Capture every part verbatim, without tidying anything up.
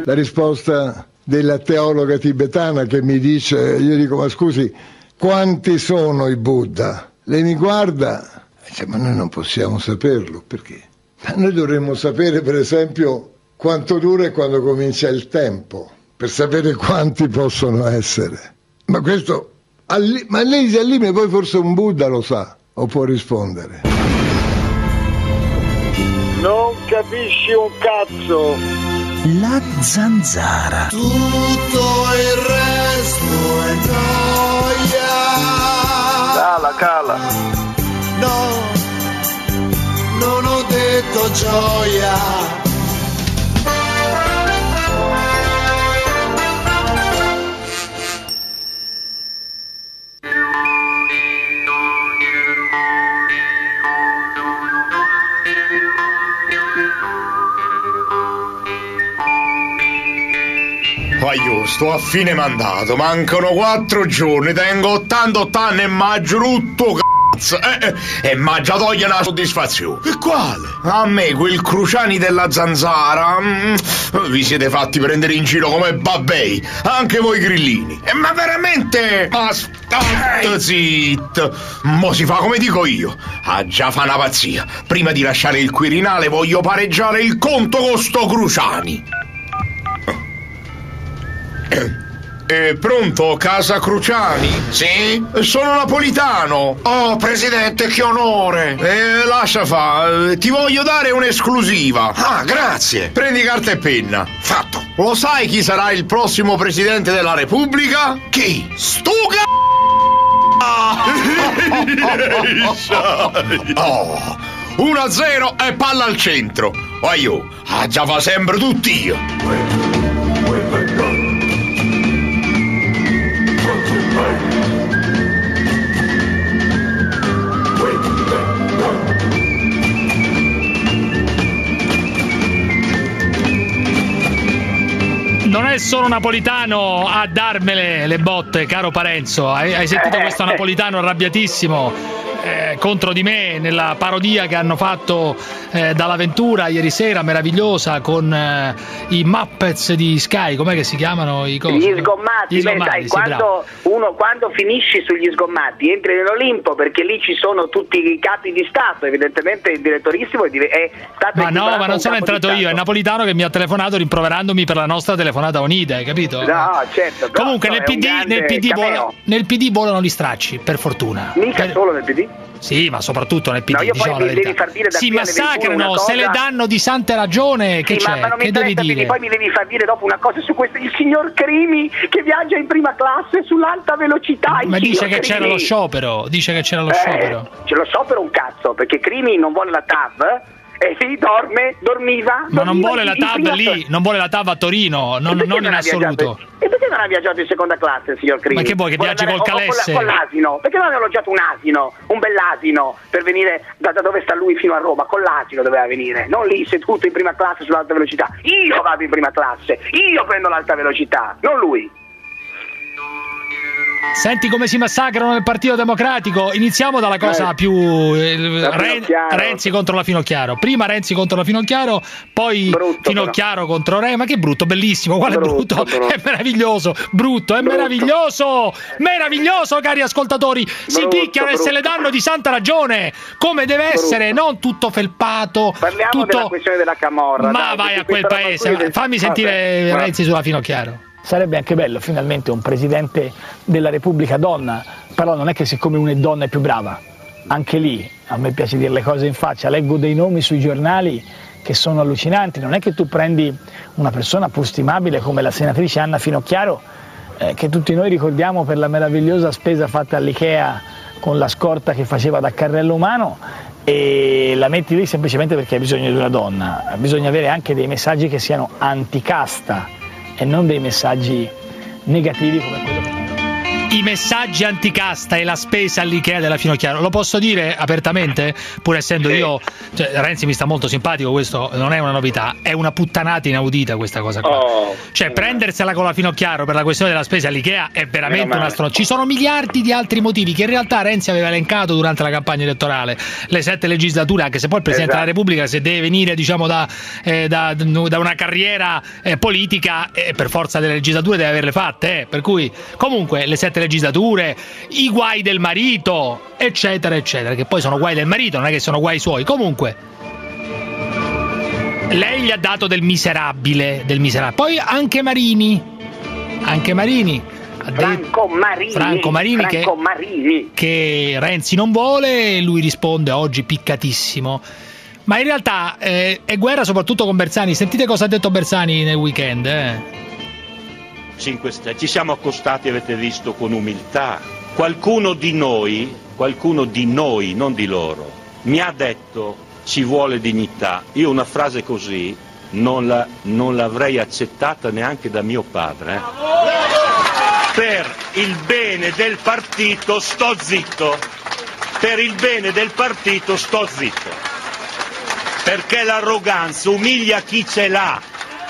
la risposta della teologa tibetana che mi dice, io dico ma scusi, quanti sono i Buddha? Lei mi guarda e dice ma noi non possiamo saperlo, perché? Ma noi dovremmo sapere per esempio quanto dura e quando comincia il tempo, per sapere quanti possono essere. Ma questo, ma lei al limite poi forse un Buddha lo sa, o può rispondere. Non capisci un cazzo. La zanzara. Tutto il resto è gioia. Cala, cala. No, non ho detto gioia. Ma io sto a fine mandato, mancano quattro giorni, tengo ottantotto anni e mangio tutto cazzo, eh, eh, e mangia toglie la soddisfazione. E quale? A me quel Cruciani della zanzara, mm, vi siete fatti prendere in giro come babbei, anche voi grillini. Eh, ma veramente, ma state zitto, mo si fa come dico io, ah già fa una pazzia, prima di lasciare il Quirinale voglio pareggiare il conto con sto Cruciani. Eh, pronto, Casa Cruciani? Sì? Sono napolitano. Oh, presidente, che onore. Eh, lascia fa, ti voglio dare un'esclusiva. Ah, grazie. Prendi carta e penna. Fatto. Lo sai chi sarà il prossimo presidente della Repubblica? Chi? Stuga! Oh, uno a zero e palla al centro. Vai io, ah, già fa sempre tutti io. Non è solo Napolitano a darmele le botte, caro Parenzo. Hai, hai sentito questo Napolitano arrabbiatissimo eh, contro di me nella parodia che hanno fatto eh, dall'avventura ieri sera, meravigliosa, con eh, i Muppets di Sky. Com'è che si chiamano i cosi? Gli sgommati. Gli sgommati, Beh, sai, sì, quando, uno, quando finisci sugli sgommati entri nell'Olimpo, perché lì ci sono tutti i capi di Stato. Evidentemente il direttorissimo è, è stato ma no, ma non sono entrato io, è Napolitano che mi ha telefonato rimproverandomi per la nostra telefonata unita, hai capito? No, certo. Comunque nel P D, nel P D, vola, nel P D volano gli stracci, per fortuna. Mica per... solo nel P D? Sì, ma soprattutto nel P D, no, io diciamo poi la mi verità. devi far dire da si massacrano, cosa... se le danno di santa ragione, che sì, c'è? Ma, ma non che mi devi dire? Poi mi devi far dire dopo una cosa su questo, il signor Crimi che viaggia in prima classe sull'alta velocità. Ma dice che Crimi. c'era lo sciopero, dice che c'era lo eh, sciopero. C'è lo sciopero un cazzo, perché Crimi non vuole la T A V. E eh sì, dorme, dormiva. Ma dormiva non vuole la in T A V prima... lì, non vuole la T A V a Torino, non, non in assoluto. E perché non ha viaggiato in seconda classe, signor Crimi? Ma che vuoi, che viaggi col Calesse? Con, con l'asino. Perché non ha alloggiato un asino, un bell'asino, per venire da, da dove sta lui fino a Roma? Con l'asino doveva venire, non lì seduto in prima classe sull'alta velocità. Io vado in prima classe, io prendo l'alta velocità, non lui. Senti come si massacrano nel Partito Democratico. Iniziamo dalla cosa eh, più eh, Ren- Renzi contro la Finocchiaro. Prima Renzi contro la Finocchiaro, poi brutto, Finocchiaro però. Contro Re. Ma che brutto, bellissimo. Quale brutto? brutto? È meraviglioso. Brutto, è brutto. meraviglioso. Meraviglioso, cari ascoltatori. Brutto, si picchiano brutto. E se le danno di santa ragione, come deve brutto. essere, non tutto felpato. Parliamo tutto... della questione della camorra. Ma dai, vai a quel paese. Fammi sentire ah, Renzi sulla Finocchiaro. Sarebbe anche bello finalmente un presidente della Repubblica donna, però non è che siccome una è donna è più brava. Anche lì, a me piace dire le cose in faccia, leggo dei nomi sui giornali che sono allucinanti. Non è che tu prendi una persona pur stimabile come la senatrice Anna Finocchiaro, eh, che tutti noi ricordiamo per la meravigliosa spesa fatta all'Ikea con la scorta che faceva da carrello umano, e la metti lì semplicemente perché hai bisogno di una donna. Bisogna avere anche dei messaggi che siano anticasta e non dei messaggi negativi come quello che i messaggi anticasta e la spesa all'Ikea della Finocchiaro, lo posso dire apertamente, pur essendo io, cioè, Renzi mi sta molto simpatico, questo non è una novità, è una puttanata inaudita questa cosa qua. Oh, cioè prendersela con la Finocchiaro per la questione della spesa all'Ikea è veramente una stronza. Ci sono miliardi di altri motivi che in realtà Renzi aveva elencato durante la campagna elettorale, le sette legislature, anche se poi il Presidente esatto. della Repubblica, se deve venire diciamo da, eh, da, da una carriera eh, politica, eh, per forza delle legislature deve averle fatte, eh. Per cui comunque le sette legislature, i guai del marito, eccetera eccetera, che poi sono guai del marito, non è che sono guai suoi. Comunque lei gli ha dato del miserabile, del miserabile. Poi anche Marini, anche Marini ha Franco detto, Marini, Franco Marini, Franco che, Marini che Renzi non vuole, e lui risponde oggi piccatissimo. Ma in realtà eh, è guerra soprattutto con Bersani. Sentite cosa ha detto Bersani nel weekend, eh. cinque Stelle, ci siamo accostati, avete visto, con umiltà. Qualcuno di noi, qualcuno di noi, non di loro, mi ha detto ci vuole dignità. Io una frase così non, la, non l'avrei accettata neanche da mio padre. Eh. Per il bene del partito sto zitto, per il bene del partito sto zitto, perché l'arroganza umilia chi ce l'ha.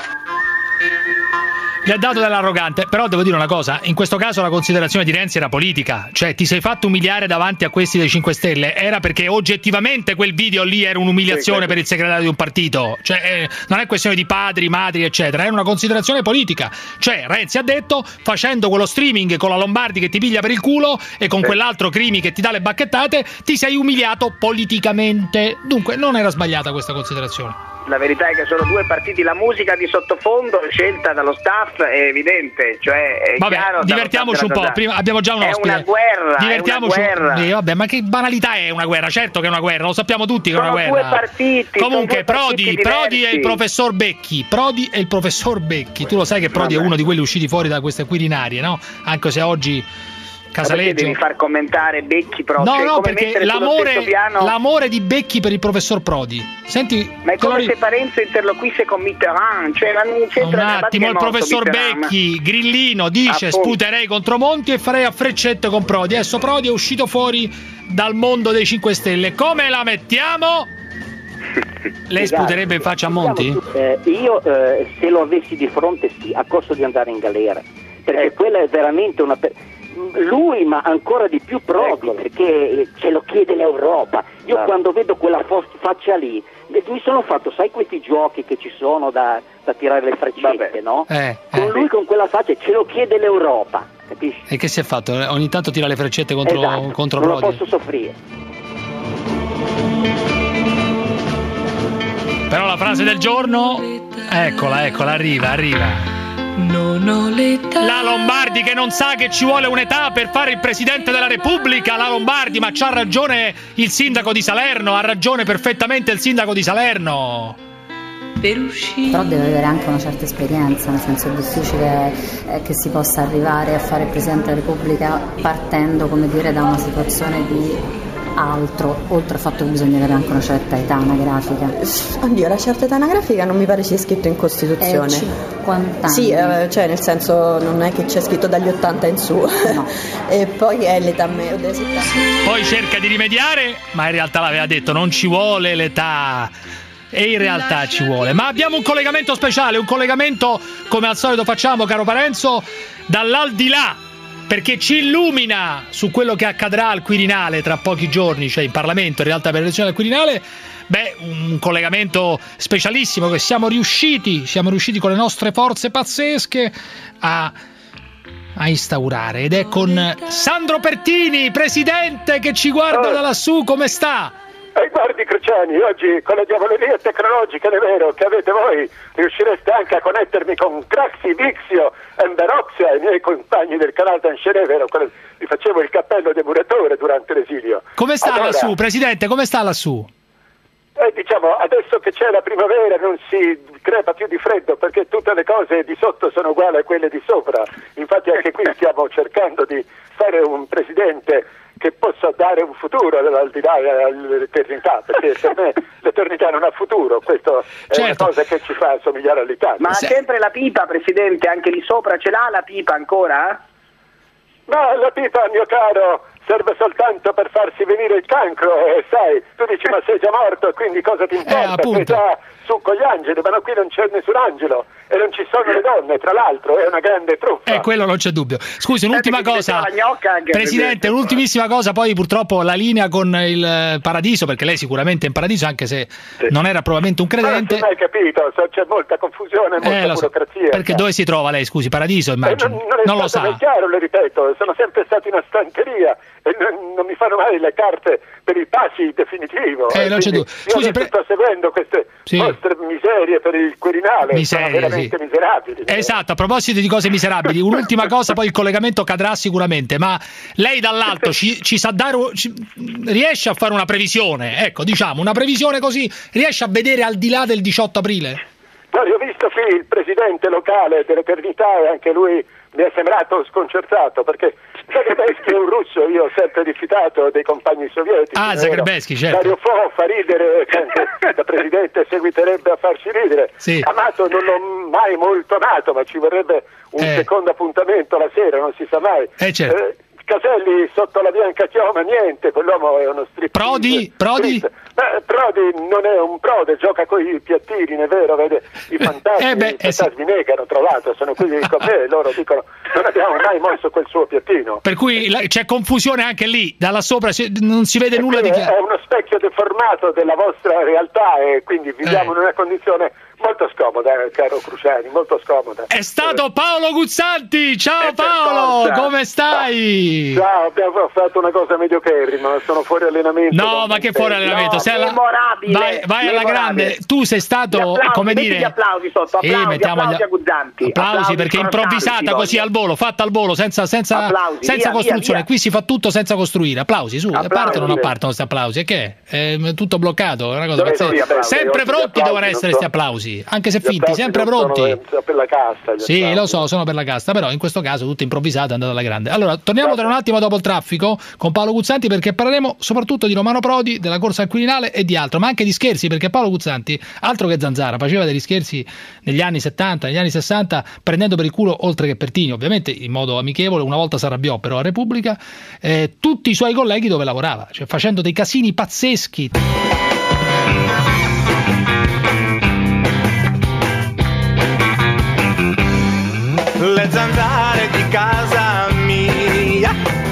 Gli ha dato dell'arrogante, però devo dire una cosa, in questo caso la considerazione di Renzi era politica, cioè ti sei fatto umiliare davanti a questi dei cinque Stelle, era perché oggettivamente quel video lì era un'umiliazione sì, per il segretario di un partito, cioè eh, non è questione di padri, madri eccetera, è una considerazione politica, cioè Renzi ha detto, facendo quello streaming con la Lombardi che ti piglia per il culo e con sì. quell'altro Crimi che ti dà le bacchettate, ti sei umiliato politicamente, dunque non era sbagliata questa considerazione. La verità è che sono due partiti, la musica di sottofondo scelta dallo staff è evidente, cioè è vabbè, chiaro. Divertiamoci un po', prima abbiamo già un ospite. È una guerra, divertiamoci. È una guerra. Eh, vabbè, ma che banalità è una guerra? Certo che è una guerra, lo sappiamo tutti che sono è una guerra. Due partiti, Comunque due Prodi, partiti Prodi è il professor Becchi, Prodi è il professor Becchi. Tu lo sai che Prodi vabbè. è uno di quelli usciti fuori da queste quirinarie, no? Anche se oggi Casaleggio. Perché devi far commentare Becchi proprio? No, no, perché l'amore, l'amore di Becchi per il professor Prodi. Senti, ma è come se Parenzo interloquisse con Mitterrand, cioè non c'entra un attimo, il professor Mitterrand. Becchi, grillino, dice appunto. Sputerei contro Monti e farei a freccette con Prodi. Adesso Prodi è uscito fuori dal mondo dei cinque Stelle. Come la mettiamo? Lei sputerebbe in faccia a Monti? Eh, io eh, se lo avessi di fronte sì, a costo di andare in galera, perché eh. quella è veramente una... Lui, ma ancora di più Prodi, perché ce lo chiede l'Europa. Io ah. quando vedo quella faccia lì mi sono fatto, sai, questi giochi che ci sono da, da tirare le freccette, no? Eh, con eh. lui con quella faccia ce lo chiede l'Europa, capisci? E che si è fatto? Ogni tanto tira le freccette contro, esatto, contro non Prodi. Non lo posso soffrire. Però la frase del giorno, eccola, eccola, arriva, arriva. Non ho l'età. La Lombardi che non sa che ci vuole un'età per fare il Presidente della Repubblica, la Lombardi, ma c'ha ragione il sindaco di Salerno, ha ragione perfettamente il sindaco di Salerno. Per uscire. Però deve avere anche una certa esperienza, nel senso è difficile eh, che si possa arrivare a fare il Presidente della Repubblica partendo, come dire, da una situazione di altro, oltre al fatto che bisogna avere anche una certa età anagrafica. Oddio, la certa età anagrafica non mi pare sia scritto in Costituzione. È cinquanta anni. Sì, eh, cioè nel senso non è che c'è scritto dagli ottanta in su. No. E poi è l'età media. Poi cerca di rimediare, ma in realtà l'aveva detto, non ci vuole l'età. E in realtà ci vuole. Ma abbiamo un collegamento speciale, un collegamento come al solito facciamo, caro Parenzo, dall'aldilà, perché ci illumina su quello che accadrà al Quirinale tra pochi giorni, cioè in Parlamento in realtà per l'elezione del Quirinale. Beh, un collegamento specialissimo che siamo riusciti, siamo riusciti con le nostre forze pazzesche a, a instaurare, ed è con Sandro Pertini, presidente, che ci guarda da lassù. Come sta? E guardi Cruciani, oggi con le diavolerie tecnologiche, è vero, che avete voi, riuscireste anche a connettermi con Craxi, Vixio e Beroxia, i miei compagni del canale d'Ancere, vero? Vi facevo il cappello di muratore durante l'esilio. Come sta allora, lassù, Presidente, come sta lassù? Eh, diciamo, adesso che c'è la primavera non si crepa più di freddo, perché tutte le cose di sotto sono uguali a quelle di sopra. Infatti anche qui stiamo cercando di fare un presidente che possa dare un futuro al di là dell'eternità, perché per me l'eternità non ha futuro, questo è certo. Una cosa che ci fa assomigliare all'Italia. Ma ha sempre la pipa, Presidente, anche lì sopra ce l'ha la pipa ancora? Ma la pipa, mio caro, serve soltanto per farsi venire il cancro, e sai, tu dici ma sei già morto, quindi cosa ti importa? Eh, sei già su con gli angeli, ma no, qui non c'è nessun angelo e non ci sono le donne, tra l'altro è una grande truffa. Eh, quello non c'è dubbio. Scusi, un'ultima cosa, Presidente, un'ultimissima cosa, poi purtroppo la linea con il Paradiso, perché lei sicuramente è in Paradiso, anche se sì. non era probabilmente un credente. Ma non hai capito, c'è molta confusione, molta eh, burocrazia. So. Perché dove si trova lei, scusi, Paradiso immagino? Eh, non, non, è non lo sa. È chiaro, le ripeto, sono sempre stato in una stanteria e non, non mi fanno mai le carte per il passi definitivo. Eh, non c'è dubbio. Scusi, pre... sto seguendo queste sì. vostre miserie per il Quirinale, miserie, sono veramente sì. miserabili. Esatto, a proposito di cose miserabili, un'ultima cosa, poi il collegamento cadrà sicuramente, ma lei dall'alto ci, ci sa dare, ci, riesce a fare una previsione, ecco, diciamo, una previsione così, riesce a vedere al di là del diciotto aprile? No, io ho visto qui il presidente locale dell'Eternità e anche lui mi è sembrato sconcertato, perché Zagrebelsky è un russo, io ho sempre rifiutato dei compagni sovietici. Ah, Zagrebelsky, certo. Dario Fo fa ridere, da presidente seguiterebbe a farci ridere. Sì. Amato non l'ho mai molto amato, ma ci vorrebbe un eh. secondo appuntamento la sera, non si sa mai. Eh, certo. Eh, Caselli sotto la bianca chioma, niente, quell'uomo è uno strip. Prodi? Prodi? Beh, Prodi non è un prode, gioca con i piattini, è vero, vede, i fantasmi, eh beh, i fantasmi eh sì. negano, trovato, sono qui con me e loro dicono non abbiamo mai mosso quel suo piattino. Per cui la, c'è confusione anche lì, dalla sopra si, non si vede e nulla di chiaro. È uno specchio deformato della vostra realtà e quindi viviamo eh. in una condizione molto scomoda, caro Cruciani, molto scomoda. È stato Paolo Guzzanti, ciao Paolo, come stai? Ciao, abbiamo fatto una cosa mediocrima, sono fuori allenamento. No, ma che fuori allenamento? No, sei alla... memorabile, vai vai memorabile. alla grande, tu sei stato, applausi, come dire... gli applausi sotto, applausi, sì, mettiamo applausi gli... a Guzzanti. Applausi, applausi perché improvvisata così al volo, fatta al volo, senza, senza, applausi, senza via, costruzione, via, via. Qui si fa tutto senza costruire, applausi, su, applausi, partono o non partono questi applausi, e che è? È tutto bloccato, è una cosa Dove pazzesca. Sempre pronti devono essere questi applausi, anche se finti, sempre pronti. Sono per la casta. Sì, applausi. Lo so, sono per la casta, però in questo caso tutto improvvisato è andato alla grande. Allora, torniamo tra un attimo dopo il traffico con Paolo Guzzanti, perché parleremo soprattutto di Romano Prodi, della corsa al Quirinale e di altro, ma anche di scherzi, perché Paolo Guzzanti, altro che Zanzara, faceva degli scherzi negli anni settanta, negli anni sessanta, prendendo per il culo oltre che Pertini, ovviamente in modo amichevole, una volta si arrabbiò però a Repubblica, eh, tutti i suoi colleghi dove lavorava, cioè facendo dei casini pazzeschi. Le zanzare di casa mia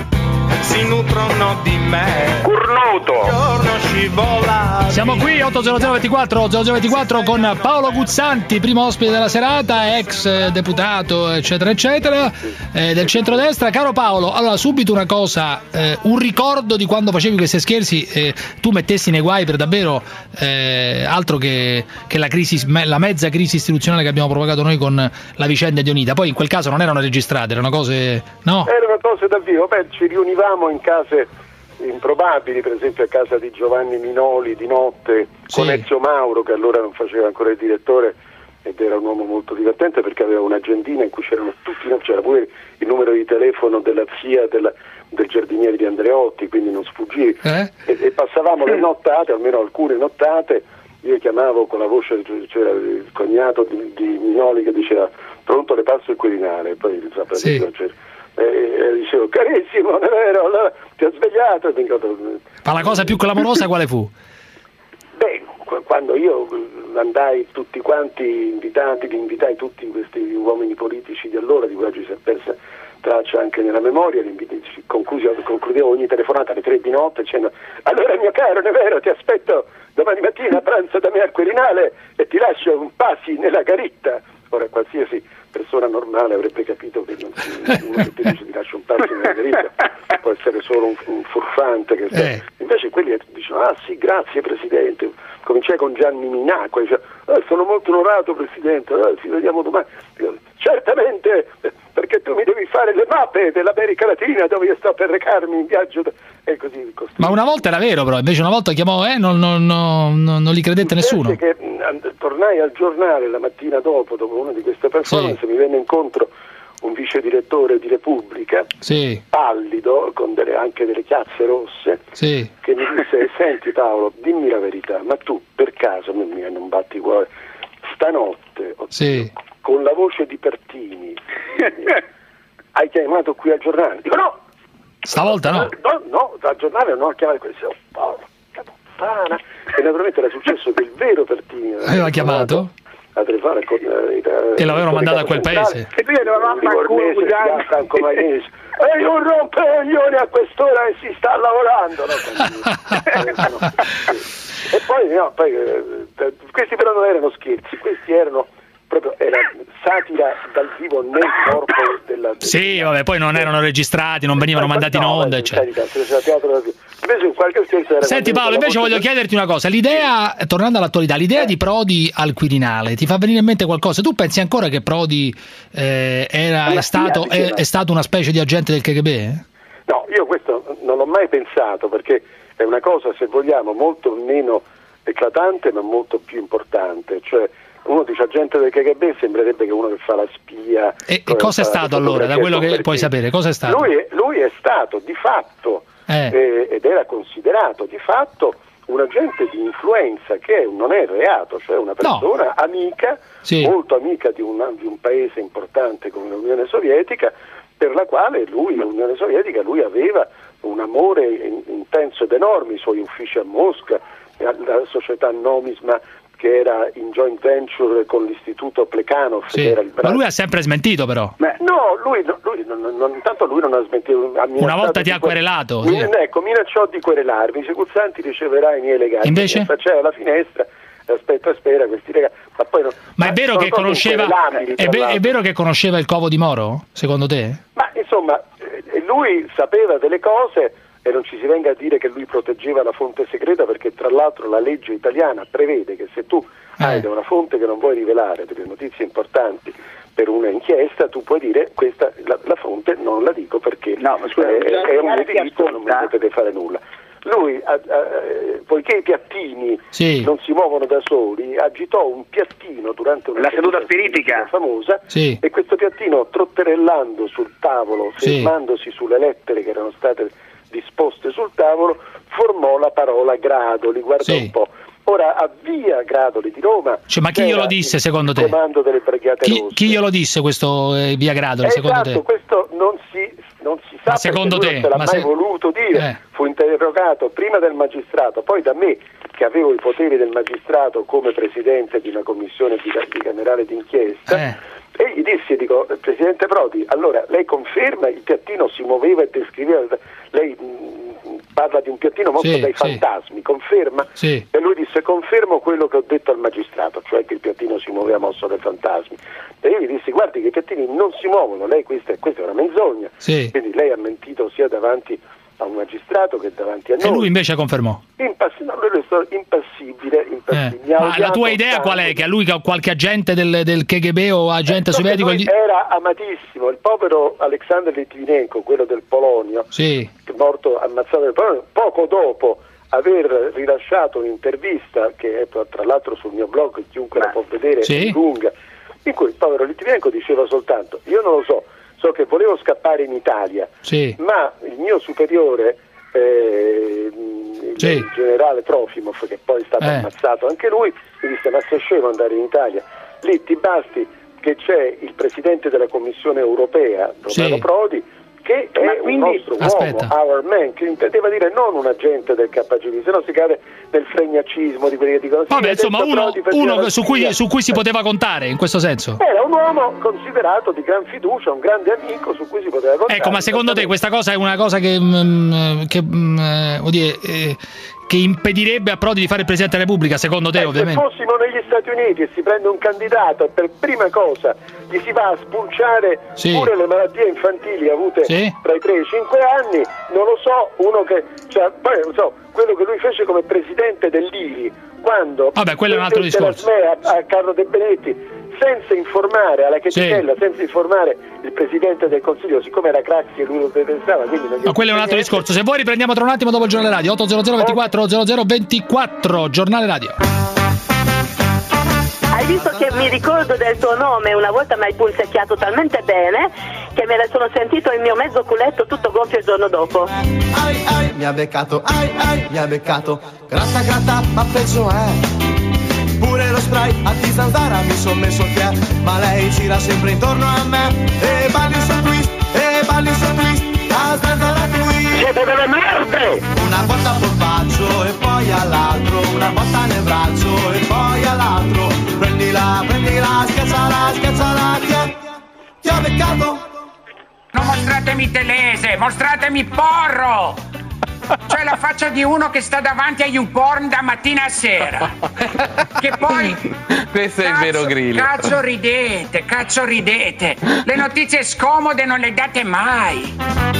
si nutrono di me. Cornuto. Giorno scivola. Siamo qui otto zero zero ventiquattro zero zero ventiquattro con Paolo Guzzanti, primo ospite della serata, ex deputato eccetera eccetera, eh, del centrodestra. Caro Paolo, allora subito una cosa, eh, un ricordo di quando facevi questi scherzi, eh, tu mettessi nei guai per davvero eh, altro che, che la crisi, la mezza crisi istituzionale che abbiamo provocato noi con la vicenda di Onida. Poi in quel caso non erano registrate, erano cose, no? Erano cose dal vivo. Beh, ci riunivamo in case improbabili, per esempio a casa di Giovanni Minoli di notte, sì. con Ezio Mauro, che allora non faceva ancora il direttore ed era un uomo molto divertente perché aveva un'agendina in cui c'erano tutti, c'era pure il numero di telefono della zia della, del giardiniere di Andreotti, quindi non sfuggivi, eh? e, e passavamo le nottate, almeno alcune nottate. Io chiamavo con la voce, c'era il cognato di, di Minoli che diceva pronto, le passo il Quirinale, e poi il sì. E, e dicevo carissimo, non è vero, allora, ti ho svegliato. Ma la cosa più clamorosa quale fu? Beh, quando io andai tutti quanti invitati, li invitai tutti questi uomini politici di allora, di cui oggi si è persa traccia anche nella memoria, concludevo ogni telefonata alle tre di notte dicendo allora mio caro, non è vero, ti aspetto domani mattina a pranzo da me al Quirinale e ti lascio un passi nella garitta. Ora qualsiasi persona normale avrebbe capito che non si, uno che ti dice ti lascio un passi nella garitta può essere solo un, un furfante che sta... eh. Invece quelli dicono ah sì, grazie Presidente. Cominciai con Gianni Minacqua, dice, ah, sono molto onorato Presidente, ah, ci vediamo domani. Dico, certamente, perché tu mi devi fare le mappe dell'America Latina dove io sto per recarmi in viaggio e così. Ma una volta era vero, però invece una volta chiamò eh non, non, non, non li credette nessuno. Che, mh, tornai al giornale la mattina dopo, dopo una di queste performance, sì. mi venne incontro un vice direttore di Repubblica, sì. pallido, con delle, anche delle chiazze rosse, sì. che mi disse senti Paolo, dimmi la verità, ma tu per caso, mi viene un batticuore, stanotte, sì. con la voce di Pertini, hai chiamato qui al giornale? Dico no! Stavolta no? No, no, al giornale non ho chiamato questo. Oh, porca puttana. E naturalmente era successo che il vero Pertini aveva chiamato a Trefano con, eh, e l'avevano mandato a quel paese. E qui avevamo a culo Franco Magnesi. E io un rompeglione a quest'ora e si sta lavorando. No? E poi, no, poi eh, questi però non erano scherzi, questi erano proprio era satira dal vivo nel corpo della, della sì, vabbè, poi non erano registrati, non venivano mandati in onda, eccetera. Invece qualche scherzo era. Senti Paolo, invece voglio chiederti una cosa, l'idea, tornando all'attualità, l'idea eh. di Prodi al Quirinale, ti fa venire in mente qualcosa? Tu pensi ancora che Prodi eh, era, è, stato, è, è stato una specie di agente del K G B? Eh? No, io questo non l'ho mai pensato, perché è una cosa, se vogliamo, molto meno eclatante ma molto più importante, cioè uno dice agente del K G B sembrerebbe che uno che fa la spia. E, e cosa è stato allora, da quello che puoi sapere, cosa è stato? Lui è, lui è stato di fatto eh. eh, ed era considerato di fatto un agente di influenza, che non è reato, cioè una persona no. amica, sì. molto amica di un, di un paese importante come l'Unione Sovietica, per la quale lui, l'Unione Sovietica, lui aveva un amore intenso ed enorme, i suoi uffici a Mosca, la società Nomisma che era in joint venture con l'istituto Plekhanov, sì. che era il ma lui ha sempre smentito però. Beh, no, lui, lui non, non, intanto lui non ha smentito. Ha una volta ti ha querelato. Mi, sì. Ecco, minacciò di querelarmi, Sicursanti riceverà i miei legali. Invece? Mi faceva la finestra, aspetta, spera, questi legali. Ma, poi non, ma è vero ma che conosceva è, ve, è vero che conosceva il covo di Moro, secondo te? Ma insomma, eh, lui sapeva delle cose. E non ci si venga a dire che lui proteggeva la fonte segreta, perché tra l'altro la legge italiana prevede che se tu eh. hai da una fonte che non vuoi rivelare delle notizie importanti per una inchiesta, tu puoi dire questa la, la fonte non la dico perché no, ma scusa, eh, è un mio diritto, non mi potete fare nulla. Lui, a, a, poiché i piattini sì. non si muovono da soli, agitò un piattino durante una la seduta spiritica famosa sì. e questo piattino, trotterellando sul tavolo, sì. fermandosi sulle lettere che erano state disposte sul tavolo, formò la parola Gradoli, guarda sì. un po'. Ora a via Gradoli di Roma, cioè, ma chi glielo disse secondo te? Comando delle Brigate chi, Rosse. Chi glielo disse questo eh, via Gradoli, esatto, secondo te? Questo non si, non si sa, ma secondo perché te? lui non se l'ha ma mai se... voluto dire, eh. fu interrogato prima del magistrato, poi da me che avevo i poteri del magistrato come presidente di una commissione bicamerale d'inchiesta. Eh. E gli dissi, dico, Presidente Prodi, allora lei conferma il piattino si muoveva e descriveva, lei mh, parla di un piattino mosso sì, dai sì. fantasmi, conferma? Sì. E lui disse, confermo quello che ho detto al magistrato, cioè che il piattino si muoveva mosso dai fantasmi. E io gli dissi, guardi che i piattini non si muovono, lei questa, questa è una menzogna, sì. quindi lei ha mentito sia davanti a un magistrato che davanti a noi. E lui invece confermò? Impassi- no, lui è impassibile, impassibile. Eh. Ma la tua idea qual è? Che a lui qualche agente del, del K G B o agente eh, sovietico gli... era amatissimo, il povero Alexander Litvinenko, quello del Polonio, sì. morto ammazzato nel Polonio, poco dopo aver rilasciato un'intervista che è tra l'altro sul mio blog, chiunque Ma... la può vedere, sì. è lunga, in cui il povero Litvinenko diceva soltanto, io non lo so, so che volevo scappare in Italia, sì. ma il mio superiore, eh, il, sì. il generale Trofimov, che poi è stato eh. ammazzato anche lui, mi disse, ma sei scemo andare in Italia? Lì ti basti che c'è il presidente della Commissione Europea, Romano sì. Prodi, che è ma un quindi... nostro Aspetta. uomo, our man, che intendeva dire non un agente del K G B, se no si cade nel fregnacismo di quelli che dicono... Vabbè, sì, insomma, uno, uno su, cui, su cui si eh. poteva contare, in questo senso. Era un uomo considerato di gran fiducia, un grande amico su cui si poteva contare. Ecco, ma secondo te questa cosa è una cosa che, mh, che mh, vuol dire, eh, che impedirebbe a Prodi di fare il Presidente della Repubblica, secondo te, eh, ovviamente? Se fossimo negli Stati Uniti e si prende un candidato e per prima cosa gli si va a spulciare sì. pure le malattie infantili avute sì. tra i tre e i cinque anni, non lo so, uno che... Cioè, poi non so, quello che lui fece come Presidente dell'I R I, quando... Vabbè, quello è un altro discorso. La S M E a, a Carlo De Benedetti, senza informare alla Chettitella, sì. senza informare il Presidente del Consiglio, siccome era Craxi e lui lo detestava, quindi non gli... Ma quello è un altro discorso. Se vuoi riprendiamo tra un attimo dopo il giornale radio. otto zero zero ventiquattro zero zero ventiquattro, giornale radio. Hai visto che mi ricordo del tuo nome, una volta mi hai punzecchiato talmente bene che me ne sono sentito il mio mezzo culetto tutto gonfio il giorno dopo. Ai ai, mi ha beccato, ai ai, mi ha beccato, gratta gratta, ma peggio è. Pure lo spray a di zanzara mi son messo via, ma lei gira sempre intorno a me e balli sul twist e all'iso twist, la zanzara twist. Siete delle merde! Una botta al polpaccio e poi all'altro, una botta nel braccio e poi all'altro. Prendila, prendila, scherzala, scherzala, ti ho, ti ho beccato. Non mostratemi Telese, mostratemi Porro! Cioè la faccia di uno che sta davanti a YouPorn da mattina a sera. Che poi... Questo è cazzo, il vero Grillo. Cazzo ridete, cazzo ridete. Le notizie scomode non le date mai.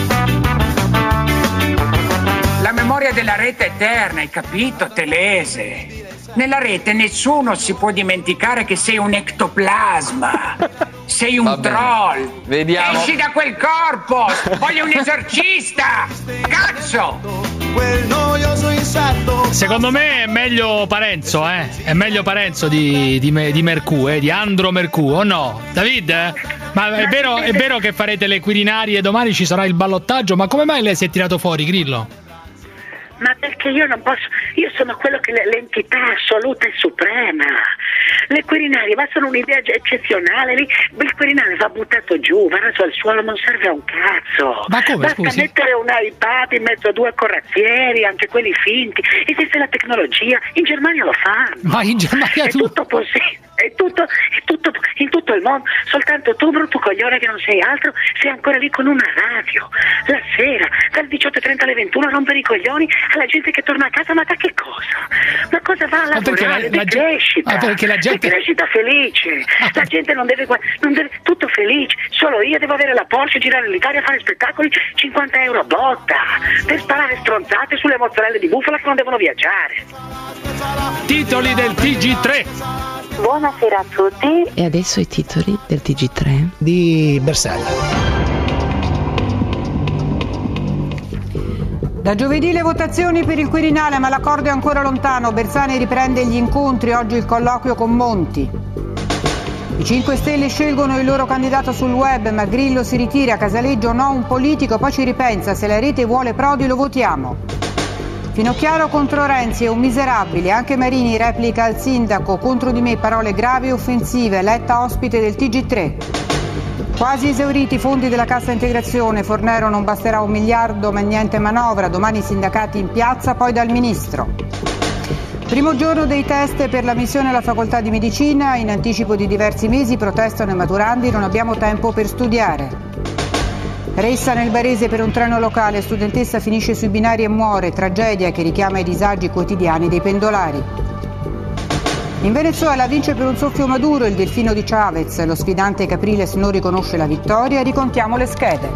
La memoria della rete è eterna, hai capito, Telese? Nella rete nessuno si può dimenticare che sei un ectoplasma. Sei un troll. Vediamo. Esci da quel corpo. Voglio un esorcista. Cazzo. Quel noioso insetto. Secondo me è meglio Parenzo, eh? È meglio Parenzo di, di, di Mercù, eh? Di Andro Mercù, o no? David? Eh? Ma è vero, è vero che farete le Quirinari e domani ci sarà il ballottaggio? Ma come mai lei si è tirato fuori, Grillo? Ma perché io non posso, io sono quello che l'entità assoluta e suprema. Le Quirinali, ma sono un'idea eccezionale, lì il Quirinale va buttato giù, va raso al suolo, non serve a un cazzo. Ma come, basta scusi? mettere un iPad in mezzo a due corazzieri, anche quelli finti, esiste la tecnologia, in Germania lo fanno. Ma in Germania è tu... tutto possibile. È tutto, è tutto in tutto il mondo, soltanto tu, brutto coglione che non sei altro, sei ancora lì con una radio la sera dalle diciotto e trenta alle ventuno a rompere i coglioni alla gente che torna a casa. Ma da che cosa? Ma cosa va a lavorare? Di crescita, ma perché la gente... di crescita felice. La gente non deve, non deve, tutto felice. Solo io devo avere la Porsche, girare l'Italia, fare spettacoli, cinquanta euro a botta per sparare stronzate sulle mozzarelle di bufala che non devono viaggiare. Titoli del T G tre. Buonasera a tutti. E adesso i titoli del T G tre di Bersani. Da giovedì le votazioni per il Quirinale, ma l'accordo è ancora lontano. Bersani riprende gli incontri, oggi il colloquio con Monti. I cinque Stelle scelgono il loro candidato sul web, ma Grillo si ritira, Casaleggio no, un politico, poi ci ripensa, se la rete vuole Prodi lo votiamo. Finocchiaro contro Renzi è un miserabile, anche Marini replica al sindaco, contro di me parole gravi e offensive, Letta ospite del T G tre. Quasi esauriti i fondi della cassa integrazione, Fornero non basterà un miliardo ma niente manovra, domani i sindacati in piazza, poi dal ministro. Primo giorno dei test per l'ammissione alla facoltà di medicina, in anticipo di diversi mesi protestano i maturandi, non abbiamo tempo per studiare. Ressa nel Barese per un treno locale, studentessa finisce sui binari e muore, tragedia che richiama i disagi quotidiani dei pendolari. In Venezuela vince per un soffio Maduro il delfino di Chavez, lo sfidante Capriles non riconosce la vittoria, ricontiamo le schede.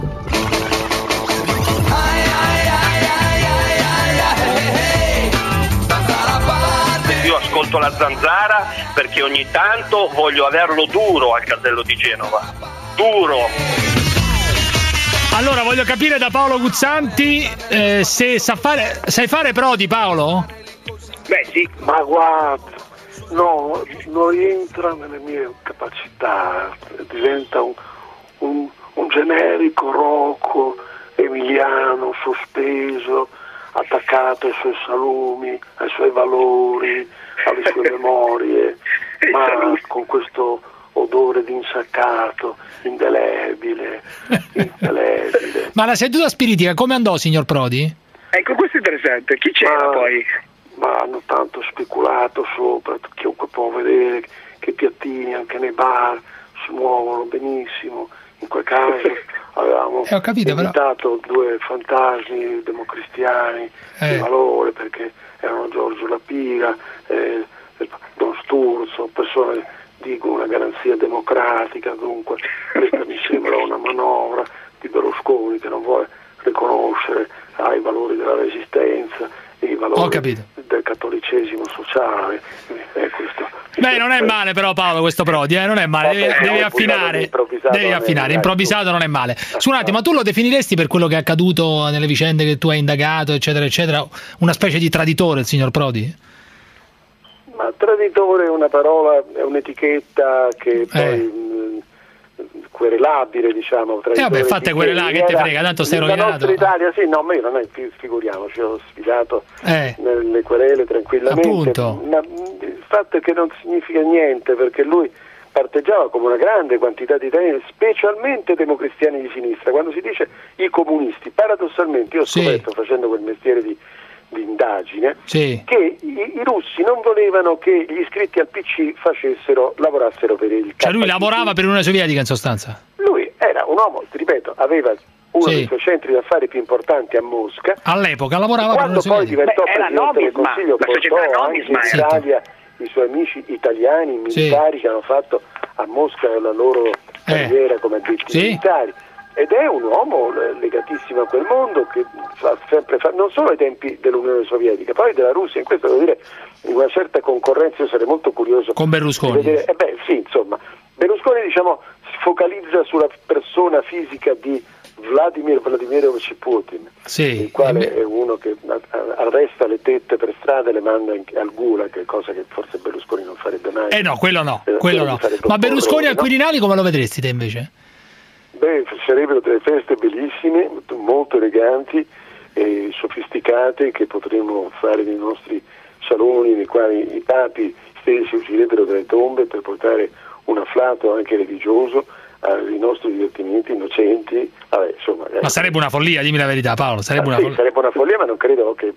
Io ascolto la Zanzara perché ogni tanto voglio averlo duro al casello di Genova. Duro! Allora, voglio capire da Paolo Guzzanti eh, se sa fare, sai fare Prodi, Paolo? Beh, sì. Ma guarda, no, non rientra nelle mie capacità, diventa un, un, un generico Rocco emiliano, sospeso, attaccato ai suoi salumi, ai suoi valori, alle sue memorie, ma con questo odore di insaccato, indelebile, indelebile. Ma la seduta spiritica come andò, signor Prodi? Ecco, questo è interessante. Chi c'era ma, poi? Ma hanno tanto speculato sopra, chiunque può vedere che i piattini anche nei bar si muovono benissimo. In quel caso avevamo eh, ho capito, invitato però... due fantasmi democristiani eh. di valore, perché erano Giorgio Lapiga, eh, Don Sturzo, persone di una garanzia democratica. Dunque questa mi sembra una manovra di Berlusconi che non vuole riconoscere ah, i valori della resistenza e i valori del cattolicesimo sociale. Eh, questo, Beh, non è male però Paolo questo Prodi, eh? Non è male, devi, devi affinare, devi affinare, improvvisato non è male. Su un attimo, ma tu lo definiresti per quello che è accaduto nelle vicende che tu hai indagato, eccetera, eccetera, una specie di traditore il signor Prodi? Ma traditore è una parola, è un'etichetta che poi eh. mh, querelabile, diciamo. E eh vabbè, fate querelare, che te frega, tanto stai rovinato. La nostra Italia, sì, no, ma io non è, figuriamoci, ho sfidato eh. nelle querele tranquillamente. Appunto. Ma il fatto è che non significa niente, perché lui parteggiava come una grande quantità di italiani, specialmente democristiani di sinistra. Quando si dice i comunisti, paradossalmente io ho scoperto, sì, facendo quel mestiere di, di indagine, sì, che i, i russi non volevano che gli iscritti al P C facessero, lavorassero per il K G B. Cioè lui lavorava per l'Unione Sovietica in sostanza? Lui era un uomo, ti ripeto, aveva uno, sì, dei suoi centri d'affari più importanti a Mosca. All'epoca lavorava per l'Unione Sovietica. Quando poi diventò Beh, presidente del Consiglio, portò anche in Italia i suoi amici italiani militari, sì, che hanno fatto a Mosca la loro carriera eh. come addetti, sì, militari, ed è un uomo legatissimo a quel mondo che fa sempre fa, non solo ai tempi dell'Unione Sovietica, poi della Russia. In questo devo dire, in una certa concorrenza io sarei molto curioso con Berlusconi. Di vedere, eh beh, sì, insomma, Berlusconi, diciamo, si focalizza sulla persona fisica di Vladimir Vladimirovich Putin, sì, il quale è uno che arresta le tette per strada e le manda in, al gulag, cosa che forse Berlusconi non farebbe mai. Eh no, quello no, eh, quello no. Ma Berlusconi al Quirinale, no? Come lo vedresti te invece? Beh, sarebbero delle feste bellissime, molto eleganti e sofisticate, che potremmo fare nei nostri saloni, nei quali i papi stessi usirebbero delle tombe per portare un afflato anche religioso ai nostri divertimenti innocenti. Vabbè, insomma, ma sarebbe una follia, dimmi la verità, Paolo. Sarebbe, ah, una, sì, follia. sarebbe una follia, ma non credo che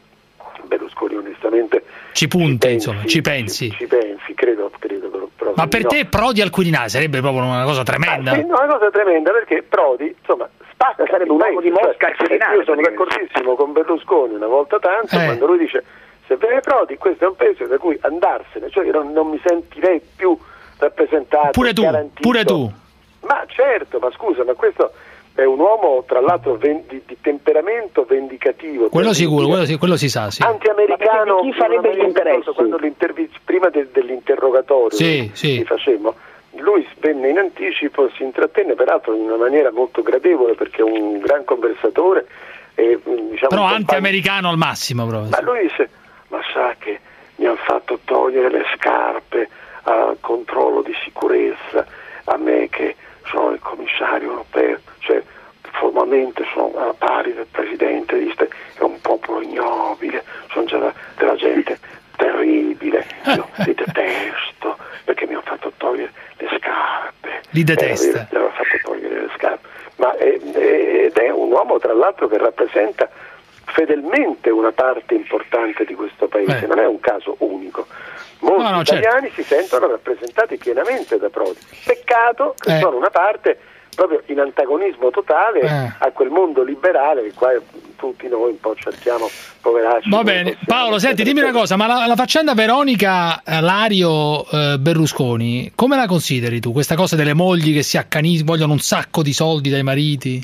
Berlusconi onestamente ci punti, ci insomma, ci pensi. Ci, ci pensi, credo, credo però, ma per no. te Prodi al Quirinale sarebbe proprio una cosa tremenda? Ah, sì, no, una cosa tremenda, perché Prodi, insomma, spacca, sarebbe un uomo di Mosca al Quirinale. Io sono d'accordissimo con Berlusconi una volta tanto, eh. quando lui dice: se viene Prodi, questo è un paese da cui andarsene, cioè io non, non mi sentirei più rappresentato, pure tu, garantito. Pure tu. Ma certo, ma scusa, ma questo è un uomo tra l'altro ven- di, di temperamento vendicativo. Quello sicuro, quello si, quello si sa, sì. Anti-americano. Chi farebbe gli interessi? Quando prima de- dell'interrogatorio sì, sì. che facemmo, lui venne in anticipo, si intrattenne peraltro in una maniera molto gradevole, perché è un gran conversatore. E, diciamo, però anti-americano al massimo proprio. Ma lui disse: ma sa che mi hanno fatto togliere le scarpe al controllo di sicurezza, a me che sono il commissario europeo, cioè formalmente sono alla pari del presidente, è un popolo ignobile, sono già della, della gente terribile, io li detesto perché mi hanno fatto togliere le scarpe. Li detesta. Eh, mi hanno fatto togliere le scarpe. Ma è, è, ed è un uomo tra l'altro che rappresenta fedelmente una parte importante di questo paese, eh. non è un caso unico. Molti no, no, italiani certo. si sentono rappresentati pienamente da Prodi. Peccato che eh. sono una parte proprio in antagonismo totale eh. a quel mondo liberale che qua tutti noi un po' cerchiamo, poveracci. Va bene, Paolo, senti, dimmi una cosa, ma la, la faccenda Veronica eh, Lario eh, Berlusconi, come la consideri tu? Questa cosa delle mogli che si accaniscono, vogliono un sacco di soldi dai mariti?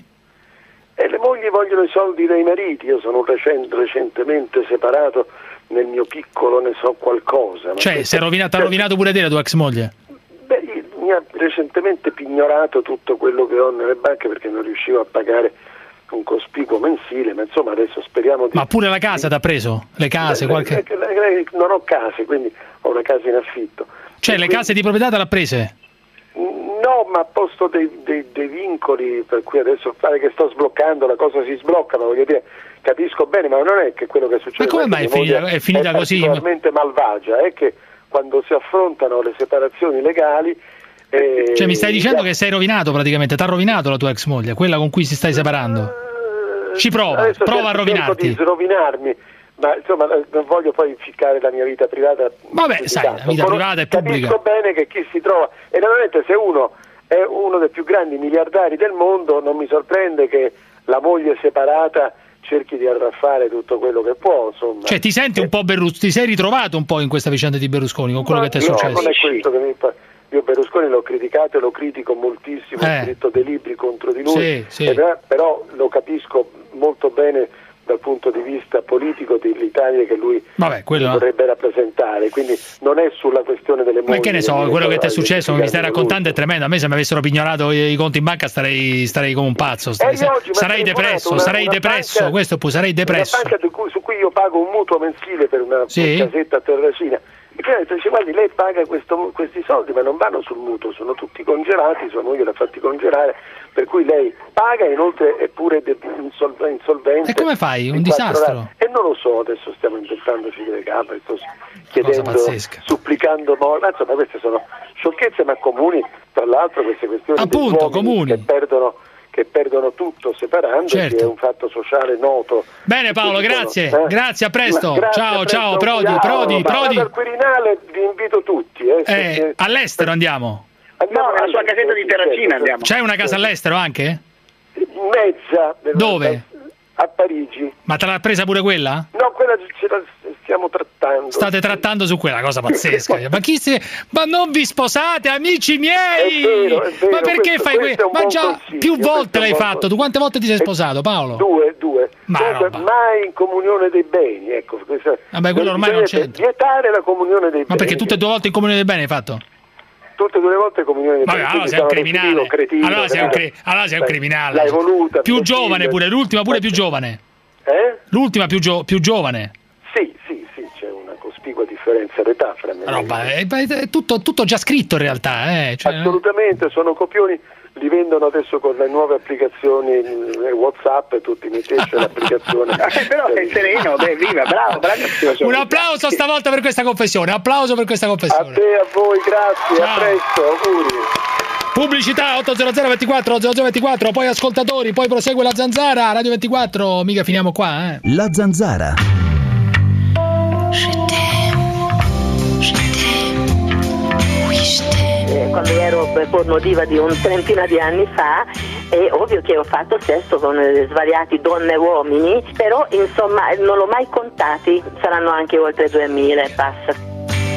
E le mogli vogliono i soldi dai mariti. Io sono recent- recentemente separato, nel mio piccolo ne so qualcosa. Cioè, questo... si è rovinato, ha rovinato pure te la tua ex moglie? Beh, mi ha recentemente pignorato tutto quello che ho nelle banche perché non riuscivo a pagare un cospicuo mensile, ma insomma adesso speriamo di... Ma pure la casa ti ha preso? Le case? Beh, qualche... Non ho case, quindi ho una casa in affitto. Cioè, e le quindi... case di proprietà te l'ha prese? No, ma ha posto dei, dei, dei vincoli per cui adesso pare che sto sbloccando, la cosa si sblocca, ma voglio dire, capisco bene, ma non è che quello che succede... Ma come mai è finita, è finita è così? È particolarmente malvagia, è che quando si affrontano le separazioni legali... Eh, cioè mi stai dicendo che sei rovinato praticamente, ti ha rovinato la tua ex moglie, quella con cui si stai separando? Ci prova, adesso prova a rovinarti. Di srovinarmi, ma insomma non voglio poi inficcare la mia vita privata. Vabbè, sai, la vita privata è pubblica. Capisco bene che chi si trova, e naturalmente se uno è uno dei più grandi miliardari del mondo, non mi sorprende che la moglie separata cerchi di arraffare tutto quello che può, insomma. Cioè ti senti un po' Berlusconi, ti sei ritrovato un po' in questa vicenda di Berlusconi con quello ma che ti è no, successo? Non è questo che mi fa. Io Berlusconi l'ho criticato e lo critico moltissimo, eh. ho scritto dei libri contro di lui, sì, sì. Eh, però lo capisco molto bene dal punto di vista politico dell'Italia che lui Vabbè, quello... vorrebbe rappresentare, quindi non è sulla questione delle mogli. Ma che ne so, quello che ti è successo, mi stai raccontando è tremendo, a me se mi avessero pignorato i, i conti in banca starei, starei come un pazzo, starei, eh, oggi, sarei depresso, una, sarei una depresso, banca, questo poi sarei depresso. Una banca cui, su cui io pago un mutuo mensile per una, sì? una casetta a Terracina, E poi ha detto, dice, guardi, lei paga questo, questi soldi, ma non vanno sul mutuo, sono tutti congelati, sua moglie l'ha fatti congelare, per cui lei paga e inoltre è pure de- insol- insolvente. E come fai? Un disastro? E non lo so, adesso stiamo inventandoci le gambe, sto chiedendo, supplicando, ma insomma queste sono sciocchezze ma comuni, tra l'altro queste questioni appunto, degli uomini che perdono che perdono tutto separandosi, certo. È un fatto sociale noto. Bene Paolo, grazie, eh? grazie, a presto. Ma, grazie, ciao, a presto. ciao, Prodi, ciao, Prodi, Prodi. Al Quirinale vi invito tutti. Eh, eh, perché... All'estero andiamo? No, nella sua casetta di Terracina andiamo. C'hai una casa all'estero anche? Mezza. Dove? A Parigi. Ma te l'ha presa pure quella? No, quella ce la stiamo trattando. State trattando su quella cosa pazzesca. Ma chi si... Ma non vi sposate, amici miei! È vero, è vero. Ma perché questo, fai questo? Ma già consiglio. più volte l'hai fatto. Consiglio. Tu quante volte ti sei sposato, Paolo? Due, due. Ma Comunque, mai in comunione dei beni, ecco. Questa... Vabbè, quello ormai non c'è. Vietare la comunione dei Ma beni. Ma perché tutte e due volte in comunione dei beni hai fatto? Tutte e due le volte comunione dei beni. Vabbè, allora sei un criminale. Cretino, allora sei un, cre... allora sei un criminale. L'hai voluta. Più giovane pure, l'ultima pure più giovane. Eh? L'ultima più, gio- più giovane. Sì, sì, sì, c'è una cospicua differenza d'età fra me. Roba, è, è tutto, tutto già scritto in realtà. Eh? Cioè, assolutamente, sono copioni, li vendono adesso con le nuove applicazioni WhatsApp e tutti mettete l'applicazione. eh, però sei sereno, beh, viva, bravo, bravissimo. Un applauso stavolta per questa confessione, applauso per questa confessione. A te, a voi, grazie, ciao. A presto, auguri. Pubblicità otto zero zero ventiquattro zero zero ventiquattro, poi ascoltatori, poi prosegue la Zanzara, Radio ventiquattro, mica finiamo qua, eh. La Zanzara. Eh, quando ero porno diva di un trentina di anni fa, è ovvio che ho fatto sesso con eh, svariati donne e uomini, però insomma non l'ho mai contati, saranno anche oltre duemila e passa.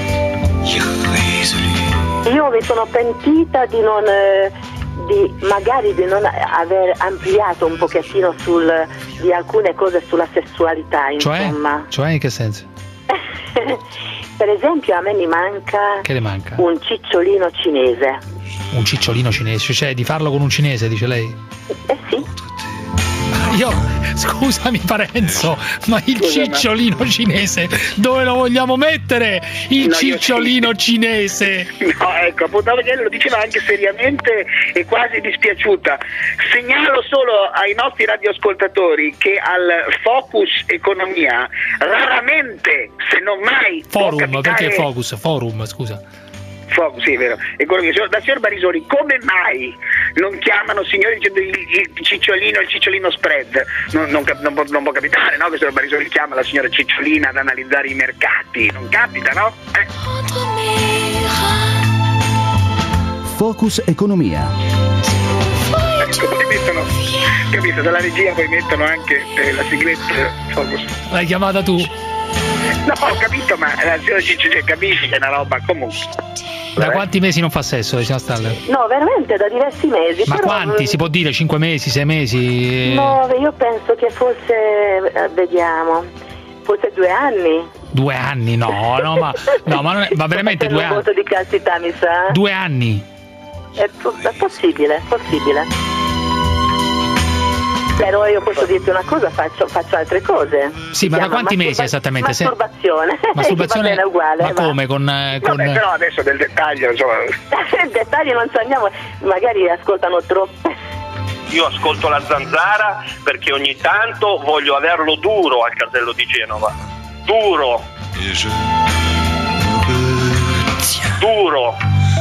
Io mi sono pentita di non eh, di magari di non aver ampliato un pochettino sul di alcune cose sulla sessualità, insomma. Cioè? Cioè in che senso? Per esempio a me mi manca, che le manca? Un cicciolino cinese. Un cicciolino cinese, cioè di farlo con un cinese, dice lei? Eh sì. Io, scusami Parenzo, ma il Scusa, cicciolino ma... cinese dove lo vogliamo mettere? Il no, cicciolino sì. cinese? No, ecco, appunto perché lo diceva anche seriamente e quasi dispiaciuta. Segnalo solo ai nostri radioascoltatori che al Focus Economia raramente, se non mai, Forum, capitare... perché Focus? Forum, scusa. Focus, sì, è vero. Economia. Da signor Barisoni, come mai non chiamano signori dicendo il, il cicciolino, il cicciolino spread? Non, non, non, può, non può capitare, no? Che il signor Barisoni chiama la signora Cicciolina ad analizzare i mercati. Non capita, no? Eh. Focus Economia. Ecco, poi mettono, capito, dalla regia poi mettono anche eh, la sigletta Focus. L'hai chiamata tu? No, ho capito, ma la signora Cicciolina capisci che è una roba comunque. Da quanti mesi non fa sesso, diciamo Staller? No, veramente da diversi mesi. Ma però... quanti? Si può dire? Cinque mesi, sei mesi? No, io penso che forse, eh, vediamo, forse due anni. Due anni? No, no, ma, no, ma, non è, ma veramente due anni? Un voto di castità, mi sa. Due anni? È, è possibile, è possibile. Però io posso dirti una cosa, faccio, faccio altre cose. Sì, ma da quanti masturba- mesi esattamente? Masturbazione. Masturbazione è uguale. Ma come? Con, eh, con... Vabbè, però adesso del dettaglio, insomma. Il dettaglio non so, andiamo, magari ascoltano troppo. Io ascolto la Zanzara perché ogni tanto voglio averlo duro al casello di Genova. Duro. Duro.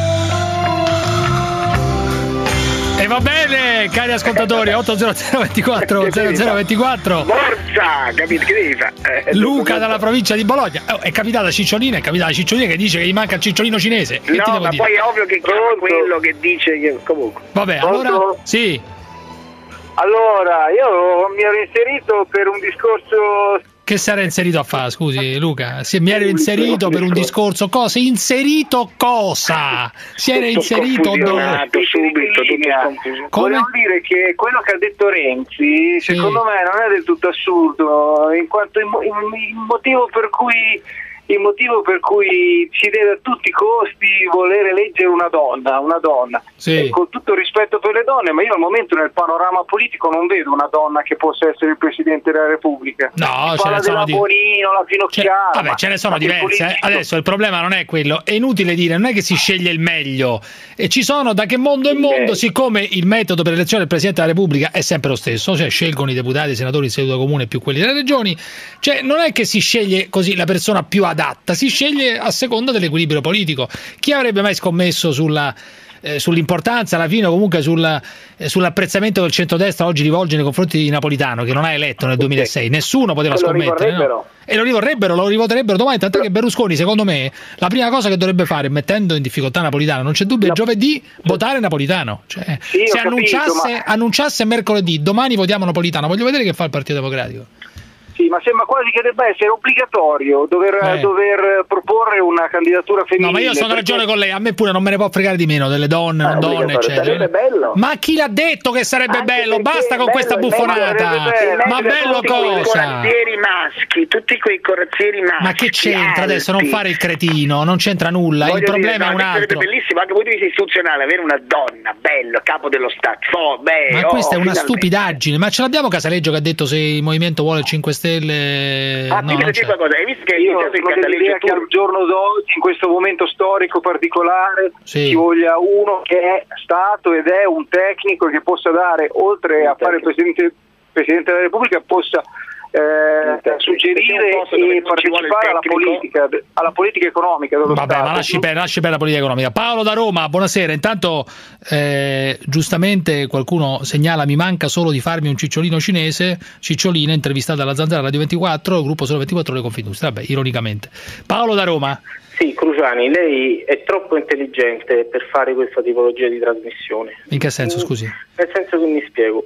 E va bene, cari ascoltatori, otto zero zero ventiquattro zero zero ventiquattro. Forza, capito che devi fare? Eh, Luca dalla provincia di Bologna. Oh, è capitata Cicciolina, è capitata Cicciolina che dice che gli manca il cicciolino cinese. Che no, ma dire? poi è ovvio che chiama quello che dice che comunque. Vabbè, Pronto? allora sì. Allora, io mi ero inserito per un discorso. Che si era inserito a fare, scusi Luca? Si mi ero inserito per un discorso cosa? Inserito cosa? Si era inserito dove? Subito, volevo dire che quello che ha detto Renzi, secondo sì. me non è del tutto assurdo, in quanto il, il, il motivo per cui il motivo per cui si deve a tutti i costi voler eleggere una donna, una donna. Sì. E con tutto il rispetto per le donne, ma io al momento nel panorama politico non vedo una donna che possa essere il Presidente della Repubblica. No, si ce parla ne sono della di... Bonino, la Finocchiara. Cioè, vabbè, ce ne sono diverse. Eh. Adesso il problema non è quello, è inutile dire, non è che si sceglie il meglio. E ci sono da che mondo è mondo, siccome il metodo per l'elezione del Presidente della Repubblica è sempre lo stesso, cioè scelgono i deputati, i senatori in seduta comune più quelli delle regioni, cioè non è che si sceglie così la persona più adatta, si sceglie a seconda dell'equilibrio politico. Chi avrebbe mai scommesso sulla eh, sull'importanza alla fine, o comunque sul, eh, sull'apprezzamento del centrodestra oggi rivolge nei confronti di Napolitano, che non ha eletto nel duemilasei? Nessuno poteva scommettere, no? E lo rivorrebbero, lo rivoterebbero domani, tant'è che Berlusconi, secondo me, la prima cosa che dovrebbe fare, mettendo in difficoltà Napolitano, non c'è dubbio, è giovedì votare Napolitano. Cioè, sì, se capito, annunciasse, ma... annunciasse mercoledì, domani votiamo Napolitano, voglio vedere che fa il Partito Democratico. Sì, ma sembra quasi che debba essere obbligatorio dover, eh. dover proporre una candidatura femminile. No, ma io sono perché... ragione con lei, a me pure non me ne può fregare di meno delle donne, non ah, donne, eccetera. Sarebbe bello. Ma chi l'ha detto che sarebbe Anche bello? Basta con bello, questa buffonata. bello, ma bello tutti cosa? Quei corazzieri maschi, tutti quei corazzieri maschi. Ma che c'entra adesso? Non fare il cretino, non c'entra nulla. Voglio il problema dire, no, è un altro. Sarebbe bellissimo anche dal punto di vista istituzionale avere una donna, bello, capo dello Stato. Oh, beh, ma oh, questa è una finalmente. stupidaggine. Ma ce l'abbiamo Casaleggio che ha detto se il movimento vuole il cinque Stelle. Ah, no, non c'è. Cosa? Hai visto che è io iniziato il sono dell'idea che al giorno d'oggi, in questo momento storico particolare, sì. ci voglia uno che è stato ed è un tecnico che possa dare, oltre un a fare il Presidente, Presidente della Repubblica, possa eh, suggerire e partecipare alla politica, alla politica economica dello Vabbè, Stato. ma lasci per, lasci per la politica economica. Paolo da Roma, buonasera. Intanto eh, giustamente qualcuno segnala: mi manca solo di farmi un cicciolino cinese. Cicciolina intervistata alla Zanzara Radio ventiquattro, gruppo Sole ventiquattro ore Confindustria. Vabbè, ironicamente. Paolo da Roma. Sì, Cruciani, lei è troppo intelligente per fare questa tipologia di trasmissione. In che senso, scusi? Nel senso che mi spiego.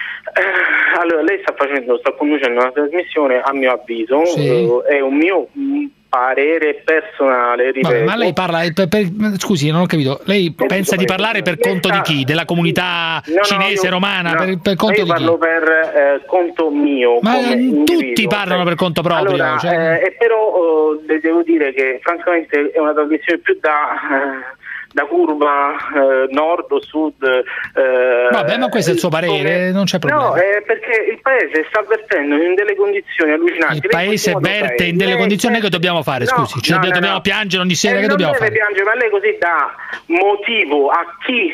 Eh, allora, lei sta facendo, sta conducendo una trasmissione, a mio avviso, sì. eh, è un mio parere personale, ripeto. Vabbè, ma lei parla, per, per, scusi, non ho capito, lei per pensa di parlare per conto sta, di chi? Della comunità no, cinese, no, io, romana? No, per, per conto io di parlo chi? per eh, conto mio. Ma come tutti parlano per conto proprio. Allora, cioè... eh, però oh, devo dire che francamente è una trasmissione più da... Eh, da curva, eh, nord o sud. Eh, Vabbè, ma questo è il suo parere, come... non c'è problema. No, eh, perché il paese sta avvertendo in delle condizioni allucinanti. Il paese verte in delle lei, condizioni, che dobbiamo fare? No, scusi, cioè, no, no, dobbiamo no. piangere ogni sera, eh, che dobbiamo fare? Non deve piangere, ma lei così dà motivo a chi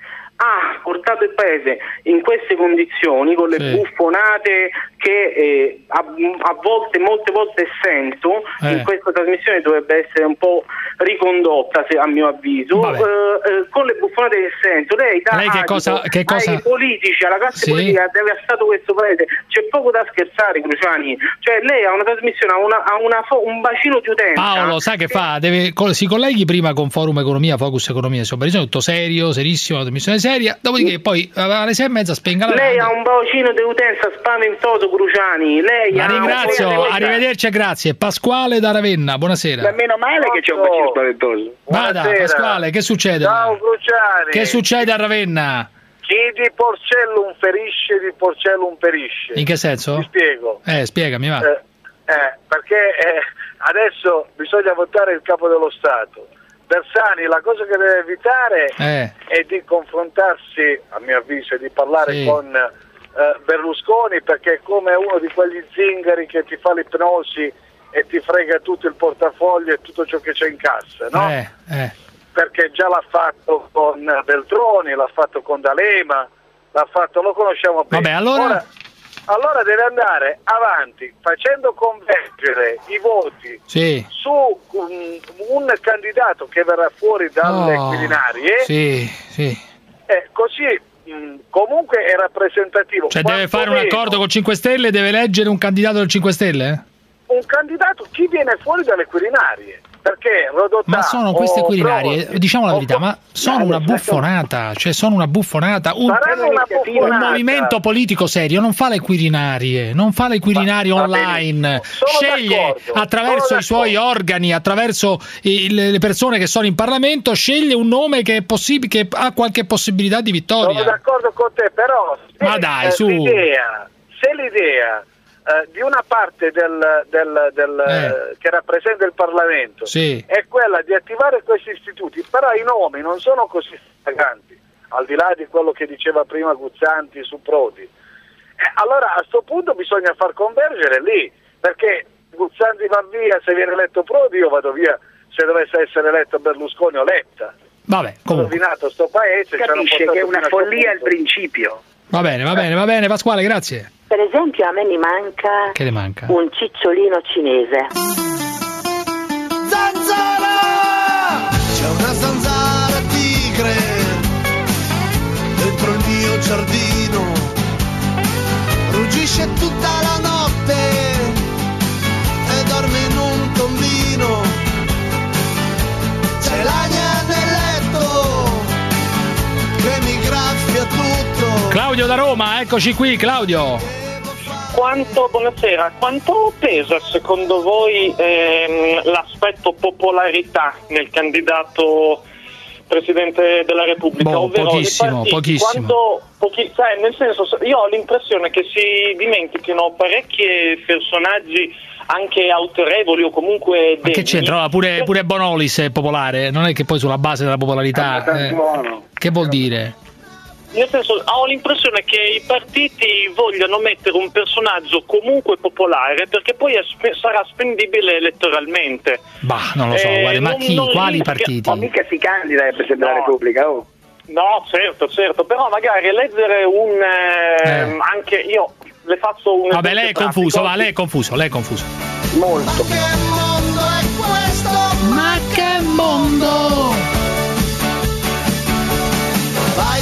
ha portato il paese in queste condizioni, con le sì. buffonate che eh, a, a volte, molte volte sento, eh. in questa trasmissione dovrebbe essere un po' ricondotta, se, a mio avviso, eh, eh, con le buffonate che sento. Lei dà lei che cosa, che cosa... ai politici, alla classe sì. politica che deve stato questo paese. C'è poco da scherzare, Cruciani. Cioè lei ha una trasmissione, ha, una, ha una fo- un bacino di utenza. Paolo, sa che, che fa? Deve, si colleghi prima con Forum Economia, Focus Economia, insomma, tutto serio, serissimo, una trasmissione seria, dopodiché poi alle sei e mezza spenga la lei radio. ha un bacino di utenza spaventoso, Cruciani. Lei la ha ringrazio, arrivederci e grazie. Pasquale da Ravenna, buonasera. Ma meno male che c'è un bacino spaventoso. Vada, Pasquale, che succede? Ciao Cruciani. Che succede a Ravenna? Chi di Porcellum ferisce, di Porcellum perisce. In che senso? Ti spiego. Eh, spiegami, va. Eh, eh, perché eh, adesso bisogna votare il capo dello Stato. Bersani la cosa che deve evitare eh. è di confrontarsi, a mio avviso, e di parlare sì. con eh, Berlusconi, perché è come uno di quegli zingari che ti fa l'ipnosi e ti frega tutto il portafoglio e tutto ciò che c'è in cassa, no? Eh, eh. Perché già l'ha fatto con Beltroni, l'ha fatto con D'Alema, l'ha fatto, lo conosciamo bene. Vabbè, allora... Ora, allora deve andare avanti facendo convergere i voti sì. su un, un candidato che verrà fuori dalle oh, Quirinarie, sì, sì. Eh, così mh, comunque è rappresentativo. Cioè deve fare un accordo con cinque Stelle, deve eleggere un candidato del cinque Stelle? Eh? Un candidato, chi viene fuori dalle Quirinarie? Perché Rodotà, ma sono queste oh, Quirinarie, Provosti, diciamo la verità, oh, ma sono una buffonata, cioè sono una buffonata. Un, una buffonata. un movimento politico serio non fa le Quirinarie, non fa le Quirinarie ma, online, sceglie attraverso i suoi organi, attraverso i, le persone che sono in Parlamento, sceglie un nome che è possibile, che ha qualche possibilità di vittoria. Sono d'accordo con te, però ma dai, eh, su. L'idea, se l'idea eh, di una parte del, del, del, eh. che rappresenta il Parlamento sì. è quella di attivare questi istituti, però i nomi non sono così straganti, al di là di quello che diceva prima Guzzanti su Prodi. Eh, allora a questo punto bisogna far convergere lì, perché Guzzanti va via se viene eletto Prodi, io vado via se dovesse essere eletto Berlusconi o Letta. Vabbè, comunque. Rovinato sto paese, capisce che è una follia il principio. Va bene, va bene, va bene, Pasquale, grazie. Per esempio a me mi manca, che le manca? un cicciolino cinese. Zanzara! C'è una zanzara tigre dentro il mio giardino, ruggisce tutta la notte e dorme in un tombino. C'è l'agna nel letto che mi graffia tutto. Claudio da Roma, eccoci qui, Claudio. Quanto, buonasera, quanto pesa secondo voi ehm, l'aspetto popolarità nel candidato Presidente della Repubblica? Boh, ovvero pochissimo, partiti, pochissimo. Quanto, pochi, sai, nel senso, io ho l'impressione che si dimentichino parecchi personaggi anche autorevoli o comunque ma che c'entra? Pure, pure Bonolis è popolare, non è che poi sulla base della popolarità eh, che vuol dire? Nel senso, ho l'impressione che i partiti vogliano mettere un personaggio comunque popolare perché poi è spe- sarà spendibile elettoralmente. Bah, non lo so, eh, guarda, ma non, chi? non Quali rischia... partiti? Ma mica si candida al Presidente No. della Repubblica, oh. No, certo, certo, però magari eleggere un... Eh, Eh. anche io le faccio un... Vabbè, lei è esempio confuso, pratico. va, lei è confuso, lei è confuso. Molto. Che mondo è questo? Ma che mondo! Vai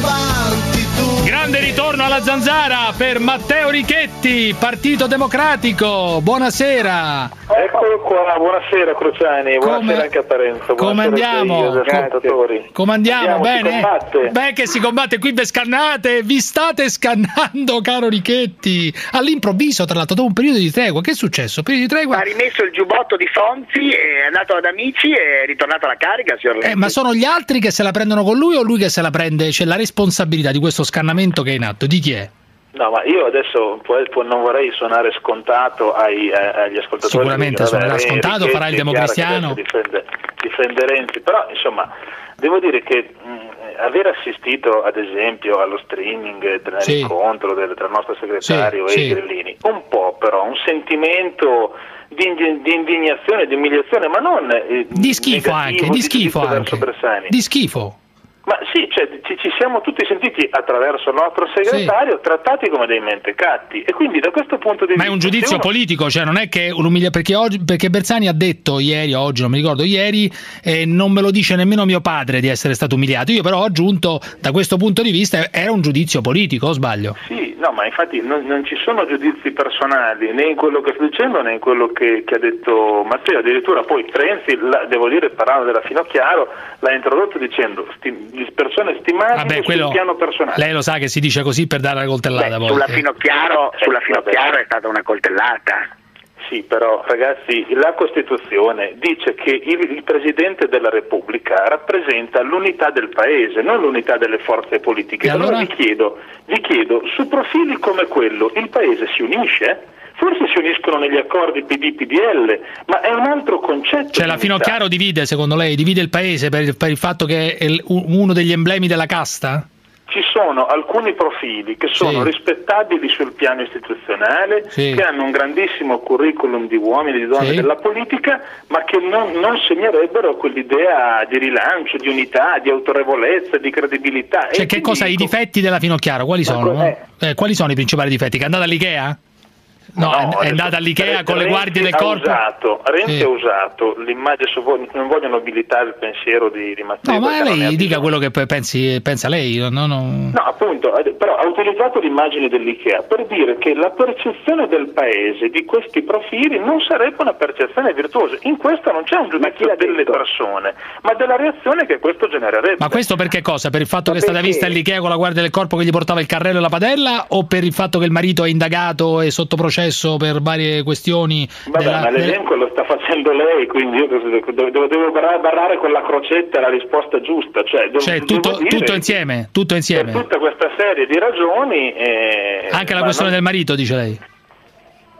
avanti tu. Grande ritorno alla Zanzara per Matteo Richetti, Partito Democratico. Buonasera. Eccolo qua, buonasera Cruciani, buonasera Come- anche a Parenzo. Come buonasera andiamo? a te, agli ascoltatori. Come andiamo? Andiamo, si Bene? combatte. Beh, che si combatte qui, vi scannate, vi state scannando, caro Richetti. All'improvviso, tra l'altro, dopo un periodo di tregua. Che è successo? Periodo di tregua? Ha rimesso il giubbotto di Fonzi, è andato ad Amici e è ritornato alla carica, signor Renzi. Eh, ma sono gli altri che se la prendono con lui o lui che se la prende? C'è la responsabilità di questo scannamento che è in atto, di chi è? No, ma io adesso poi, poi non vorrei suonare scontato ai, eh, agli ascoltatori. Sicuramente perché, suonerà vabbè, scontato, Richetti farà il è chiaro democristiano. che adesso Difende, difende Renzi, però insomma devo dire che mh, aver assistito ad esempio allo streaming dell'incontro del, tra il nostro segretario Sì, e sì. Grillini, un po' però un sentimento di, indi- di indignazione, di umiliazione, ma non eh, Di schifo negativo, anche, di schifo giudizio anche. verso Bersani. Di schifo. Ma sì, cioè, ci, ci siamo tutti sentiti attraverso il nostro segretario trattati come dei mentecatti e quindi da questo punto di Ma vista... è un giudizio se uno- politico, cioè non è che un'umilia perché oggi perché Bersani ha detto ieri o oggi, non mi ricordo, ieri eh, non me lo dice nemmeno mio padre di essere stato umiliato. Io però ho aggiunto da questo punto di vista era un giudizio politico, o sbaglio? Sì, no, ma infatti non, non ci sono giudizi personali né in quello che sto dicendo né in quello che, che ha detto Matteo, addirittura poi Renzi, la, devo dire, parlando della Finocchiaro, l'ha introdotto dicendo sti, persone stimabili sul piano personale. Lei lo sa che si dice così per dare la coltellata. Beh, poi. sulla Finocchiaro, Eh, sulla vabbè. Finocchiaro è stata una coltellata. Sì, però ragazzi, la Costituzione dice che il, il Presidente della Repubblica rappresenta l'unità del Paese, non l'unità delle forze politiche. E allora? vi chiedo, vi chiedo, su profili come quello il Paese si unisce? Forse si uniscono negli accordi P D P D L, ma è un altro concetto. Cioè la Finocchiaro divide, secondo lei, divide il paese per, per il fatto che è il- uno degli emblemi della casta? Ci sono alcuni profili che sono Sì. rispettabili sul piano istituzionale, Sì. che hanno un grandissimo curriculum di uomini e di donne Sì. della politica, ma che non, non segnerebbero quell'idea di rilancio, di unità, di autorevolezza, di credibilità. Cioè E che quindi cosa, i dico- difetti della Finocchiaro, quali sono? cos'è? Eh, quali sono i principali difetti? Che è andata all'Ikea? No, è- è adesso, andata all'Ikea con le Renzi guardie del ha corpo? Usato, Renzi Sì. ha usato l'immagine, su- non voglio nobilitare il pensiero di, di Matteo. No, ma perché non ne ha lei dica bisogno. quello che pe- pensi, pensa lei. No, no. No, appunto, eh, però ha utilizzato l'immagine dell'Ikea per dire che la percezione del paese di questi profili non sarebbe una percezione virtuosa. In questo non c'è un giudizio delle persone, ma della reazione che questo genererebbe. Ma questo per che cosa? Per il fatto che è stata perché? vista all'Ikea con la guardia del corpo che gli portava il carrello e la padella, o per il fatto che il marito è indagato e sotto processo per varie questioni? Vabbè, della- ma l'elenco lo sta facendo lei, quindi io devo, devo, devo barra- barrare con la crocetta la risposta giusta. Cioè, devo, Cioè devo tutto, dire tutto che insieme, tutto per insieme. tutta questa serie di ragioni... eh, Anche la ma questione non- del marito, dice lei.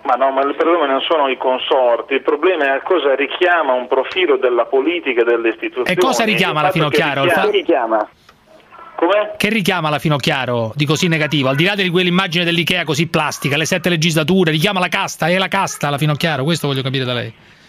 Ma no, ma il problema non sono i consorti, il problema è cosa richiama un profilo della politica e delle istituzioni. E cosa richiama la Finocchiaro? Richiama... Fa... richiama? Come? Che richiama la Finocchiaro di così negativo? Al di là di quell'immagine dell'Ikea così plastica, le sette legislature, richiama la casta, è la casta la Finocchiaro, questo voglio capire da lei.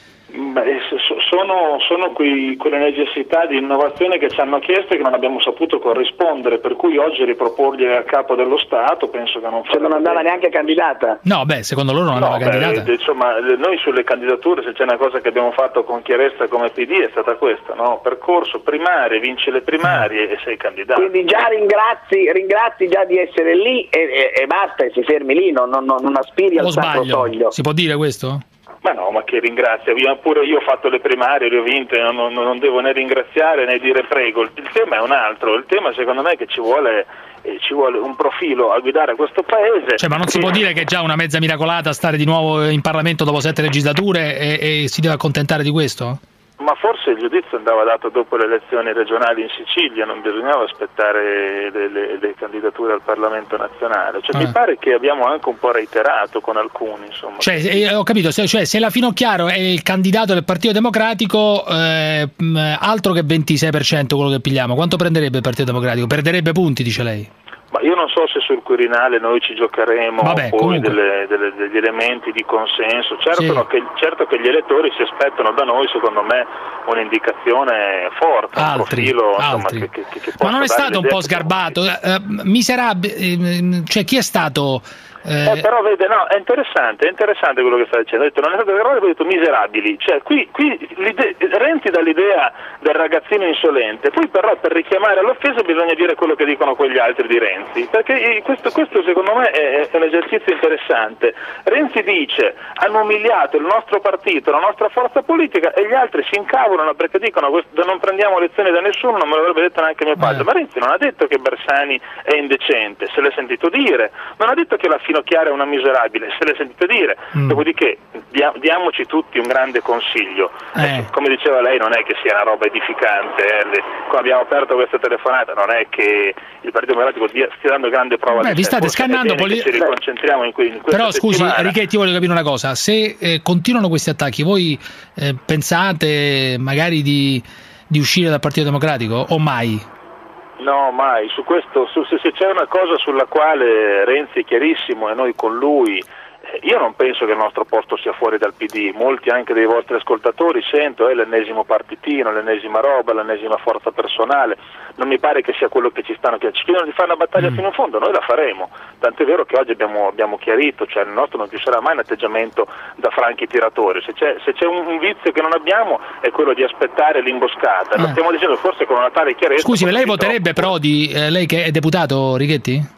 Beh, sono, sono qui, quelle necessità di innovazione che ci hanno chiesto e che non abbiamo saputo corrispondere, per cui oggi riproporgli a capo dello Stato penso che non se non andava neanche candidata. No, beh, secondo loro non andava no, candidata. Beh, insomma, noi sulle candidature, se c'è una cosa che abbiamo fatto con chiarezza come P D è stata questa, no? Percorso primarie, vince le primarie e sei candidato. Quindi già ringrazi, ringrazi già di essere lì e, e, e basta, e si fermi lì, non, non, non aspiri al sacro soglio. Si può dire questo? Ma no, ma che ringrazia, io, pure io ho fatto le primarie, le ho vinte, non, non, non devo né ringraziare né dire prego, il, il tema è un altro, il tema secondo me è che ci vuole, eh, ci vuole un profilo a guidare questo paese. Cioè, ma non si può dire che è già una mezza miracolata stare di nuovo in Parlamento dopo sette legislature e, e si deve accontentare di questo? Ma forse il giudizio andava dato dopo le elezioni regionali in Sicilia, non bisognava aspettare le, le, le candidature al Parlamento nazionale. Cioè, eh. mi pare che abbiamo anche un po' reiterato con alcuni, insomma. Cioè, eh, ho capito, se, cioè, se la Finocchiaro è il candidato del Partito Democratico, eh, altro che ventisei per cento quello che pigliamo, quanto prenderebbe il Partito Democratico? Perderebbe punti, dice lei? Ma io non so se sul Quirinale noi ci giocheremo Vabbè, poi delle, delle, degli elementi di consenso. Certo, sì. no, che, certo che gli elettori si aspettano da noi, secondo me, un'indicazione forte, altri, un profilo altri. Insomma, che, che, che Ma non è stato un po' sgarbato? Eh, miserabile, cioè chi è stato... Eh, eh, però vede, no, è interessante, è interessante quello che sta dicendo. Ha detto, non è stato grave, poi ha detto miserabili. Cioè, qui, qui Renzi dà l'idea del ragazzino insolente, poi però per richiamare all'offesa bisogna dire quello che dicono quegli altri di Renzi, perché questo, questo secondo me è, è un esercizio interessante. Renzi dice, hanno umiliato il nostro partito, la nostra forza politica, e gli altri si incavolano perché dicono non prendiamo lezioni da nessuno, non me l'avrebbe detto neanche mio padre. Eh. Ma Renzi non ha detto che Bersani è indecente, se l'è sentito dire, non ha detto che la Finocchiaro è una miserabile, se l'è sentito dire. Mm. Dopodiché dia, diamoci tutti un grande consiglio. Eh. Come diceva lei, non è che sia una roba edificante, eh. Quando abbiamo aperto questa telefonata non è che il Partito Democratico dia, stia dando grande prova. Beh, di vi sé. state Forse scannando poli... ci riconcentriamo in, que- in questa Però scusi, settimana. Richetti, voglio capire una cosa, se eh, continuano questi attacchi, voi eh, pensate magari di, di uscire dal Partito Democratico o mai? No, mai. Su questo, su, se, se c'è una cosa sulla quale Renzi è chiarissimo e noi con lui, eh, io non penso che il nostro posto sia fuori dal P D. Molti anche dei vostri ascoltatori sento è eh, l'ennesimo partitino, l'ennesima roba, l'ennesima forza personale. Non mi pare che sia quello che ci stanno chiedendo. Ci chiedono di fare una battaglia mm. fino in fondo, noi la faremo. Tant'è vero che oggi abbiamo, abbiamo chiarito, cioè il nostro non ci sarà mai un atteggiamento da franchi tiratori. Se c'è, se c'è un, un vizio che non abbiamo è quello di aspettare l'imboscata. Eh. Lo stiamo dicendo forse con una tale chiarezza. Scusi, lei voterebbe Prodi, eh, lei che è deputato, Richetti?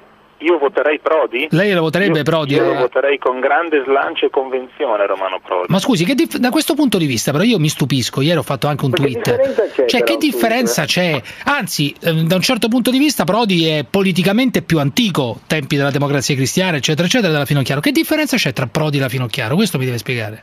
Io voterei Prodi? Lei lo voterebbe io, Prodi? Io eh? lo voterei con grande slancio e convinzione Romano Prodi. Ma scusi, che dif- da questo punto di vista però io mi stupisco, ieri ho fatto anche un Ma tweet. Che differenza c'è, cioè che differenza tweet? c'è? Anzi, eh, da un certo punto di vista Prodi è politicamente più antico, tempi della Democrazia Cristiana, eccetera, eccetera, della Finocchiaro. Che differenza c'è tra Prodi e la Finocchiaro? Questo mi deve spiegare.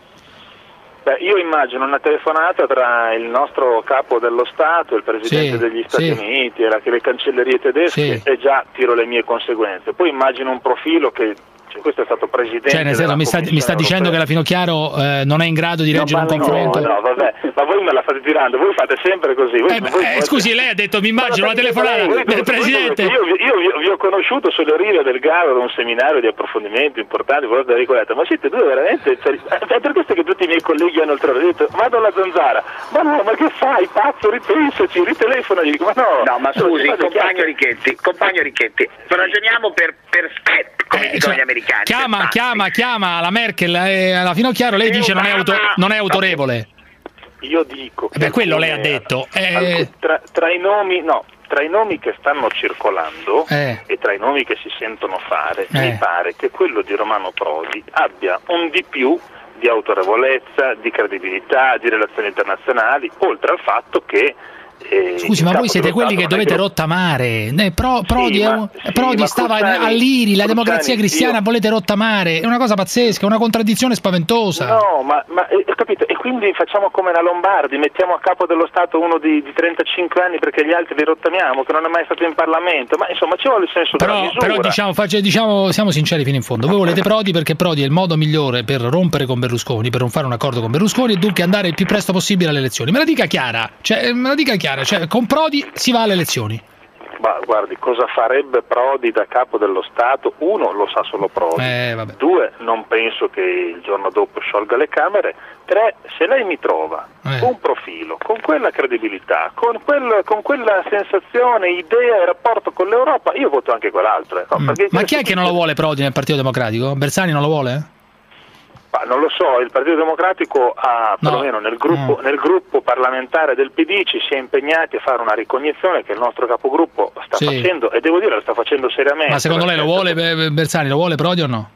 Beh, io immagino una telefonata tra il nostro capo dello Stato, il Presidente sì, degli Stati sì. Uniti e la, le cancellerie tedesche sì. e già tiro le mie conseguenze. Poi immagino un profilo che, cioè, questo è stato Presidente Cioè, nel senso, mi sta, mi sta dicendo che la Finocchiaro eh, non è in grado di reggere un confronto? No, no, vabbè, ma voi me la state tirando, voi fate sempre così. Voi, eh, beh, voi, eh, scusi, lei ha detto, mi immagino una telefonata voi, del Presidente. Io, io, io vi ho conosciuto sulle rive del Garo ad un seminario di approfondimento importante, voi avete ricordato, ma siete due veramente, cioè, è per questo che tutti i miei colleghi hanno il trovato, detto, vado alla zanzara, ma no, ma che fai, pazzo, ripensaci, ritelefona, dico, ma no. No, ma scusi, compagno Richetti, compagno Richetti, ragioniamo per, per step, come eh, dicono cioè, gli americani. Chiama, chiama, chiama la Merkel e alla Finocchiaro, lei dice non è, auto, non è autorevole. Io dico eh beh, quello lei ha detto eh... tra, tra i nomi no tra i nomi che stanno circolando eh. e tra i nomi che si sentono fare eh. mi pare che quello di Romano Prodi abbia un di più di autorevolezza, di credibilità, di relazioni internazionali, oltre al fatto che E Scusi, ma voi siete quelli che dovete rottamare. Eh, Pro, Prodi, sì, ma, sì, Prodi stava Cruciani, all'I R I, la Democrazia Cristiana, io... volete rottamare. È una cosa pazzesca, è una contraddizione spaventosa. No, ma, ma eh, capito? E quindi facciamo come la Lombardi, mettiamo a capo dello Stato uno di, di trentacinque anni perché gli altri li rottamiamo, che non è mai stato in Parlamento. Ma insomma ci vuole il senso però, della misura. Però diciamo, faccia, diciamo, siamo sinceri fino in fondo. Voi volete Prodi perché Prodi è il modo migliore per rompere con Berlusconi, per non fare un accordo con Berlusconi e dunque andare il più presto possibile alle elezioni. Me la dica chiara, cioè, me la dica chiara, cioè con Prodi si va alle elezioni. Ma guardi, cosa farebbe Prodi da capo dello Stato? Uno, lo sa solo Prodi. Eh, Due, non penso che il giorno dopo sciolga le Camere. Tre, se lei mi trova eh. un profilo, con quella credibilità, con, quel, con quella sensazione, idea e rapporto con l'Europa, io voto anche quell'altro. Eh. No, mm. Ma chi è che non lo vuole Prodi nel Partito Democratico? Bersani non lo vuole? Ma non lo so, il Partito Democratico ha, no. perlomeno nel gruppo, no. nel gruppo parlamentare del P D ci si è impegnati a fare una ricognizione che il nostro capogruppo sta sì. facendo, e devo dire lo sta facendo seriamente. Ma secondo lei lo vuole Bersani, lo vuole Prodi o no?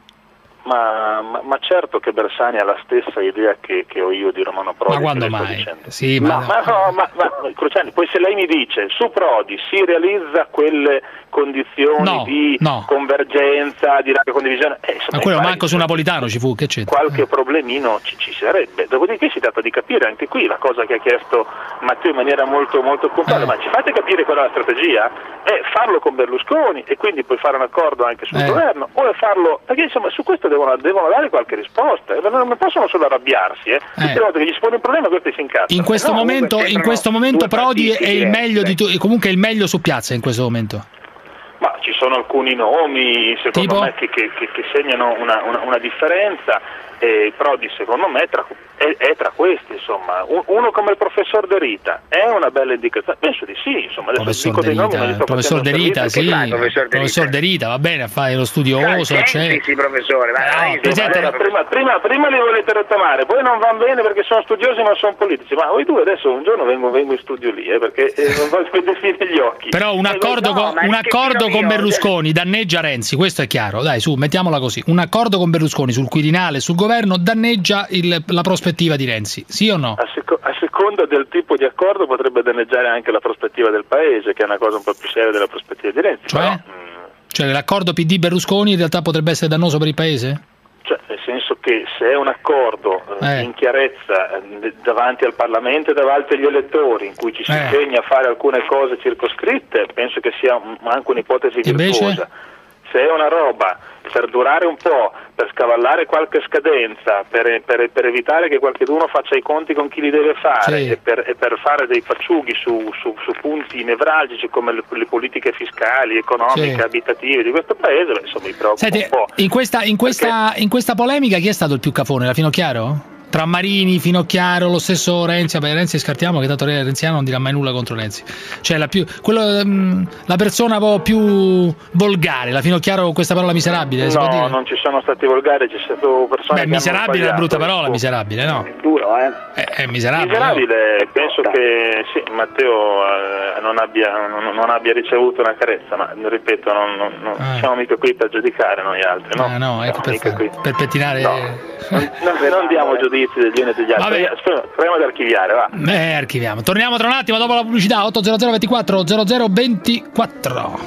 Ma, ma, ma certo che Bersani ha la stessa idea che, che ho io di Romano Prodi. Ma quando mai? Sì, ma, ma, ma, no, ma, ma Cruciani, poi se lei mi dice su Prodi si realizza quelle condizioni no, di no. convergenza, di condivisione, eh, insomma, ma quello manco su Napolitano ci fu, che c'è? Qualche problemino ci, ci sarebbe. Dopodiché si tratta di capire anche qui la cosa che ha chiesto Matteo in maniera molto molto puntuale, eh. ma ci fate capire qual è la strategia? È farlo con Berlusconi e quindi poi fare un accordo anche sul eh. governo, o è farlo, perché insomma su questo devono, devono dare qualche risposta, eh. non possono solo arrabbiarsi, eh. tutte le volte che gli si pone un problema questi si incazzano. In questo eh no, momento, in questo momento Prodi è il meglio di tu, comunque è il meglio su piazza in questo momento. Ma ci sono alcuni nomi secondo tipo? me che, che, che, che segnano una, una, una differenza, e Prodi secondo me tra, è, è tra questi, insomma. Uno come il professor De Rita è una bella indicazione, penso di sì, insomma. Adesso dico dei nomi, ma li sto professor De Rita, sì, il professor De professor Rita. De Rita va bene a fare lo studioso, ah, c'è. Sì, professore, ma no, no, presente, ma prima, prima, prima li volete rottamare, poi non vanno bene perché sono studiosi ma sono politici, ma voi due adesso un giorno vengo, vengo in studio lì, eh, perché eh, non voglio vedervi negli occhi. Però un accordo, no, con, un accordo con Berlusconi danneggia Renzi, questo è chiaro, dai su, mettiamola così, un accordo con Berlusconi sul Quirinale e sul governo danneggia il, la prospettiva di Renzi, sì o no? A, seco- a seconda del tipo di accordo potrebbe danneggiare anche la prospettiva del paese, che è una cosa un po' più seria della prospettiva di Renzi. Cioè? Però, mh, cioè l'accordo P D Berlusconi in realtà potrebbe essere dannoso per il paese? Cioè, nel senso che se è un accordo eh. in chiarezza eh, davanti al Parlamento e davanti agli elettori, in cui ci si eh. impegna a fare alcune cose circoscritte, penso che sia un, anche un'ipotesi virtuosa. Invece? Se è una roba per durare un po', per scavallare qualche scadenza, per, per, per evitare che qualcuno faccia i conti con chi li deve fare, sì. e, per, e per fare dei facciughi su, su, su punti nevralgici come le, le politiche fiscali, economiche, sì. abitative di questo paese, beh, insomma mi preoccupa Senti, un po'. In questa, in, questa, Perché... in questa polemica chi è stato il più cafone? La Finocchiaro? Tra Marini, Finocchiaro, lo stesso Renzi, vabbè, Renzi scartiamo che tanto Renziano non dirà mai nulla contro Renzi. Cioè la, più, quello, mh, la persona un po' più volgare, la Finocchiaro con questa parola miserabile, si no, può dire? Non ci sono stati volgari, c'è stato persone Beh, che miserabile è una brutta parola, tu. miserabile, no? È duro, eh? È, è miserabile. Miserabile, no? penso che sì, Matteo eh, non, abbia, non, non abbia ricevuto una carezza, ma ripeto, non, non, non ah. siamo mica qui per giudicare noi altri, no? Ah, no, ecco, per, fare, per pettinare... No. non, non, non diamo giudizi degli uni e degli altri. Vabbè. Proviamo ad archiviare, va. Eh, archiviamo. Torniamo tra un attimo dopo la pubblicità. Otto zero zero ventiquattro zero zero ventiquattro.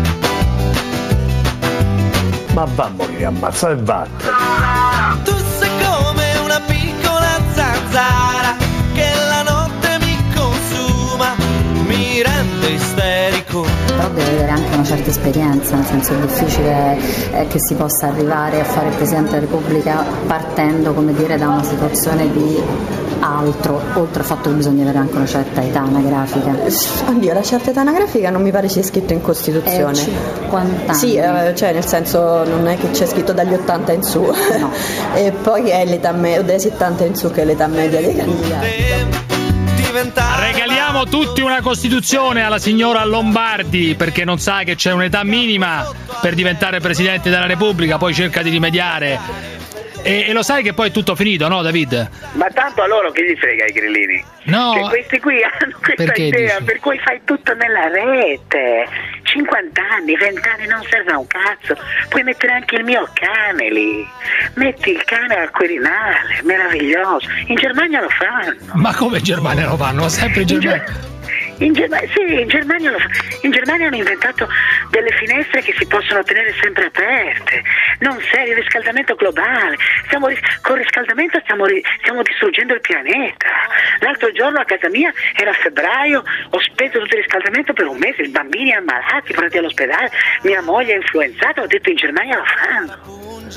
Ma va a morire, ammazza e vattene. Tu sei come una piccola zanzara che la notte mi consuma, mi rende isterico. Però deve avere anche una certa esperienza, nel senso è difficile eh, che si possa arrivare a fare il Presidente della Repubblica partendo, come dire, da una situazione di altro, oltre al fatto che bisogna avere anche una certa età anagrafica. Oddio, la certa età anagrafica non mi pare sia scritto in Costituzione. cinquanta anni. Sì, eh, cioè nel senso non è che c'è scritto dagli ottanta in su. No. E poi è l'età media, o dai settanta in su che è l'età media dei candidati. Regaliamo tutti una Costituzione alla signora Lombardi, perché non sa che c'è un'età minima per diventare Presidente della Repubblica, poi cerca di rimediare. E, e lo sai che poi è tutto finito, no David? Ma tanto a loro che gli frega i grillini? No. Che questi qui hanno questa idea dici? Per cui fai tutto nella rete. cinquanta anni, venti anni non serve a un cazzo. Puoi mettere anche il mio cane lì. Metti il cane al Quirinale, meraviglioso. In Germania lo fanno. Ma come in Germania lo fanno? Sempre in Germania. In, Germa- sì, in, Germania lo fa- in Germania hanno inventato delle finestre che si possono tenere sempre aperte. Non serio, il riscaldamento globale. Stiamo ris- con il riscaldamento stiamo, ri- stiamo distruggendo il pianeta. L'altro giorno a casa mia era febbraio, ho spento tutto il riscaldamento per un mese, i bambini ammalati, portati all'ospedale, mia moglie è influenzata, ho detto in Germania lo fanno.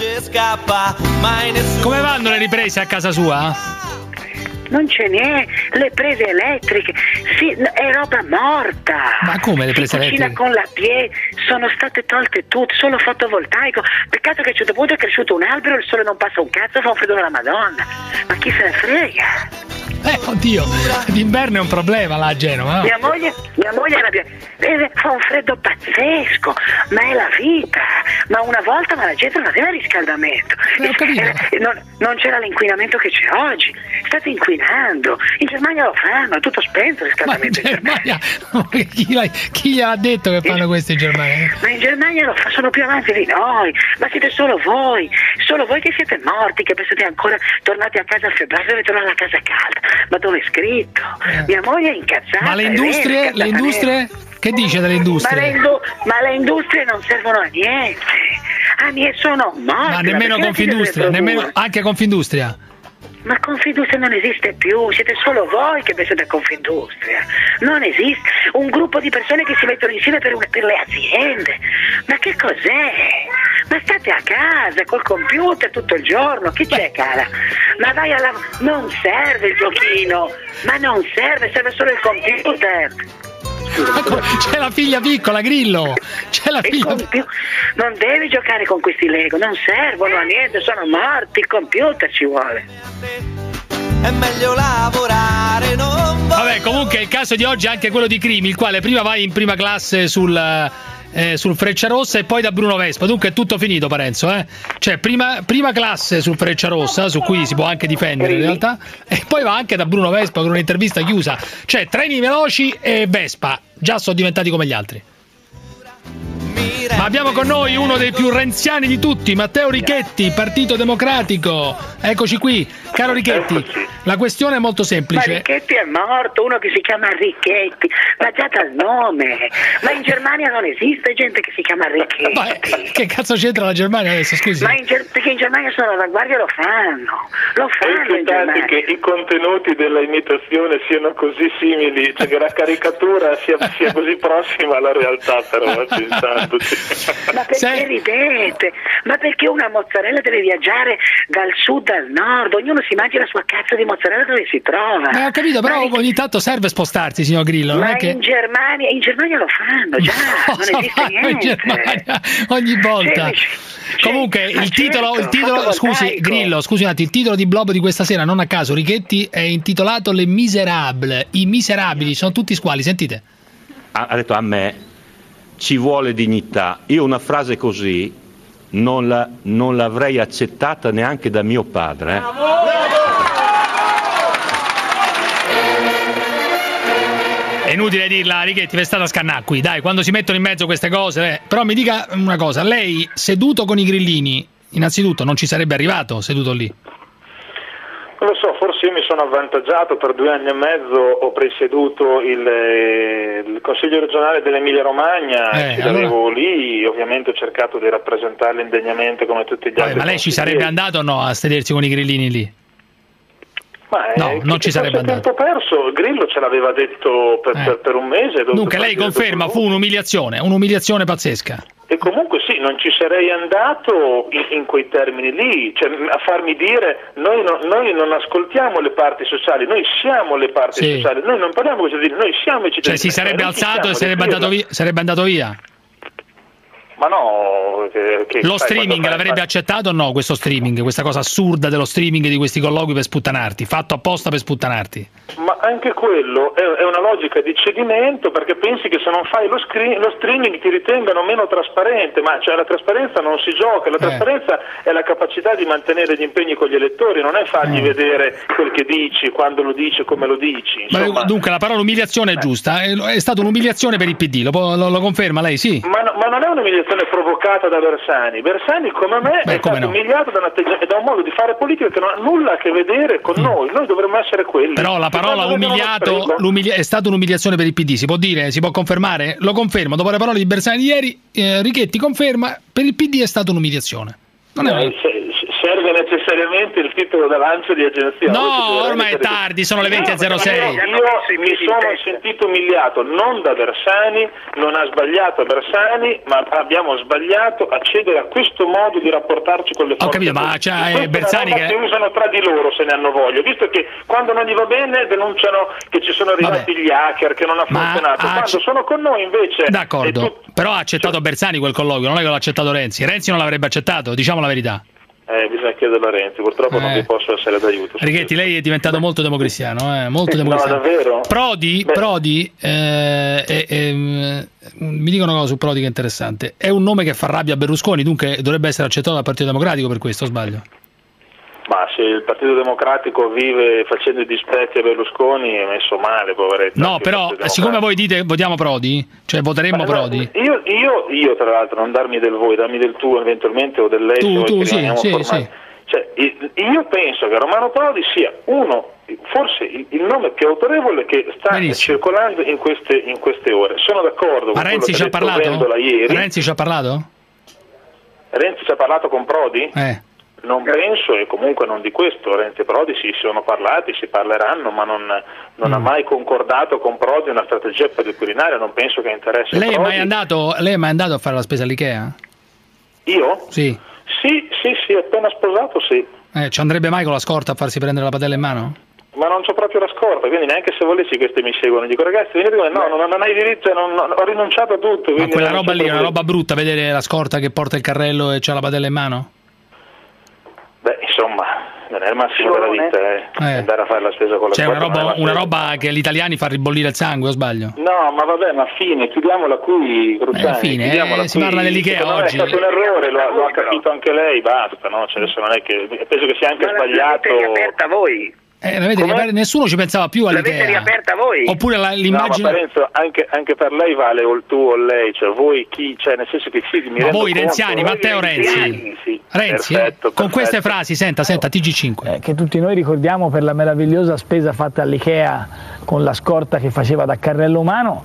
Come vanno le riprese a casa sua? Non ce n'è, le prese elettriche, sì, è roba morta. Ma come le prese si cucina elettriche? con la pie, sono state tolte tutte, solo fotovoltaico. Peccato che a un certo punto è cresciuto un albero, il sole non passa un cazzo, fa un freddo della Madonna. Ma chi se ne frega? Eh, oddio, d'inverno è un problema là a Genova, no? Mia moglie, mia moglie è una... eh, fa un freddo pazzesco, ma è la vita. Ma una volta ma la gente non aveva riscaldamento. Era, non, non c'era l'inquinamento che c'è oggi. State inquinando. In Germania lo fanno, è tutto spento il riscaldamento. Ma in Germania, chi, l'ha, chi gli ha detto che fanno questo in Germania? Ma in Germania lo fa, sono più avanti di noi. Ma siete solo voi, solo voi che siete morti, che pensate ancora tornati a casa a febbraio, dovete tornare a casa calda. Ma dove è scritto? Eh. Mia moglie è incazzata. Ma le industrie, vero, le industrie? Che dice delle industrie? Ma le, indu- ma le industrie non servono a niente. A niente, sono morte. Ma nemmeno Confindustria, nemmeno anche Confindustria. Ma Confindustria non esiste più, siete solo voi che pensate a Confindustria. Non esiste un gruppo di persone che si mettono insieme per, un, per le aziende. Ma che cos'è? Ma state a casa col computer tutto il giorno, chi c'è cara? Ma vai alla... non serve il giochino, ma non serve, serve solo il computer. C'è la figlia piccola, Grillo. C'è la figlia compi- Non devi giocare con questi Lego, non servono a niente, sono morti, il computer ci vuole. È meglio lavorare, non Vabbè, comunque il caso di oggi è anche quello di Crimi, il quale prima vai in prima classe sul eh, sul Frecciarossa e poi da Bruno Vespa. Dunque è tutto finito, Parenzo, eh? Cioè prima, prima classe sul Frecciarossa, su cui si può anche difendere in realtà, e poi va anche da Bruno Vespa con un'intervista chiusa. Cioè treni veloci e Vespa già sono diventati come gli altri. Ma abbiamo con noi uno dei più renziani di tutti, Matteo Richetti, Partito Democratico. Eccoci qui, caro Richetti. La questione è molto semplice. Ma Richetti è morto, uno che si chiama Richetti, ma già dal nome. Ma in Germania non esiste gente che si chiama Richetti. Ma che cazzo c'entra la Germania adesso, scusi? Ma in Ger- perché in Germania sono all'avanguardia e lo fanno. Lo fanno in Germania. Che i contenuti della imitazione siano così simili, cioè che la caricatura sia, sia così prossima alla realtà, però pensandoci. Ma perché Sei... ridete? Ma perché una mozzarella deve viaggiare dal sud al nord? Ognuno si mangia la sua cazzo di mozzarella dove si trova. Ma ho capito, però ma ogni tanto serve spostarsi, signor Grillo. Ma non è che... in Germania, in Germania lo fanno già, non esiste niente. In Germania, ogni volta. C'è, Comunque c'è, il titolo, certo, il titolo scusi Grillo, scusi un attimo, il titolo di Blob di questa sera, non a caso, Richetti, è intitolato Le Miserable. I miserabili sono tutti squali, sentite. Ha, ha detto a me ci vuole dignità. Io una frase così non, la, non l'avrei accettata neanche da mio padre. Eh. È inutile dirla, Richetti, vi è stata scannare qui, dai, quando si mettono in mezzo queste cose. Eh. Però mi dica una cosa, lei seduto con i grillini, innanzitutto non ci sarebbe arrivato seduto lì? Non lo so, forse io mi sono avvantaggiato, per due anni e mezzo ho presieduto il, il Consiglio regionale dell'Emilia Romagna, eh, ci allora... avevo lì, ovviamente ho cercato di rappresentarli indegnamente come tutti gli Vabbè, altri. Ma lei ci sarebbe andato o no a sedersi con i grillini lì? Ma no, eh, non ci sarebbe andato. Tempo perso, Grillo ce l'aveva detto per, eh. per, per un mese. Dunque lei conferma, fu un'umiliazione, un'umiliazione pazzesca. E comunque sì, non ci sarei andato in, in quei termini lì, cioè a farmi dire noi, no, noi non ascoltiamo le parti sociali, noi siamo le parti sì. sociali, noi non parliamo con i cittadini, noi siamo i cittadini. Cioè si sarebbe alzato e sarebbe andato, via, sarebbe andato via? Ma no, che, che lo streaming l'avrebbe fai... accettato o no, questo streaming, questa cosa assurda dello streaming di questi colloqui per sputtanarti, fatto apposta per sputtanarti? Ma anche quello è, è una logica di cedimento, perché pensi che se non fai lo, screen, lo streaming ti ritengano meno trasparente, ma cioè la trasparenza non si gioca, la trasparenza eh. è la capacità di mantenere gli impegni con gli elettori, non è fargli eh. vedere quel che dici, quando lo dici, come lo dici. Ma dunque la parola umiliazione è eh. giusta, è, è stata un'umiliazione per il P D, lo, lo, lo conferma lei, sì? Ma, no, ma non è un'umiliazione l'umiliazione provocata da Bersani. Bersani, come me, Beh, è stato no. umiliato da un, atteggi- da un modo di fare politica che non ha nulla a che vedere con mm. noi. Noi dovremmo essere quelli. Però la parola umiliato l'umili- è stata un'umiliazione per il P D, si può dire? Si può confermare? Lo confermo. Dopo le parole di Bersani di ieri, eh, Richetti conferma, per il P D è stata un'umiliazione. Non è no, serve necessariamente il titolo da lancio di agenzia. No, ormai è tardi, sono le venti e zero sei. Io, io mi sono sentito umiliato non da Bersani, non ha sbagliato Bersani, ma abbiamo sbagliato a cedere a questo modo di rapportarci con le forze. Ho capito, ma c'è Bersani che... che usano tra di loro se ne hanno voglia, visto che quando non gli va bene denunciano che ci sono arrivati Vabbè. gli hacker, che non ha ma funzionato. Ha... Quando sono con noi invece... D'accordo, tu... però ha accettato cioè... Bersani quel colloquio, non è che l'ha accettato Renzi. Renzi non l'avrebbe accettato, diciamo la verità. Eh, bisogna chiederlo a Renzi, purtroppo eh. non vi posso essere d'aiuto. Righetti, lei è diventato Beh. molto democristiano, eh? molto democristiano. No, davvero? Prodi, Prodi eh, eh, eh, mi dicono una cosa su Prodi che è interessante. È un nome che fa rabbia a Berlusconi, dunque dovrebbe essere accettato dal Partito Democratico, per questo, o sbaglio? Ma se il Partito Democratico vive facendo i dispetti a Berlusconi è messo male, poveretto. No, però siccome voi dite votiamo Prodi, cioè voteremmo Ma Prodi. No, io, io, io tra l'altro non darmi del voi, darmi del tu eventualmente o del lei. Tu, tu, sì, sì, sì. Cioè, io penso che Romano Prodi sia uno, forse il, il nome più autorevole che sta Benissimo. circolando in queste, in queste ore. Sono d'accordo Ma con Renzi ci ha parlato? Ieri. Renzi ci ha parlato? Renzi ci ha parlato con Prodi? Eh. Non penso, e comunque non di questo. Renzi e Prodi si sono parlati, si parleranno, ma non, non mm. ha mai concordato con Prodi una strategia per il Quirinale. Non penso che interessi lei Prodi. È mai andato, lei è mai andato a fare la spesa all'Ikea? Io? Sì. Sì, sì, sì, appena sposato sì. Eh, ci andrebbe mai con la scorta a farsi prendere la padella in mano? Ma non c'ho proprio la scorta, quindi neanche se volessi questi mi seguono. Dico ragazzi, venite con me. No, non, non hai diritto, non, non, ho rinunciato a tutto. Ma quella roba lì è una roba brutta, vedere la scorta che porta il carrello e c'ha la padella in mano? Beh, insomma, non è il massimo della vita eh. Eh. andare a fare la spesa con la C'è scorta. C'è una roba, una roba che agli italiani fa ribollire il sangue, o sbaglio? No, ma vabbè, ma fine, chiudiamola qui, Cruciani. Eh, fine, eh, si qui. parla dell'Ikea oggi. È stato un errore, lo, lo ha capito anche lei, basta, no? Cioè, adesso non è che, penso che sia anche ma sbagliato. Ma l'avete riaperta voi? Eh, l'avete riaperta, nessuno ci pensava più all'Ikea. L'avete riaperta voi? Oppure la, l'immagine... No, ma Parenzo, anche, anche per lei vale o il tu o lei, cioè voi chi, cioè nel senso che sì, mi ma voi conto, renziani, Matteo Renzi. Sì, Renzi, perfetto, eh? Con perfetto. queste frasi, senta, senta, T G cinque. Eh, che tutti noi ricordiamo per la meravigliosa spesa fatta all'Ikea con la scorta che faceva da carrello umano,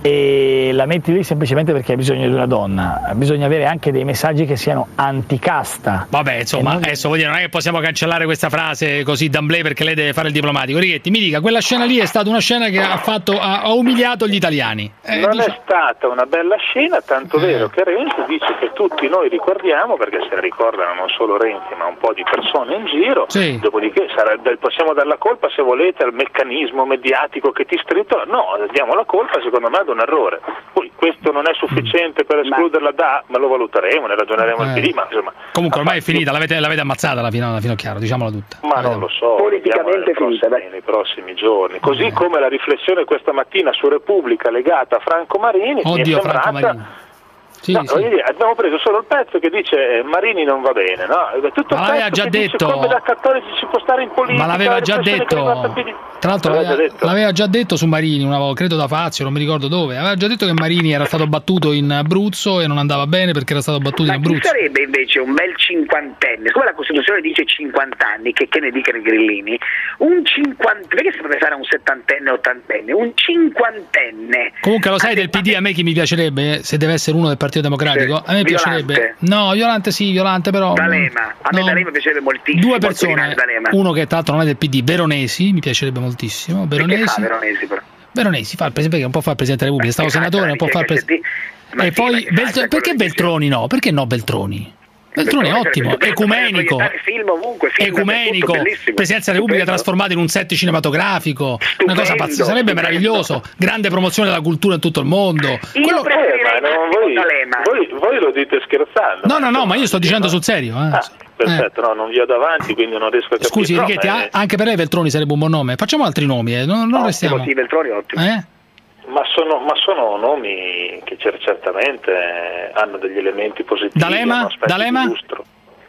e la metti lì semplicemente perché hai bisogno di una donna. Bisogna avere anche dei messaggi che siano anticasta. Vabbè, insomma, non... adesso vuol dire, non è che possiamo cancellare questa frase così d'amblè perché lei deve fare il diplomatico. Righetti, mi dica, quella scena lì è stata una scena che ha fatto ha, ha umiliato gli italiani. Eh, non dice... è stata una bella scena, tanto eh. vero che Renzi dice che tutti noi ricordiamo, perché se ne ricordano non solo Renzi ma un po' di persone in giro, sì. Dopodiché sarebbe, possiamo dare la colpa se volete al meccanismo mediatico che ti stritola, no, diamo la colpa secondo me ad un errore. Poi questo non è sufficiente per escluderla da, ma lo valuteremo, ne ragioneremo il eh. P D, ma insomma... Comunque ormai è finita, l'avete, l'avete ammazzata la fino, fino a chiaro, diciamola tutta. Ma non lo so, politicamente finita, prossimi, nei prossimi giorni. Così eh. come la riflessione questa mattina su Repubblica legata a Franco Marini. Oddio, mi è sembrata, Franco Marini. Sì, no, sì. Dire, abbiamo preso solo il pezzo che dice eh, Marini non va bene, no? Tutto ma il l'aveva già che detto dice come da cattolici si può stare in politica. Ma l'aveva già detto. Tra l'altro l'aveva, già detto. l'aveva già detto su Marini una volta, credo da Fazio, non mi ricordo dove. Aveva già detto che Marini era stato battuto in Abruzzo e non andava bene perché era stato battuto ma in Abruzzo. Ma sarebbe invece un bel cinquantenne, come la Costituzione dice cinquanta anni, che, che ne dicano i grillini, un cinquantenne, perché si potrebbe fare un settantenne o ottantenne, un cinquantenne. Comunque lo sai del P D a me chi mi piacerebbe, se deve essere uno del Partito Democratico? Sì. A me Violante. piacerebbe. No, Violante sì, Violante però. D'Alema. A me no. D'Alema piacerebbe moltissimo. Due persone. Uno che tra l'altro non è del P D, Veronesi, mi piacerebbe moltissimo. Veronesi. Che fa Veronesi però? Veronesi fa il presidente, perché non può fare il Presidente della Repubblica, è stato senatore, non può fare il Presidente. E poi Belt- perché Veltroni no? Perché no Veltroni? Veltroni è ottimo, ecumenico, film ovunque, film ecumenico, Presidenza della Repubblica trasformata in un set cinematografico, stupendo, una cosa pazzesca, sarebbe stupendo. Meraviglioso, grande promozione della cultura in tutto il mondo. Io Quello... preferirei eh, no, voi, voi, voi lo dite scherzando. No, no, no, ma io sto dicendo sul serio. Eh. Ah, perfetto, eh. no, non vi ho davanti, quindi non riesco a capire. Scusi, Righetti, no, anche per lei Veltroni sarebbe un buon nome. Facciamo altri nomi, eh. non, non ottimo, restiamo. Sì, Veltroni ottimo. Eh? Ma sono, ma sono nomi che certamente hanno degli elementi positivi. D'Alema? D'Alema?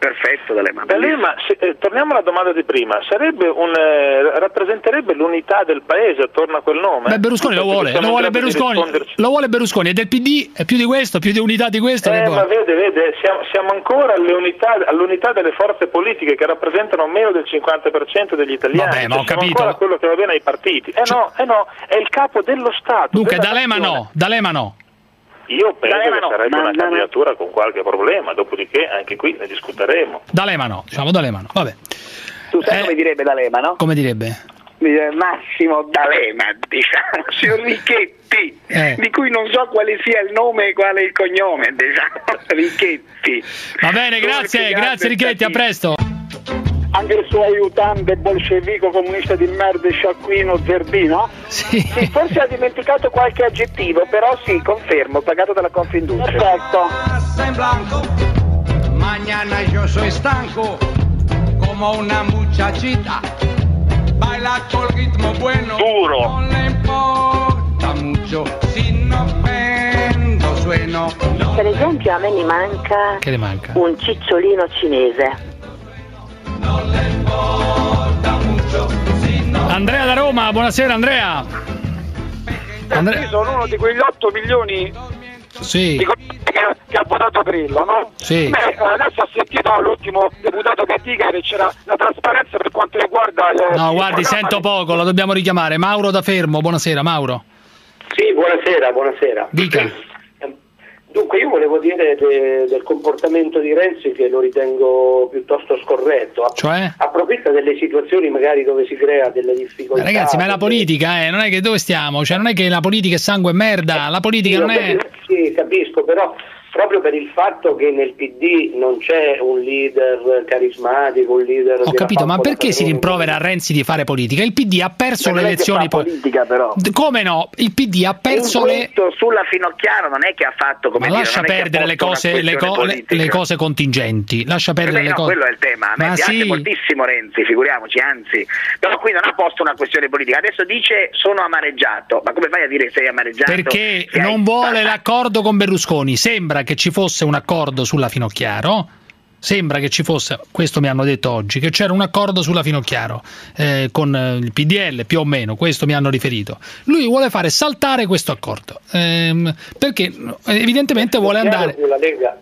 perfetto D'Alema. D'Alema, se, eh, torniamo alla domanda di prima, sarebbe un, eh, rappresenterebbe l'unità del paese attorno a quel nome? Beh, Berlusconi lo vuole, lo vuole Berlusconi, lo vuole Berlusconi, è del P D, è più di questo, più di unità di questo. Eh, che ma vede, vede, siamo, siamo ancora alle unità, all'unità delle forze politiche che rappresentano meno del cinquanta per cento degli italiani. Vabbè, ma ho cioè, siamo capito. ancora quello che va bene ai partiti. Eh Cioè... no, eh no, è il capo dello Stato. Dunque, D'Alema no, D'Alema no. Io penso D'Alema che no, sarebbe ma, una ma, candidatura con qualche problema, dopodiché anche qui ne discuteremo. D'Alema no, diciamo D'Alema no, vabbè. Tu sai Eh, come direbbe D'Alema, no? Come direbbe? Massimo D'Alema, diciamo, signor Richetti, Eh. di cui non so quale sia il nome e quale il cognome, diciamo, Richetti. Va bene, grazie, grazie Richetti, a presto. Anche il suo aiutante bolscevico comunista di merda Sciacquino Zerbino? Sì. Sì, forse ha dimenticato qualche aggettivo, però sì, confermo, pagato dalla Confindustria. Perfetto. En blanco, mañana yo soy estanco, como una muchachita, baila col ritmo bueno, Duro. no le importa mucho, si no prendo sueno. No. Per esempio a me mi manca Che le manca? un cicciolino cinese. Andrea da Roma, buonasera Andrea. Andrea. Io sono uno di quegli otto milioni Sì. di che, che ha votato Grillo, no? Sì. Beh, adesso ho sentito l'ultimo deputato che dica che c'era la trasparenza per quanto riguarda il, No, il guardi, sento poco, lo dobbiamo richiamare. Mauro da Fermo, buonasera Mauro. Sì, buonasera, buonasera. Dica. Dunque io volevo dire de, del comportamento di Renzi che lo ritengo piuttosto scorretto. Cioè? Approfitta delle situazioni magari dove si crea delle difficoltà. Eh, ragazzi, ma è la politica, eh, non è che dove stiamo? Cioè non è che la politica è sangue e merda, la politica Sì, non è... Sì, capisco, però proprio per il fatto che nel P D non c'è un leader carismatico, un leader... Ho capito, ma perché si rimprovera a Renzi di fare politica? Il P D ha perso Ma le non è che elezioni... fa politica, però. D- Come no? Il P D ha perso le... Questo sulla Finocchiaro non è che ha fatto, come Ma dire, lascia non è che ha perdere le posto una cose, le, questione co- le, politica. le cose contingenti. Lascia perdere Beh, le no, cose... quello è il tema. A me Ma piace sì. moltissimo Renzi, figuriamoci, anzi. Però qui non ha posto una questione politica. Adesso dice sono amareggiato. Ma come fai a dire che sei amareggiato? Perché Se hai- non vuole l'accordo con Berlusconi. Sembra che ci fosse un accordo sulla Finocchiaro. Sembra che ci fosse, questo mi hanno detto oggi, che c'era un accordo sulla Finocchiaro eh, con eh, il P D L, più o meno, questo mi hanno riferito. Lui vuole fare saltare questo accordo, ehm, perché evidentemente vuole andare... La Lega.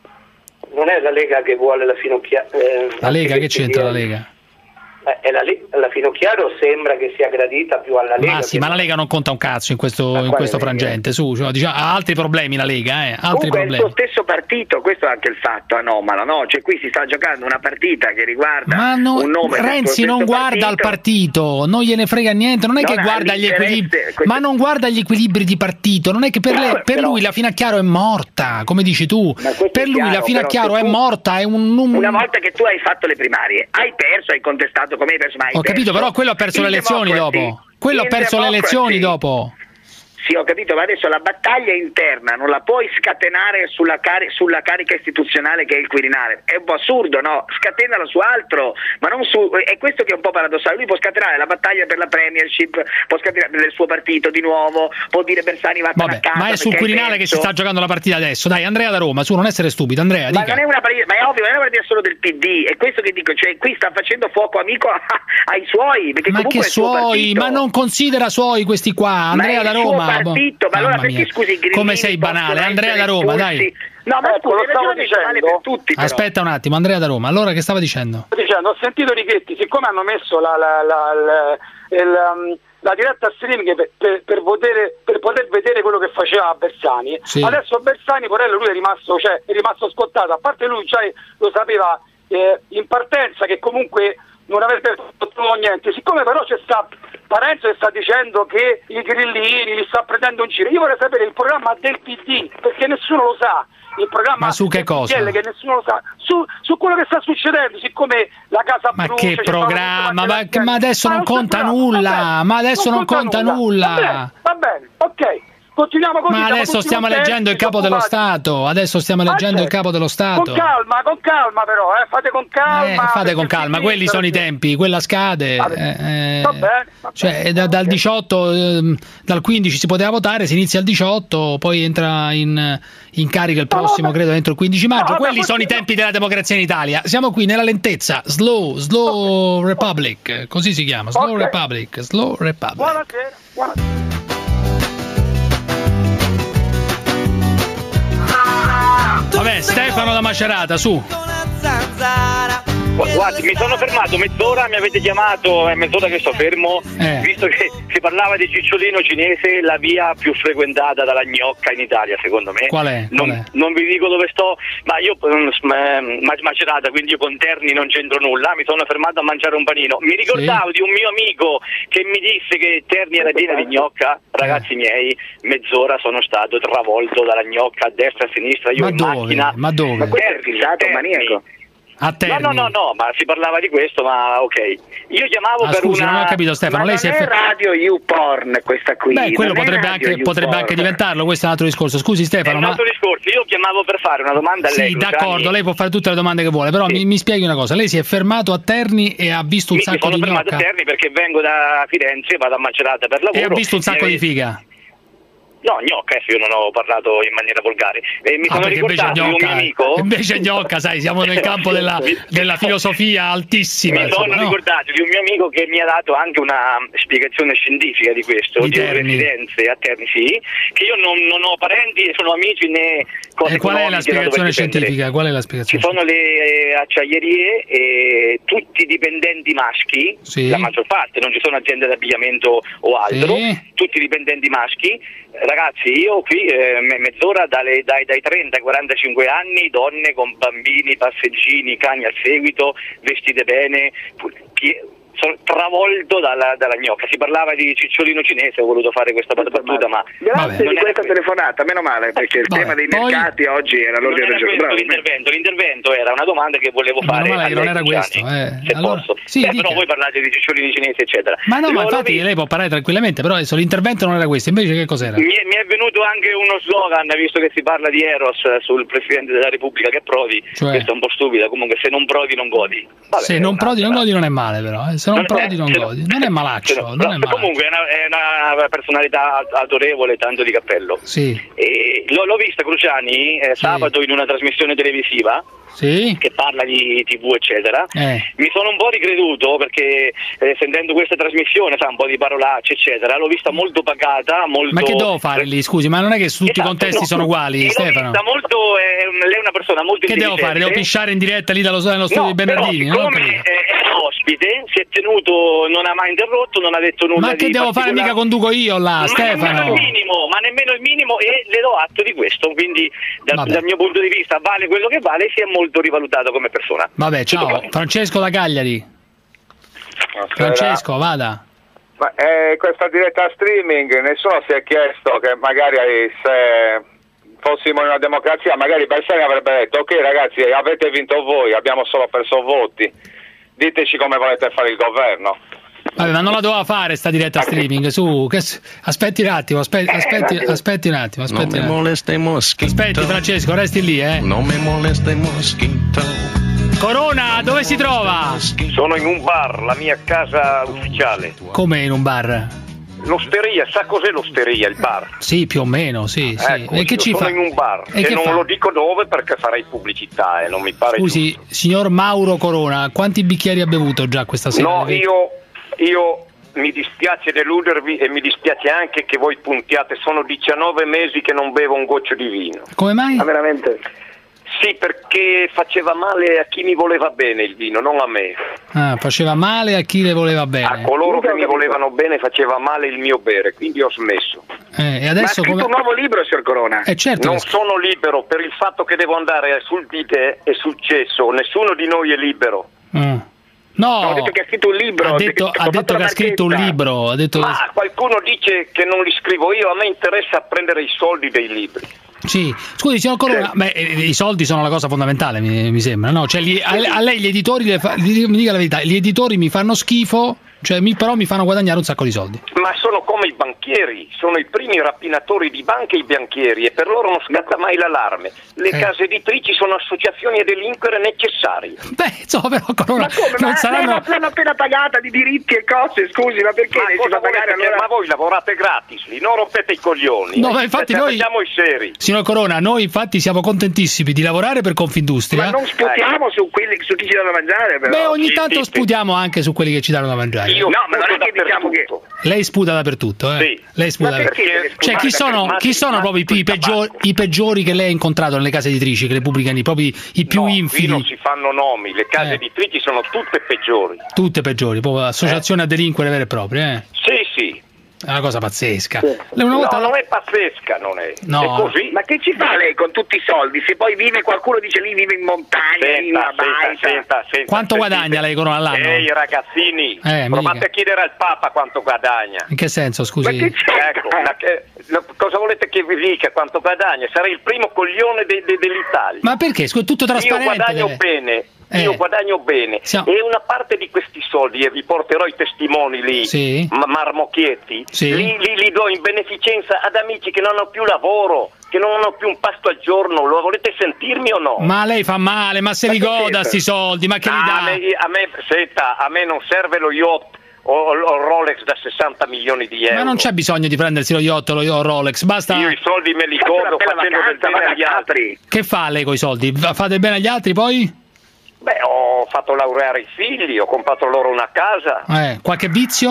Non è la Lega che vuole la Finocchiaro. Eh, La Lega, che c'entra la Lega? Eh, la, la Finocchiaro sembra che sia gradita più alla Lega. Ma sì, ma la Lega non conta un cazzo in questo, in questo frangente, su, cioè, diciamo, ha altri problemi la Lega, eh, altri Comunque è il problemi. suo stesso partito, questo è anche il fatto anomalo, no? Cioè qui si sta giocando una partita che riguarda Ma no, un nome del Renzi suo non stesso guarda al partito. partito, non gliene frega niente, non è Non che ha guarda gli l'interesse, equilibri, questo- ma non guarda gli equilibri di partito, non è che per, No, lei- per però- lui la Finocchiaro è morta, come dici tu, Ma questo per è lui la chiaro, Finocchiaro però è se tu- morta, è un, un... Una volta che tu hai fatto le primarie, hai perso, hai contestato come hai perso, ma hai Ho capito, perso. però quello ha perso Il le elezioni Democracy- dopo, quello ha il perso le Democracy- elezioni dopo. Sì, ho capito, ma adesso la battaglia interna non la puoi scatenare sulla, cari- sulla carica istituzionale che è il Quirinale. È un po' assurdo, no? Scatenala su altro, ma non su... È questo che è un po' paradossale. Lui può scatenare la battaglia per la premiership, può scatenare del suo partito di nuovo, può dire Bersani va a casa. Ma è sul perché hai Quirinale che si perso. sta giocando la partita adesso. Dai, Andrea da Roma, su, non essere stupido, Andrea, Ma dica. non è una partita, ma è ovvio, non è una partita solo del P D, è questo che dico, cioè qui sta facendo fuoco amico a- ai suoi, perché Ma comunque che è il suo suoi, partito. ma non considera suoi questi qua, Andrea è da il suo Roma. partito, ma allora Mamma perché mia. scusi i grillini Come sei banale, possono Andrea da essere Roma, espulsi? dai. No, ma Ecco, scusi, lo hai stavo ragione, dicendo. vale per tutti però. Aspetta un attimo, Andrea da Roma, allora che stava dicendo? Sto dicendo, ho sentito Richetti, siccome hanno messo la, la, la, la, il, um, la diretta streaming per, per, per, poter, per poter vedere quello che faceva Bersani, Sì. adesso Bersani, Porello, lui è rimasto, cioè, è rimasto scottato, a parte lui già lo sapeva eh, in partenza che comunque non avrebbe fatto niente, siccome però c'è sta Parenzo che sta dicendo che i grillini li sta prendendo in giro, io vorrei sapere il programma del P D, perché nessuno lo sa, il programma Ma su che del cosa? P D L che nessuno lo sa, su, su quello che sta succedendo, siccome la casa Ma brucia, che ci stanno programma? tutte Ma, quante ma adesso ma non c'è conta programma, nulla, va bene, ma adesso non conta nulla. Va bene, va bene, ok. continuiamo così. Ma adesso stiamo leggendo il capo dello Stato. Adesso stiamo leggendo il capo dello Stato. Con calma, con calma però, eh. Fate con calma. Eh, fate con calma, quelli sono i tempi, quella scade. Eh, va bene, va cioè, bene, da, va dal bene. diciotto, eh, dal quindici si poteva votare, si inizia il diciotto, poi entra in, in carica il prossimo, credo, entro il quindici maggio. No, quelli vabbè, sono i tempi della democrazia in Italia. Siamo qui nella lentezza. Slow, slow okay. Republic, così si chiama. Slow okay. Republic, slow Republic. Buonasera, buonasera. Vabbè, Stefano da Macerata, su. Guardi, mi sono fermato mezz'ora, mi avete chiamato, è mezz'ora che sto fermo, eh. visto che si parlava di cicciolino cinese, la via più frequentata dalla gnocca in Italia, secondo me. Qual è? Non, Qual è? non vi dico dove sto, ma io um, Macerata, quindi io con Terni non c'entro nulla, mi sono fermato a mangiare un panino. Mi ricordavo sì. di un mio amico che mi disse che Terni era piena di gnocca. Ragazzi eh. miei, mezz'ora sono stato travolto dalla gnocca a destra e a sinistra, io ma in dove? macchina. Ma dove? Ma Terni, Terni. maniaco. A no, no, no, no, ma si parlava di questo, ma ok. Io chiamavo ah, per scusi, una... non ho capito Stefano, ma lei non si è... è radio YouPorn questa qui. Beh, quello non potrebbe anche, potrebbe anche diventarlo, questo è un altro discorso. Scusi Stefano, è un ma... altro discorso, io chiamavo per fare una domanda a lei. Sì, d'accordo, lei può fare tutte le domande che vuole, però sì. mi, mi spieghi una cosa, lei si è fermato a Terni e ha visto un mi, sacco mi di sono fermato gnocca? a Terni perché vengo da Firenze, vado a Macerata per lavoro. E ha visto un sacco e... di figa? No, gnocca, eh, io non ho parlato in maniera volgare. E mi ah, sono ricordato di un mio amico. Invece gnocca, sai, siamo nel campo della, della filosofia altissima. Mi insomma, sono no? ricordato di un mio amico che mi ha dato anche una spiegazione scientifica di questo, di, di residenze a Terni, sì, che io non, non ho parenti e sono amici né cose. E qual è la spiegazione scientifica? Qual è la spiegazione? Ci sono le eh, acciaierie e tutti dipendenti maschi, sì. la maggior parte, non ci sono aziende d'abbigliamento o altro, sì. tutti dipendenti maschi. Ragazzi, io qui eh, mezz'ora dalle, dai, dai trenta ai quarantacinque anni, donne con bambini, passeggini, cani al seguito, vestite bene, sono travolto dalla, dalla gnocca. Si parlava di cicciolino cinese, ho voluto fare questa battuta, ma grazie di questa telefonata, meno male, perché il Vabbè, tema dei poi... mercati oggi era l'ordine del giorno. L'intervento, l'intervento era una domanda che volevo fare. Meno male che non era questo, eh. Se allora, posso. sì, Beh, però voi parlate di cicciolini cinesi, eccetera. Ma no, Lo, ma infatti lei può parlare tranquillamente, però adesso l'intervento non era questo, invece che cos'era? Mi è, mi è venuto anche uno slogan, visto che si parla di Eros sul Presidente della Repubblica, che provi, cioè... questo è un po' stupido, comunque se non provi non godi. Vabbè, se non provi non godi non è male, però, eh. se non, non provi non godi. Non è malaccio, no, non è malaccio. Comunque è una, è una personalità autorevole, tanto di cappello. Sì. E l'ho, l'ho vista Cruciani eh, sabato sì. in una trasmissione televisiva sì. che parla di tivù eccetera. Eh. Mi sono un po' ricreduto perché eh, sentendo questa trasmissione, sa, un po' di parolacce eccetera, l'ho vista molto pagata, molto... Ma che devo fare lì, scusi, ma non è che su tutti esatto, i contesti no, sono uguali, l'ho Stefano? Vista molto, eh, lei è una persona molto che devo fare? Devo pisciare in diretta lì dallo, dallo studio no, di Bernardini? Però, come è ospite, si è tenuto, non ha mai interrotto, non ha detto nulla. Ma che di devo fare? Mica conduco io là, ma Stefano. Nemmeno il minimo, ma nemmeno il minimo, e le do atto di questo, quindi dal, dal mio punto di vista vale quello che vale, si è molto rivalutato come persona. Vabbè, ciao, Francesco da Cagliari. Buonasera. Francesco, vada. Ma eh, questa diretta streaming, nessuno si è chiesto che magari se fossimo in una democrazia, magari Bersani avrebbe detto ok ragazzi, avete vinto voi, abbiamo solo perso voti, diteci come volete fare il governo. Vabbè, ma non la doveva fare sta diretta streaming, su, che... aspetti un attimo, aspetti, aspetti, aspetti un attimo, aspetti un attimo. Aspetti Francesco, resti lì, eh. Non mi molesta il moschito. Corona, dove si trova? Sono in un bar, la mia casa ufficiale. Come in un bar? L'osteria, sa cos'è l'osteria, il bar? Sì, più o meno, sì, sì. Ecco, e che ci sono fa? in un bar e, e non fa? lo dico dove perché farei pubblicità e non mi pare Scusi, giusto. Signor Mauro Corona, quanti bicchieri ha bevuto già questa sera? No, io, io mi dispiace deludervi e mi dispiace anche che voi puntiate, sono diciannove mesi che non bevo un goccio di vino. Come mai? Ma veramente? Sì, perché faceva male a chi mi voleva bene il vino, non a me. Ah, faceva male a chi le voleva bene. A coloro che mi volevano bene faceva male il mio bere, quindi ho smesso. Eh, e adesso Ma ha come... un nuovo libro, signor Corona? Eh, certo. Non sono libero per il fatto che devo andare sul dite è successo, nessuno di noi è libero. Mm. No, ho detto che ha scritto un libro. Ha detto, ha detto che ha scritto un libro. Ha detto Ma che... qualcuno dice che non li scrivo io, a me interessa prendere i soldi dei libri. Sì, scusi signor Corona, beh, i soldi sono la cosa fondamentale, mi, mi sembra, no? Cioè, gli, a, a lei gli editori, le fa, mi dica la verità, gli editori mi fanno schifo Cioè, mi, però mi fanno guadagnare un sacco di soldi. Ma sono come i banchieri, sono i primi rapinatori di banche i banchieri e per loro non scatta mai l'allarme. Le Eh. case editrici sono associazioni a delinquere necessarie. Beh, insomma, però Corona, Ma come? non Ma saranno... l'hanno appena pagata di diritti e cose, scusi, ma perché Ma, lei si cosa fa pagare volete che- allora? ma voi lavorate gratis lì, non rompete i coglioni. No, eh. ma infatti Cioè, noi- Siamo i seri. Signor Corona, noi infatti siamo contentissimi di lavorare per Confindustria. Ma non sputiamo su quelli su chi ci dà da mangiare, però. Beh, ogni Sì, tanto sì, sputiamo anche su quelli che ci danno da mangiare. Io No, ma non è sputo che diciamo che Lei sputa dappertutto, eh? Sì. Lei sputa Ma dappertutto. perché deve Cioè, chi sputare? sono, Ma chi sì, sono ma proprio i, sul peggiori, tabacco. i peggiori che lei ha incontrato nelle case editrici, che le pubblicano, proprio i più no, qui infidi? non si fanno nomi, le case Eh. editrici sono tutte peggiori. Tutte peggiori, proprio associazioni a delinquere vere e proprie, eh? Sì, sì. È una cosa pazzesca. Lei una volta... No, non è pazzesca, non è. No. È così. Ma che ci fa lei con tutti i soldi? Se poi vive, qualcuno dice lì vive in montagna, in una Senta, senta, baita. senta, senta, Quanto sentite. guadagna lei, Corona, all'anno? Ehi ragazzini, Eh, provate mica. a chiedere al Papa quanto guadagna. In che senso, scusi? Ma che c'è? Ecco, la- che- la- cosa volete che vi dica quanto guadagna? Sarei il primo coglione de- de- dell'Italia. Ma perché? Scusi, tutto Io trasparente. guadagno deve- bene, Eh. io guadagno bene Siamo- e una parte di questi soldi, e vi porterò i testimoni lì, Sì. ma- marmocchietti, Sì. li, li- li do in beneficenza ad amici che non hanno più lavoro, che non hanno più un pasto al giorno. Lo volete sentirmi o no? Ma lei fa male, ma se Ma li che goda c'entra? sti soldi, ma che li Ah, dà? a, me, a me, senta, a me non serve lo yacht o o il Rolex da sessanta milioni di euro. Ma non c'è bisogno di prendersi lo yacht o lo Rolex, basta... Io i soldi me li Fate una godo bella facendo del vacanza, bene vada agli a altri. Capri. Che fa lei con i soldi? Fate bene agli altri poi? Beh, ho fatto laureare i figli, ho comprato loro una casa. Eh, qualche vizio?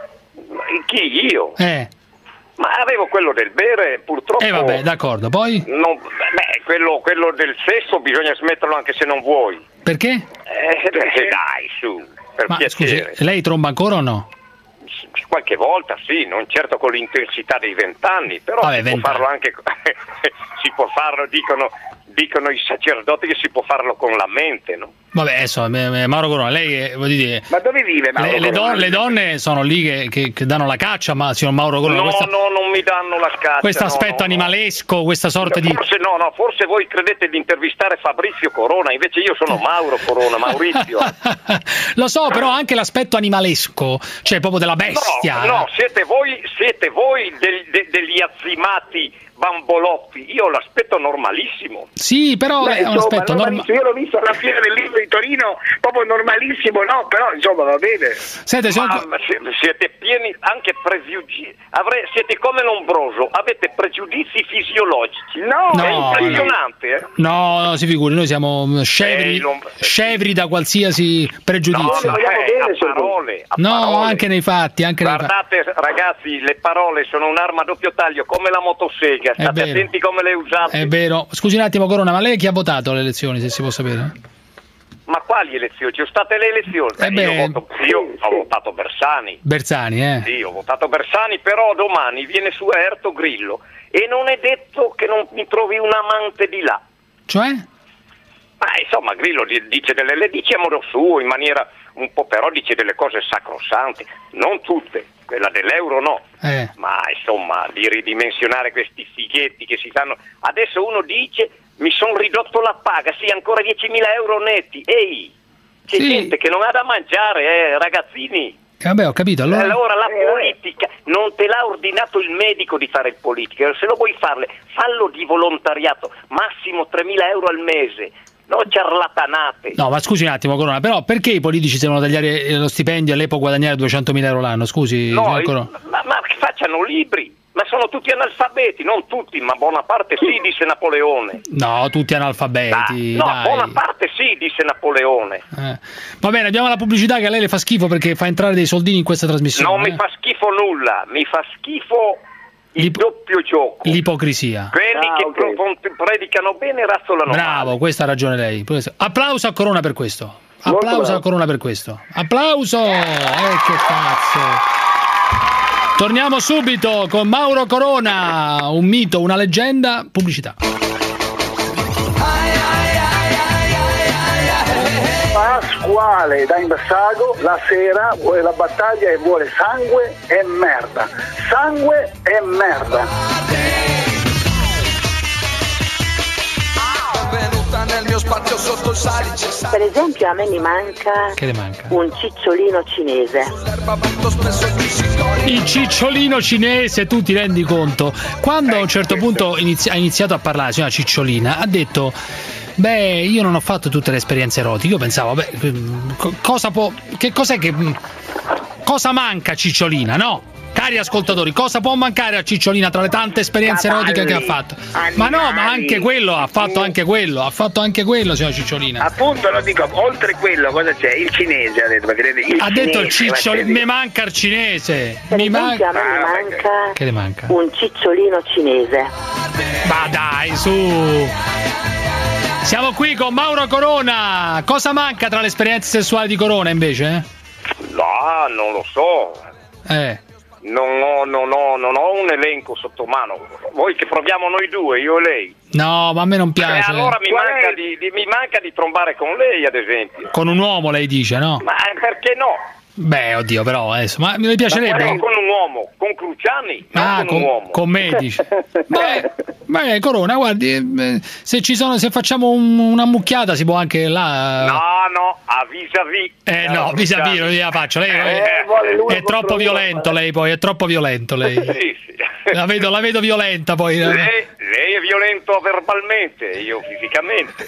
Chi, io? Eh, Ma avevo quello del bere, purtroppo. eh vabbè, d'accordo, poi? non- beh, quello, quello del sesso bisogna smetterlo anche se non vuoi. Perché? Eh, perché dai, su, per Ma scusi, piacere. lei tromba ancora o no? Qualche volta sì, non certo con l'intensità dei vent'anni, però Vabbè, si può vent'anni. farlo anche, si può farlo, dicono, dicono i sacerdoti che si può farlo con la mente, no? Vabbè, adesso, eh, Mauro Corona, lei, eh, voglio dire... Ma dove vive Mauro Le, le Corona? don- le donne sono lì che, che- che danno la caccia, ma signor Mauro Corona, No, questa- no, non mi danno la scaccia. questo no, aspetto no, no. animalesco, questa sorta di... Forse no, no, forse voi credete di intervistare Fabrizio Corona, invece io sono Mauro Corona, Maurizio. Lo so, però anche l'aspetto animalesco, cioè proprio della bestia. No, no, siete voi, siete voi del- de- degli azzimati bambolotti, io l'aspetto normalissimo. Sì, però Beh, è un insomma, aspetto normale. normalissimo. Io l'ho visto alla fiera del libro di Torino, proprio normalissimo, no? Però insomma va bene. Sente, signor Ma, Co- ma si- siete pieni anche pregiudizi, avrei- siete come Lombroso, avete pregiudizi fisiologici. No, No, è no. impressionante, eh? No, no, si figuri, noi siamo scevri, Eh, non- scevri da qualsiasi pregiudizio. No, ma eh, a parole, a No, parole. anche nei fatti, anche nei fatti. Guardate ragazzi, le parole sono un'arma a doppio taglio, come la motosega, È state vero. attenti come le usate. È vero. Scusi un attimo, Corona, ma lei chi ha votato alle elezioni, se si può sapere? Ma quali elezioni? Ci sono state le elezioni? Eh Beh, beh. io, voto- io ho votato Bersani. Bersani, eh? Sì, ho votato Bersani, però domani viene su Erto Grillo e non è detto che non mi trovi un amante di là. Cioè? Ma insomma, Grillo di- dice delle le dice a modo suo, in maniera un po', però dice delle cose sacrosante, non tutte, quella dell'euro no. Eh. Ma insomma, di ridimensionare questi fighetti che si fanno. Adesso uno dice mi sono ridotto la paga, sì, ancora diecimila euro netti. Ehi, c'è Sì. gente che non ha da mangiare, eh, ragazzini. Eh, vabbè, ho capito. Allora... Allora la politica non te l'ha ordinato il medico di fare il politico, se lo vuoi farle, fallo di volontariato, massimo tremila euro al mese, no ciarlatanate. No, ma scusi un attimo, Corona, però perché i politici devono tagliare eh, lo stipendio e lei può guadagnare duecentomila euro l'anno? Scusi, No, signor il- Corona. ma, ma che facciano libri, ma sono tutti analfabeti, non tutti, ma buona parte sì, disse Napoleone. No, tutti analfabeti. No, dai. buona parte sì, disse Napoleone. Eh. Va bene, abbiamo la pubblicità che a lei le fa schifo perché fa entrare dei soldini in questa trasmissione. Non mi eh. fa schifo nulla, mi fa schifo il doppio gioco. L'ipocrisia. Quelli Ah, che ok. pro- predicano bene razzolano Bravo, male. questa ha ragione lei. Applauso a Corona per questo. Molto Applauso bravo. a Corona per questo. Applauso! Eh, che cazzo! Torniamo subito con Mauro Corona, un mito, una leggenda, pubblicità. Pasquale da Inversago la sera vuole la battaglia e vuole sangue e merda. Sangue e merda. Benvenuta nel mio spazio Per esempio a me mi manca, che le manca? un cicciolino cinese. Il cicciolino cinese, tu ti rendi conto? Quando a un certo punto inizi- ha iniziato a parlare la signora Cicciolina, ha detto: beh, io non ho fatto tutte le esperienze erotiche. Io pensavo, beh, co- cosa può. Che cos'è che. Cosa manca a Cicciolina, no? Cari ascoltatori, cosa può mancare a Cicciolina tra le tante esperienze Cavalli, erotiche che ha fatto? animali, Ma no, ma anche quello, ha fatto anche quello, ha fatto anche quello, signora Cicciolina. Appunto, lo dico, oltre quello cosa c'è? Il cinese ha detto, perché il Ha detto il cinese, cicciolino, ma mi manca il cinese. Per Mi esempio manca. a me mi manca, Che le manca? un cicciolino cinese. Ma dai, su. Siamo qui con Mauro Corona. Cosa manca tra le esperienze sessuali di Corona invece? No, non lo so. Eh. Non ho, non, ho, non ho un elenco sotto mano. Voi che proviamo noi due, io e lei. No, ma a me non piace. E allora mi manca di, di, mi manca di trombare con lei, ad esempio. Con un uomo lei dice, no? Ma perché no? Beh, oddio, però adesso, ma mi piacerebbe. Ma con un uomo, con Cruciani, non Ah, con, con, un uomo. con me dice. Beh, beh, Corona, guardi, eh, se ci sono, se facciamo un, una mucchiata si può anche là. No, no, a vis-à-vis. Eh no, vis-à-vis non gliela faccio. Lei Eh, è, vuole è troppo violento, lei poi, è troppo violento lei. Sì, sì. La vedo, la vedo violenta poi. Lei, lei è violento verbalmente, io fisicamente.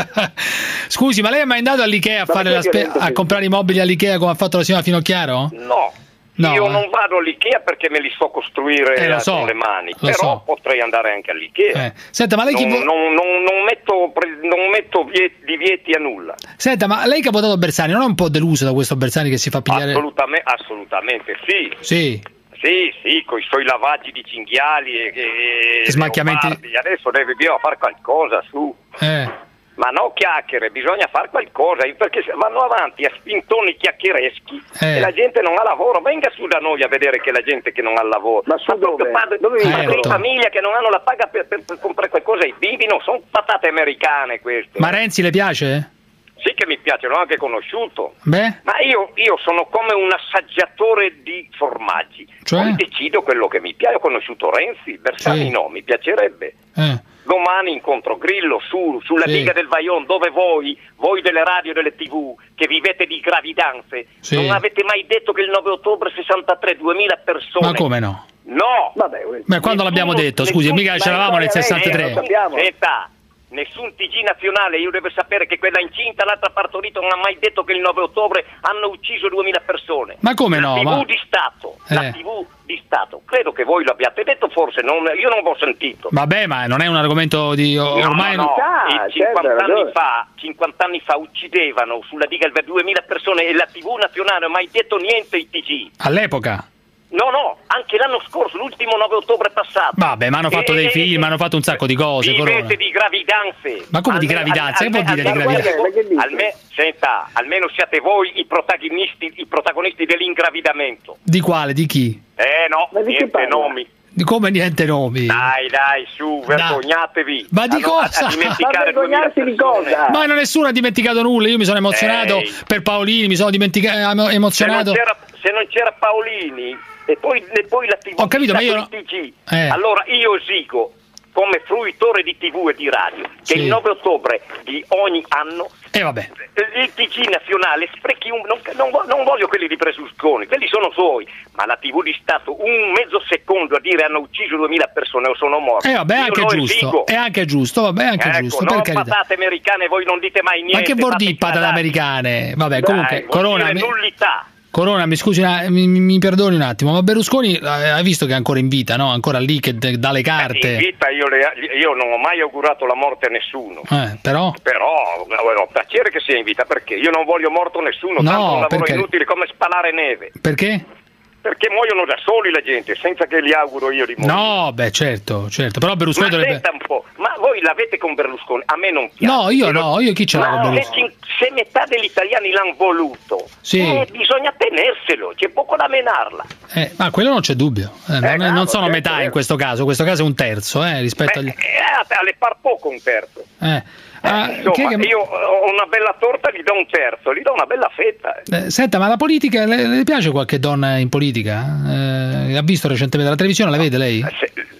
Scusi, ma lei è mai andato all'Ikea a, fare la spe- a comprare i mobili all'Ikea come ha fatto la signora Finocchiaro? No. No, io eh. non vado all'Ikea perché me li so costruire Eh, lo so, con le mani, lo però so. potrei andare anche all'Ikea. Eh. Senta, ma lei chi non, vo- non, non, non metto, pre- non metto vieti, divieti a nulla. Senta, ma lei che ha votato Bersani non è un po' deluso da questo Bersani che si fa pigliare? Assolutamente, assolutamente sì. Sì. Sì, sì, con i suoi lavaggi di cinghiali e, e, E smacchiamenti. leopardi. Adesso deve bisogna fare qualcosa su. Eh. Ma no chiacchiere, bisogna fare qualcosa, perché se vanno avanti a spintoni chiacchiereschi Eh. e la gente non ha lavoro. Venga su da noi a vedere che la gente che non ha lavoro. Ma su dove? Padre, Dove padri vi- di famiglia che non hanno la paga per, per, per comprare qualcosa ai bimbi, non sono patate americane queste. Ma Renzi le piace? Sì che mi piace, l'ho anche conosciuto. Beh, Ma io, io sono come un assaggiatore di formaggi. Cioè? Poi decido quello che mi piace. Ho conosciuto Renzi, Bersani Sì. no, mi piacerebbe. eh. Domani incontro Grillo su, sulla Sì. diga del Vajont, dove voi, voi delle radio e delle tivù, che vivete di gravidanze, Sì. non avete mai detto che il nove ottobre sessantatré duemila persone... Ma come no? No! Vabbè, Ma quando l'abbiamo detto? Scusi, mica c'eravamo nel sessantatré. Senta, nessun T G nazionale, io devo sapere che quella incinta, l'altra partorita, non ha mai detto che il nove ottobre hanno ucciso duemila persone. Ma come no? La tivù Ma- di Stato, la Eh. tivù di Stato, credo che voi l'abbiate detto, forse, non, io non l'ho sentito. Vabbè, ma non è un argomento di ormai no, no, Ah, I certo, cinquanta, ha ragione. anni fa, cinquanta anni fa uccidevano sulla diga del duemila persone e la tivù nazionale non ha mai detto niente i T G. all'epoca. No, no, anche l'anno scorso, l'ultimo nove ottobre passato. Vabbè, ma hanno fatto E- dei e- film, hanno fatto un sacco di cose, Corona. Vivete di gravidanze. Ma come di Alme- gravidanze? al- Che vuol al- dire di al- gravidanze? alme- alme- senta, almeno siate voi i protagonisti, i protagonisti dell'ingravidamento. Di quale? Di chi? Eh no, Ma di chi niente parla? nomi. Di come niente nomi? Dai, dai, su, Dai. vergognatevi. Ma di A- cosa? A, dimenticare Ma vergognarsi duemila di cosa? persone. Ma nessuno ha dimenticato nulla, io mi sono emozionato Ehi. per Paolini, mi sono dimenticato, Se non, emozionato. c'era, se non c'era Paolini e poi, e poi la tivù, Ho capito, ma io- il T G, Eh. allora io esigo come fruitore di tivù e di radio che Sì. il nove ottobre di ogni anno E vabbè. il T G nazionale sprechi un, non, non vo- non voglio quelli di Berlusconi, quelli sono suoi, ma la tivù di Stato un mezzo secondo a dire hanno ucciso duemila persone o sono morti. E vabbè, è Io anche lo giusto. esigo. È anche giusto, vabbè, è anche Ecco, giusto, non per carità. patate americane, voi non dite mai niente. Ma che vuol fate dire patate casate. americane? Vabbè, Dai, comunque, vuol Corona, dire mi, nullità. Corona, mi scusi, una- mi, mi- mi perdoni un attimo, ma Berlusconi eh, hai visto che è ancora in vita, no? Ancora lì che d- dà le In carte. vita io, le- io non ho mai augurato la morte a nessuno. Eh, però Però ho piacere che sia in vita, perché io non voglio morto nessuno, No, tanto un lavoro perché- inutile come spalare neve. perché? Perché muoiono da soli la gente, senza che li auguro io di morire. No, beh, certo, certo, però Berlusconi Ma dovrebbe. senta un po', ma voi l'avete con Berlusconi? A me non piace. No, io E lo- no, io chi ce l'ho con Ma se, Berlusconi? cin- se metà degli italiani l'hanno voluto, Sì. eh, bisogna tenerselo, c'è poco da menarla. Eh, ma quello non c'è dubbio. Eh, non, è- bravo, non sono certo, metà in certo. questo caso, in questo caso è un terzo, eh, rispetto agli. Eh, alle par poco un terzo. Eh. Ah, Insomma, che- che- io ho una bella torta, gli do un terzo, gli do una bella fetta. Eh, senta, ma la politica, le, le piace qualche donna in politica? Eh, ha visto recentemente la televisione, la vede lei? Se-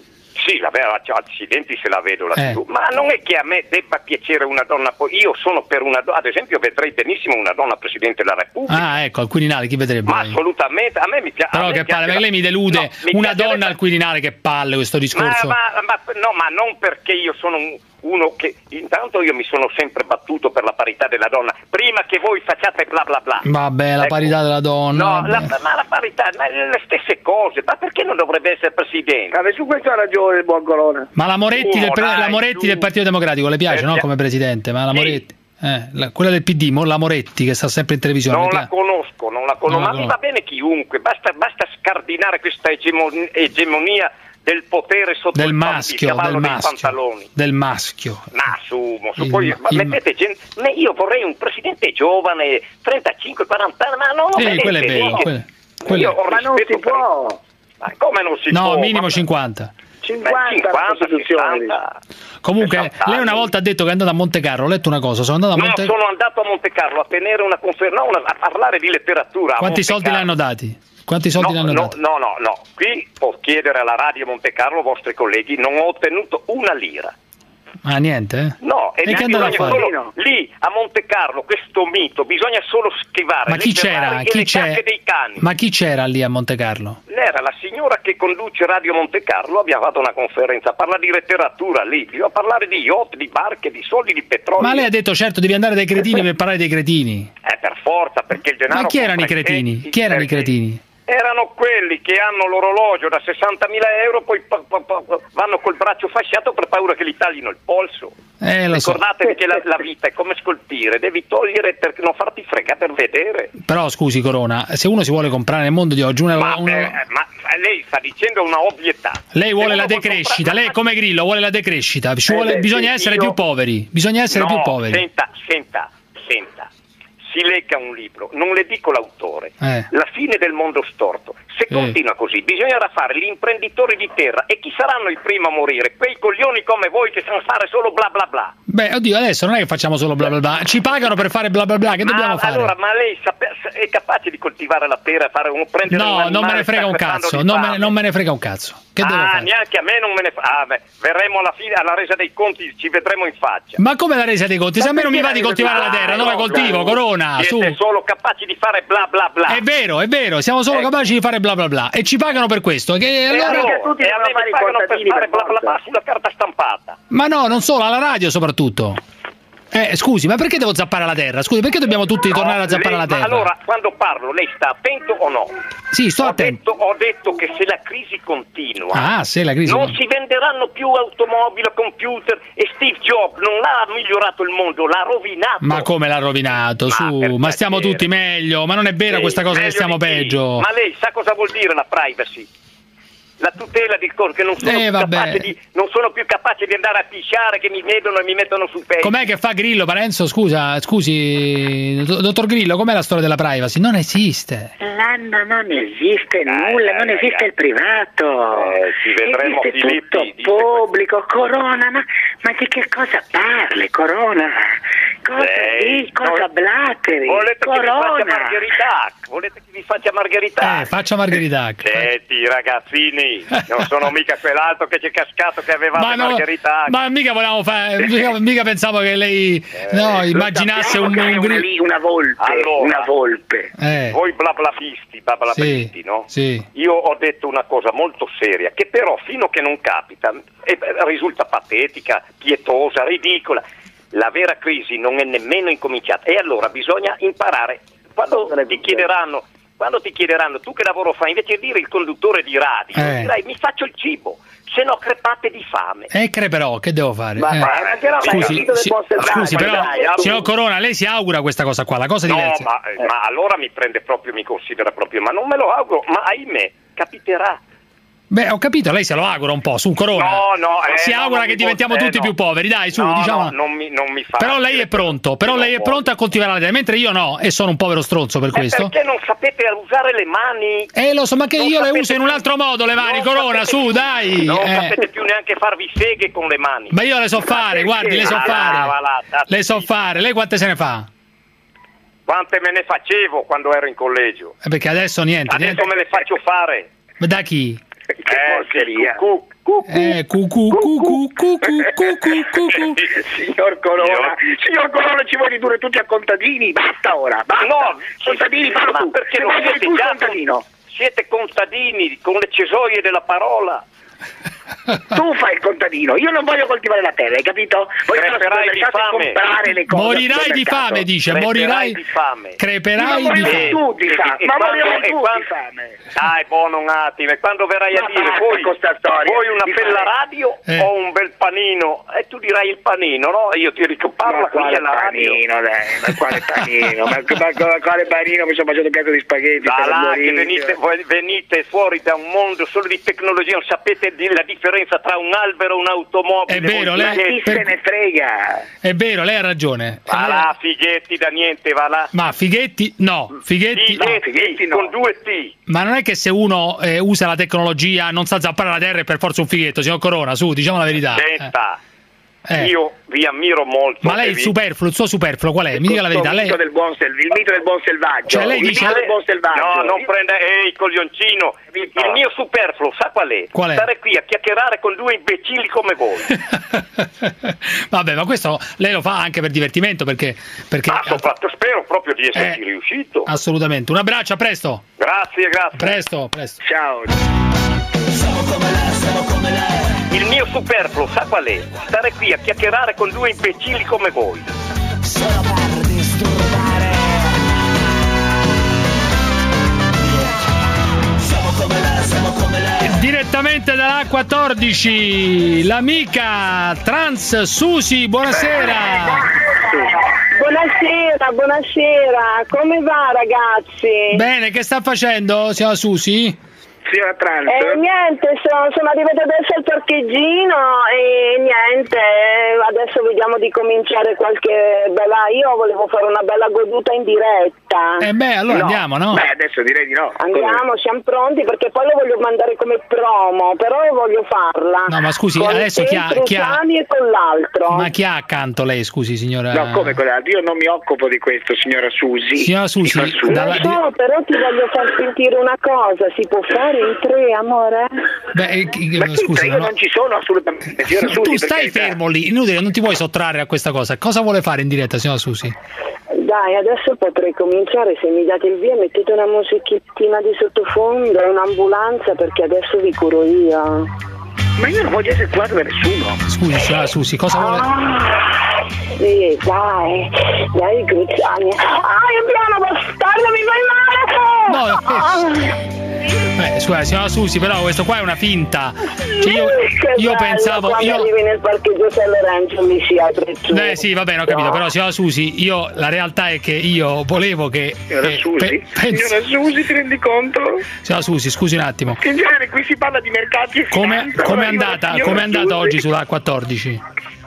sì, la vera, cioè, accidenti se la vedo la Eh. tivù, ma non è che a me debba piacere una donna, poi io sono per una donna, ad esempio vedrei benissimo una donna Presidente della Repubblica. Ah, ecco, al Quirinale chi vedrebbe? Ma lei? assolutamente, a me mi piace. Però che palle, perché lei mi delude, No, mi una piacerebbe- donna al Quirinale, che palle questo Ma, discorso. ma, ma- no, ma non perché io sono un- uno che intanto io mi sono sempre battuto per la parità della donna, prima che voi facciate bla bla bla. Vabbè, la Ecco. parità della donna. No, vabbè. la, ma la parità, ma le stesse cose, ma perché non dovrebbe essere presidente? Vabbè, su questo ha ragione il buon Corona. Ma la Moretti, Oh, del, pre- dai, la Moretti su. del Partito Democratico le piace, Eh, no? sì. Come presidente, ma la Sì. Moretti, eh, la- quella del P D, mo- la Moretti che sta sempre in televisione. Non le la piace? conosco, non la conosco, Non la ma mi conosco. va bene chiunque, basta, basta scardinare questa egemon- egemonia del potere sotto Del il, pan- il maschio, cavallo del dei maschio, pantaloni. del maschio. Ma su, mo, su Il- poi, ma il- mettete gente, ma io vorrei un presidente giovane, trentacinque quaranta anni, ma non Sì, me ne quello è frega. vero, quello- quello- Io ho Ma non rispetto si per- può. Ma come non si No, può? minimo Ma- cinquanta. cinquanta, cinquanta, la Costituzione. sessanta. Comunque, sessanta lei una anni. volta ha detto che è andata a Monte Carlo. Ho letto una cosa, sono andata a No, Monte sono andato a Monte Carlo a tenere una conferenza, no, una- a parlare di letteratura. a Quanti Monte soldi le Carlo. hanno dati? Quanti soldi le No, hanno no, dati? no, no, no, qui posso chiedere alla radio Monte Carlo, vostri colleghi, non ho ottenuto una lira. Ah, niente? eh? No, e E che bisogna andava a fare? solo, lì a Monte Carlo, questo mito, bisogna solo schivare Ma chi le Ferrari c'era? e Chi le cacche c'è? dei cani. Ma chi c'era lì a Monte Carlo? Era la signora che conduce Radio Monte Carlo, abbiamo fatto una conferenza, parla di letteratura lì, bisogna parlare di yacht, di barche, di soldi, di petrolio. Ma lei ha detto certo devi andare dai cretini per parlare dei cretini. Eh, per forza, perché il denaro... Ma chi erano i compra cretini? senti, Chi erano i perché cretini? Erano quelli che hanno l'orologio da sessantamila euro, poi pa- pa- pa- vanno col braccio fasciato per paura che gli taglino il polso. Eh, lo so. Ricordatevi che la, la vita è come scolpire, devi togliere per non farti fregare per vedere. Però scusi Corona, se uno si vuole comprare nel mondo di oggi una, Ma, una- eh, ma lei sta dicendo una ovvietà. lei vuole Se la uno vuol decrescita, comprare- lei come Grillo vuole la decrescita, ci Eh, vuole- beh, bisogna sì, essere io- più poveri, bisogna essere no, più poveri. Senta, senta, senta. Si legga un libro, non le dico l'autore, Eh. La fine del mondo storto. Se Eh. continua così, bisognerà fare gli imprenditori di terra, e chi saranno i primi a morire? Quei coglioni come voi che sanno fare solo bla bla bla. Beh, oddio, adesso non è che facciamo solo bla bla bla, ci pagano per fare bla bla bla, che dobbiamo Ma fare? allora, ma lei sape- è capace di coltivare la terra e fare un prendere un No, animale non me ne e frega un sacrestando cazzo, di non me, fame? non me ne frega un cazzo. Che devo Ah, fare? neanche a me non me ne fa. Ah, beh, verremo alla fine, alla resa dei conti, ci vedremo in faccia. Ma come la resa dei conti? Se a me non mi va di coltivare la Ah, terra, no, dove coltivo, no. Corona? Su. Siete solo capaci di fare bla bla bla. È vero, è vero, siamo solo Ecco. capaci di fare bla bla bla e ci pagano per questo. Che E allora... allora, tutti e a me devono fare mi i pagano per contadini, fare per bla bla bla forza. sulla carta stampata. Ma no, non solo, alla radio soprattutto. Eh, scusi, ma perché devo zappare la terra? Scusi, perché dobbiamo tutti No, tornare a zappare lei- la terra? Ma allora, quando parlo, lei sta attento o no? Sì, sto ho attento. Detto, ho detto che se la crisi continua, Ah, se la crisi... non si venderanno più automobili, computer, e Steve Jobs non l'ha migliorato il mondo, l'ha rovinato. Ma come l'ha rovinato? Su, per ma stiamo piacere. tutti meglio, ma non è vera Sì, questa cosa che meglio stiamo di chi? peggio. Ma lei sa cosa vuol dire la privacy? La tutela di cose che non sono, Eh, più vabbè. capace di, non sono più capace di andare a pisciare, che mi vedono e mi mettono sul petto. Com'è che fa Grillo, Parenzo? Scusa, scusi, do- dottor Grillo, com'è la storia della privacy? Non esiste. L'anno non esiste Dai, nulla, dai, non esiste ragazzi. il privato. Eh, ci vedremo, esiste Filippi, tutto dice pubblico. Corona, ma, ma di che cosa parli, Corona? Cosa Lei- dici? Cosa no, blateri? Volete che vi faccia Corona. Margherita? Volete che vi faccia Margherita? Eh, faccia Margherita. Senti ragazzini, non sono mica quell'altro che c'è cascato che aveva Ma, no, Margherita. ma mica volevamo fare, mica, mica pensavo che lei no, immaginasse un, Che è un una, Grillo. lì, una volpe, Allora. una volpe. Eh, Voi blablabisti, blablabisti, sì, no? sì. Io ho detto una cosa molto seria, che però fino a che non capita eh, risulta patetica, pietosa, ridicola. La vera crisi non è nemmeno incominciata, e allora bisogna imparare. Quando ti chiederanno, quando ti chiederanno tu che lavoro fai, invece di dire il conduttore di radio, Eh. dirai mi faccio il cibo, se no crepate di fame. Eh, creperò, che devo fare? Ma- Eh. ma- ma che roba, hai Scusi, capito si- del buon scusi, servizio? però, Dai, ah, signor Corona, lei si augura questa cosa qua, la cosa è No, diversa. ma, ma allora mi prende proprio, mi considera proprio, ma non me lo auguro, ma ahimè, capiterà. Beh, ho capito, lei se lo augura un po', su un Corona. No, no, eh, si no, augura non che mi diventiamo posso- eh, tutti no. più poveri, dai, su, No, diciamo. no, non mi, non mi fa. Però lei è pronto, però Non lei è voglio. pronto a coltivare la terra, mentre io no, e sono un povero stronzo per Eh, questo. perché non sapete usare le mani? Eh, lo so, ma che Non io le sapete uso in più- un altro modo le mani, non Corona, sapete su, più- dai. Non eh. sapete più neanche farvi seghe con le mani. Ma io le so fare, guardi, le so Ah, fare. va là, dai. Le so fare, lei quante se ne fa? Quante me ne facevo quando ero in collegio? Eh, perché adesso niente, Adesso niente. me le faccio fare. Ma da chi? Che porcheria. Cu, cu, eh, cu, cu, cu, cu, cu, cu, cu, cu. Signor Corona, signor Corona, ci vuoi ridurre tutti a contadini? Basta ora, basta. No, contadini, parlo ma tu. Perché non siete tu già contadino? Siete contadini con le cesoie della parola. Tu fai il contadino, io non voglio coltivare la terra, hai capito? Voglio creperai di fame. Comprare le cose. Morirai di fame, dice, creperai morirai di fame. Creperai ma di fame. Tu di fame. E, e ma quando, morirai e tu quando, di fame. Dai, buono un attimo, e quando verrai a Ma dire basta voi, con sta storia voi una di bella fame. radio Eh. o un bel panino, e tu dirai il panino, no? Io ti dico parla Ma qui quale alla radio. panino, dai, ma quale panino? ma, ma, ma quale panino? Mi sono mangiato un piatto di spaghetti. Da per là morire. che venite, voi venite fuori da un mondo solo di tecnologia, non sapete di- la differenza tra un albero e un'automobile. È vero, voi lei- siete- Chi se ne frega? È vero, lei ha ragione. Va là, Fighetti da niente, va là. Ma Fighetti no, Fighetti, Fighetti, Fighetti no. con due T. ma non è che se uno eh, usa la tecnologia non sa zappare la terra è per forza un fighetto, signor Corona, su, diciamo la verità. Senta, Eh. io vi ammiro molto. Ma lei e il vi- superfluo, il suo superfluo qual è? Mi dica la verità, Il lei mito del buon, sel- il mito del buon selvaggio. Cioè, lei il dice- mito del buon selvaggio. No, non prenda, ehi, coglioncino, il, il mio superfluo, sa qual è? Qual è? Stare qui a chiacchierare con due imbecilli come voi. Vabbè, ma questo lei lo fa anche per divertimento perché, perché Ma soprattutto spero proprio di esserci Eh. riuscito. assolutamente. Un abbraccio, a presto. Grazie, grazie. Presto, presto. Ciao. Il mio superfluo, sa qual è? Stare qui a chiacchierare con due imbecilli come voi. Direttamente dalla quattordici, l'amica trans Susi, buonasera. Buonasera, buonasera, come va ragazzi? Bene, che sta facendo, signora Susi? Signora Trans. Eh, niente, sono, sono arrivata adesso al parcheggino e niente, adesso vediamo di cominciare qualche bella, io volevo fare una bella goduta in diretta. Eh beh, allora No. andiamo, no? Beh, adesso direi di no. Andiamo, siamo pronti perché poi lo voglio mandare come promo, però voglio farla. No, ma scusi, con adesso chi ha- te, chi ha- Truciani e con l'altro. Ma chi ha accanto lei, scusi, signora? No, come quell'altro? Io non mi occupo di questo, signora Susi. Signora Susi, Signora Susi. dalla- Lo so, però ti voglio far sentire una cosa, si può fare in tre, amore? Beh, eh, chi- Ma sì, scusi, io no? non ci sono assolutamente, signora Susi. Tu per stai carità. fermo lì, inutile, non ti vuoi sottrarre a questa cosa. Cosa vuole fare in diretta, signora Susi? Dai, adesso potrei cominciare, se mi date il via mettete una musichettina di sottofondo e un'ambulanza perché adesso vi curo io. Ma io non voglio essere curato da nessuno. Scusi, signora Susi, cosa vuole? Ah, sì, dai, dai Cruciani. Ah, io piano bastardo, mi fai male! No, Ah. Eh, scusa, signora Susi, però questo qua è una finta. Cioè, io, Che io bello, pensavo. quando Io... arrivi nel parcheggio San Lorenzo mi si apre tutto. Eh sì, va bene, ho capito, No. però signora Susi, io la realtà è che io volevo che. Signora che- Susi? pe- penso- Signora Susi, ti rendi conto? Signora Susi, scusi un attimo. Che in genere qui si parla di mercati e Come finanza, come è ora io- andata, signora com'è andata Susi- oggi sulla quattordici?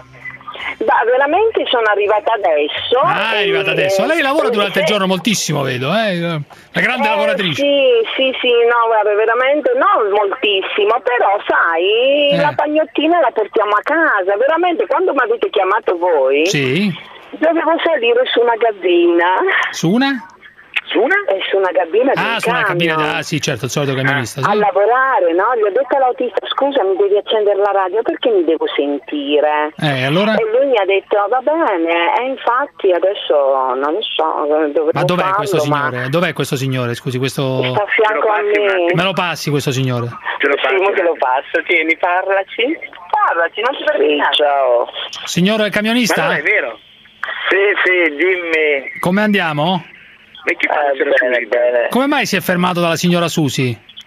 Da, veramente sono arrivata adesso. Ah, è arrivata e- adesso. Lei lavora durante il Sì. giorno moltissimo, vedo, eh? Una grande Eh, lavoratrice. Sì, sì, sì, no, guarda, veramente non moltissimo, però sai, Eh. la pagnottina la portiamo a casa, veramente, quando mi avete chiamato voi, Sì. dovevo salire su una gabbina. Su una? Su una? Eh, su una gabbina di un Ah, su una cabina. camion. Ah, sì, certo, il solito camionista. A Sì. lavorare, no? Gli ho detto all'autista, scusa, mi devi accendere la radio perché mi devo sentire. Eh, allora? E lui mi ha detto, va bene, e infatti adesso non lo so, dovevo Ma dov'è farlo, questo ma signore? Dov'è questo signore? Scusi, questo. sta a fianco a me. Me lo passi questo signore? Te lo Sì, mo te lo passo, tieni, parlaci. Parlaci, non ti vergognare. Ciao. Signor camionista? Ma non è vero? Sì, sì, dimmi. Come andiamo? Ma che eh, bene, bene. Come mai si è fermato dalla signora Susi?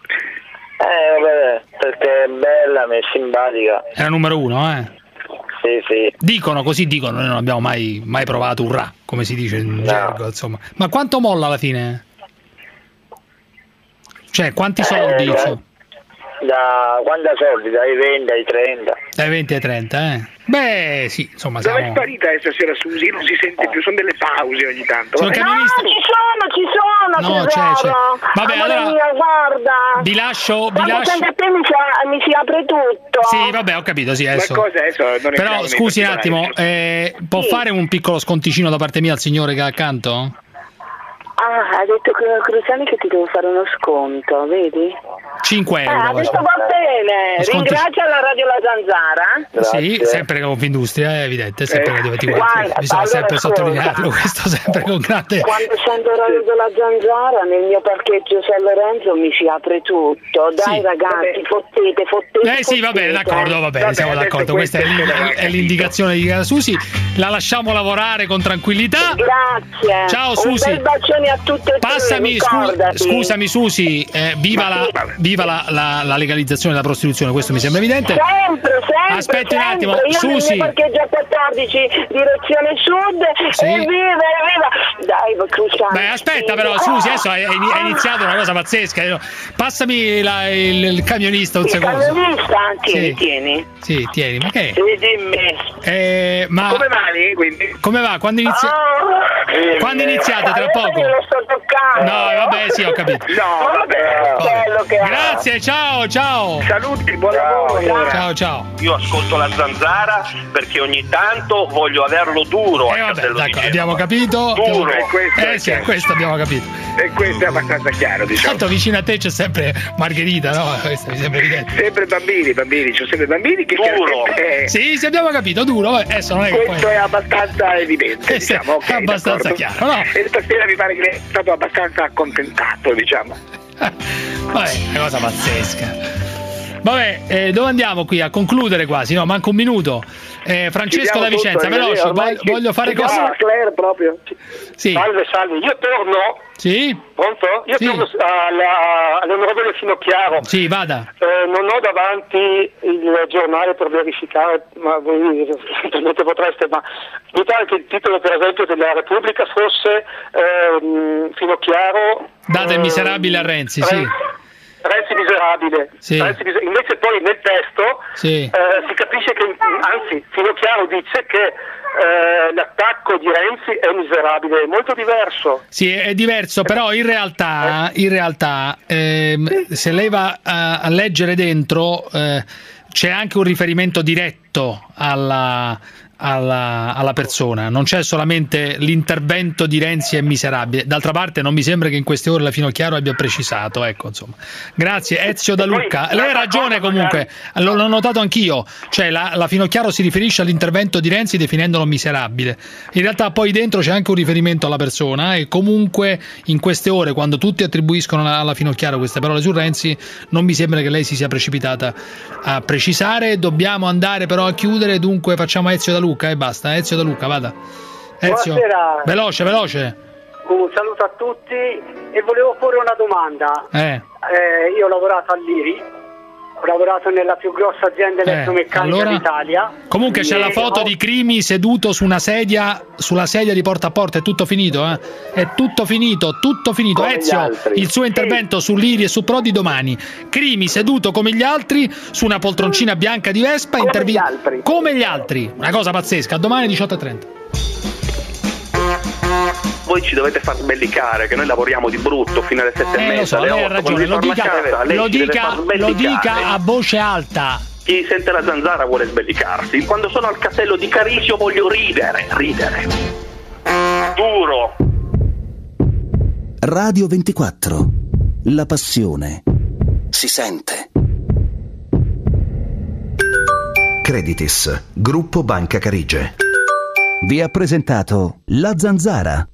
Eh, vabbè, perché è bella, mi è simpatica. Era numero uno, eh? Sì, sì. Dicono, così dicono, noi non abbiamo mai, mai provato un ra, come si dice in gergo, insomma. Ma quanto molla alla fine? Cioè, quanti soldi? Eh, insomma? Da quanti soldi? Dai venti ai trenta. Dai venti ai trenta, eh? Beh, sì, insomma, Dove è siamo... sparita adesso sera Susi? Non si sente più, sono delle pause ogni tanto. Sono Vabbè. camionista. No, ci sono, ci sono, No, tesoro. c'è, c'è. Vabbè, Amore allora- mio, guarda. Vi lascio, vi Quando lascio... sento te mi si, mi si apre tutto. Sì, vabbè, ho capito, sì, adesso... Qualcosa adesso non entriamo Però, nei scusi un particolari. attimo, eh, può Sì. fare un piccolo sconticino da parte mia al signore che ha accanto? Ah, ha detto che Cruciani che ti devo fare uno sconto, vedi? cinque euro. Ah, adesso va bene. Sconti... Ringrazia la Radio La Zanzara. Grazie. Sì, sempre Confindustria, è evidente, sempre eh, Radio ventiquattro. Quando, Bisogna allora, sempre sottolinearlo, questo sempre con grande... Quando sento Radio della Zanzara, nel mio parcheggio San Lorenzo mi si apre tutto. Dai, sì, ragazzi, fottete, fottete. Eh sì, va bene, d'accordo, va bene, siamo d'accordo. Questa è, è l'indicazione di Susi. La lasciamo lavorare con tranquillità. Grazie. Ciao Susi. Un bel bacione a tutte e Passami, tre, scu- scusami Susi, eh, viva, la, viva la, la, la legalizzazione della prostituzione, questo mi sembra evidente. Sempre, sempre. Aspetti sempre. un attimo, Io Susi. Io parcheggio a quattordici, direzione sud, sì. Evviva, evviva. Dai, Cruzante. Beh, aspetta però, Susi, adesso è, è iniziato una cosa pazzesca. Passami la, il, il camionista un il secondo. Il camionista? Tieni, sì. tieni. Sì, tieni, ma che? Sì, dimmi. Eh, ma come va lì, quindi? Come va? Quando inizia? Oh, Quando iniziate? Tra poco? Lo sto toccando. No, vabbè, sì, ho capito. No, vabbè. Bello che Grazie, ciao, ciao. Saluti, buon lavoro. Ciao, ciao, ciao. Io ascolto la Zanzara perché ogni tanto voglio averlo duro. Eh, vabbè, d'accordo, abbiamo capito. Duro. E questo eh sì, questo abbiamo capito. E questo è abbastanza chiaro, diciamo. Tanto vicino a te c'è sempre Margherita, no? Questo mi sembra evidente. Sempre bambini, bambini, c'ho sempre bambini che duro. Eh, sì, sì, abbiamo capito, duro. Adesso non è che questo poi... è abbastanza evidente, diciamo. È okay, abbastanza d'accordo. chiaro, no? E stasera mi pare che è stato abbastanza accontentato, diciamo. Vabbè, è una cosa pazzesca. Vabbè, eh, dove andiamo qui? A concludere quasi, no? Manca un minuto. Eh, Francesco da Vicenza, veloce, voglio, voglio fare cose. Ah, Claire proprio. Sì. Salve, salve. Io torno. Sì. Pronto? Io sì. torno alla, all'onorevole Finocchiaro. Sì, vada. Eh, non ho davanti il giornale per verificare, ma voi eventualmente potreste, ma mi pare che il titolo, per esempio, della Repubblica fosse ehm, Finocchiaro. Date eh, miserabile a Renzi, Renzi, sì. Renzi miserabile. Sì. Renzi miser- invece poi nel testo sì. eh, si capisce che, anzi, Finocchiaro dice che eh, l'attacco di Renzi è miserabile, è molto diverso. Sì, è diverso, però in realtà, in realtà ehm, se lei va a, a leggere dentro eh, c'è anche un riferimento diretto alla... Alla, alla persona, non c'è solamente l'intervento di Renzi è miserabile. D'altra parte non mi sembra che in queste ore la Finocchiaro abbia precisato, ecco, insomma. Grazie Ezio da Lucca. Lei ha ragione comunque, l'ho notato anch'io, cioè la, la Finocchiaro si riferisce all'intervento di Renzi definendolo miserabile. In realtà poi dentro c'è anche un riferimento alla persona e comunque in queste ore, quando tutti attribuiscono alla, alla Finocchiaro queste parole su Renzi, non mi sembra che lei si sia precipitata a precisare. Dobbiamo andare però a chiudere, dunque facciamo Ezio da Lucca e basta. Ezio da Lucca, vada. Ezio, buonasera. Veloce, veloce. Un saluto a tutti e volevo porre una domanda. Eh. Eh, io ho lavorato all'I R I, ho lavorato nella più grossa azienda elettromeccanica eh, allora, d'Italia. Comunque c'è la foto ho... di Crimi seduto su una sedia, sulla sedia di porta a porta, è tutto finito, eh? È tutto finito, tutto finito. Come Ezio, il suo intervento sì. sull'I R I e su Prodi domani. Crimi seduto come gli altri su una poltroncina bianca di Vespa, come, intervi- gli altri. come gli altri. Una cosa pazzesca. Domani diciotto e trenta. Voi ci dovete far sbellicare che noi lavoriamo di brutto fino alle sette eh, e mezza, so, alle lei otto, ha ragione, lo dica, casa, lo, dica, lo dica a voce alta. Chi sente la Zanzara vuole sbellicarsi. Quando sono al castello di Carisio voglio ridere, ridere. Duro. Radio ventiquattro. La passione si sente. Creditis, Gruppo Banca Carige. Vi ha presentato La Zanzara.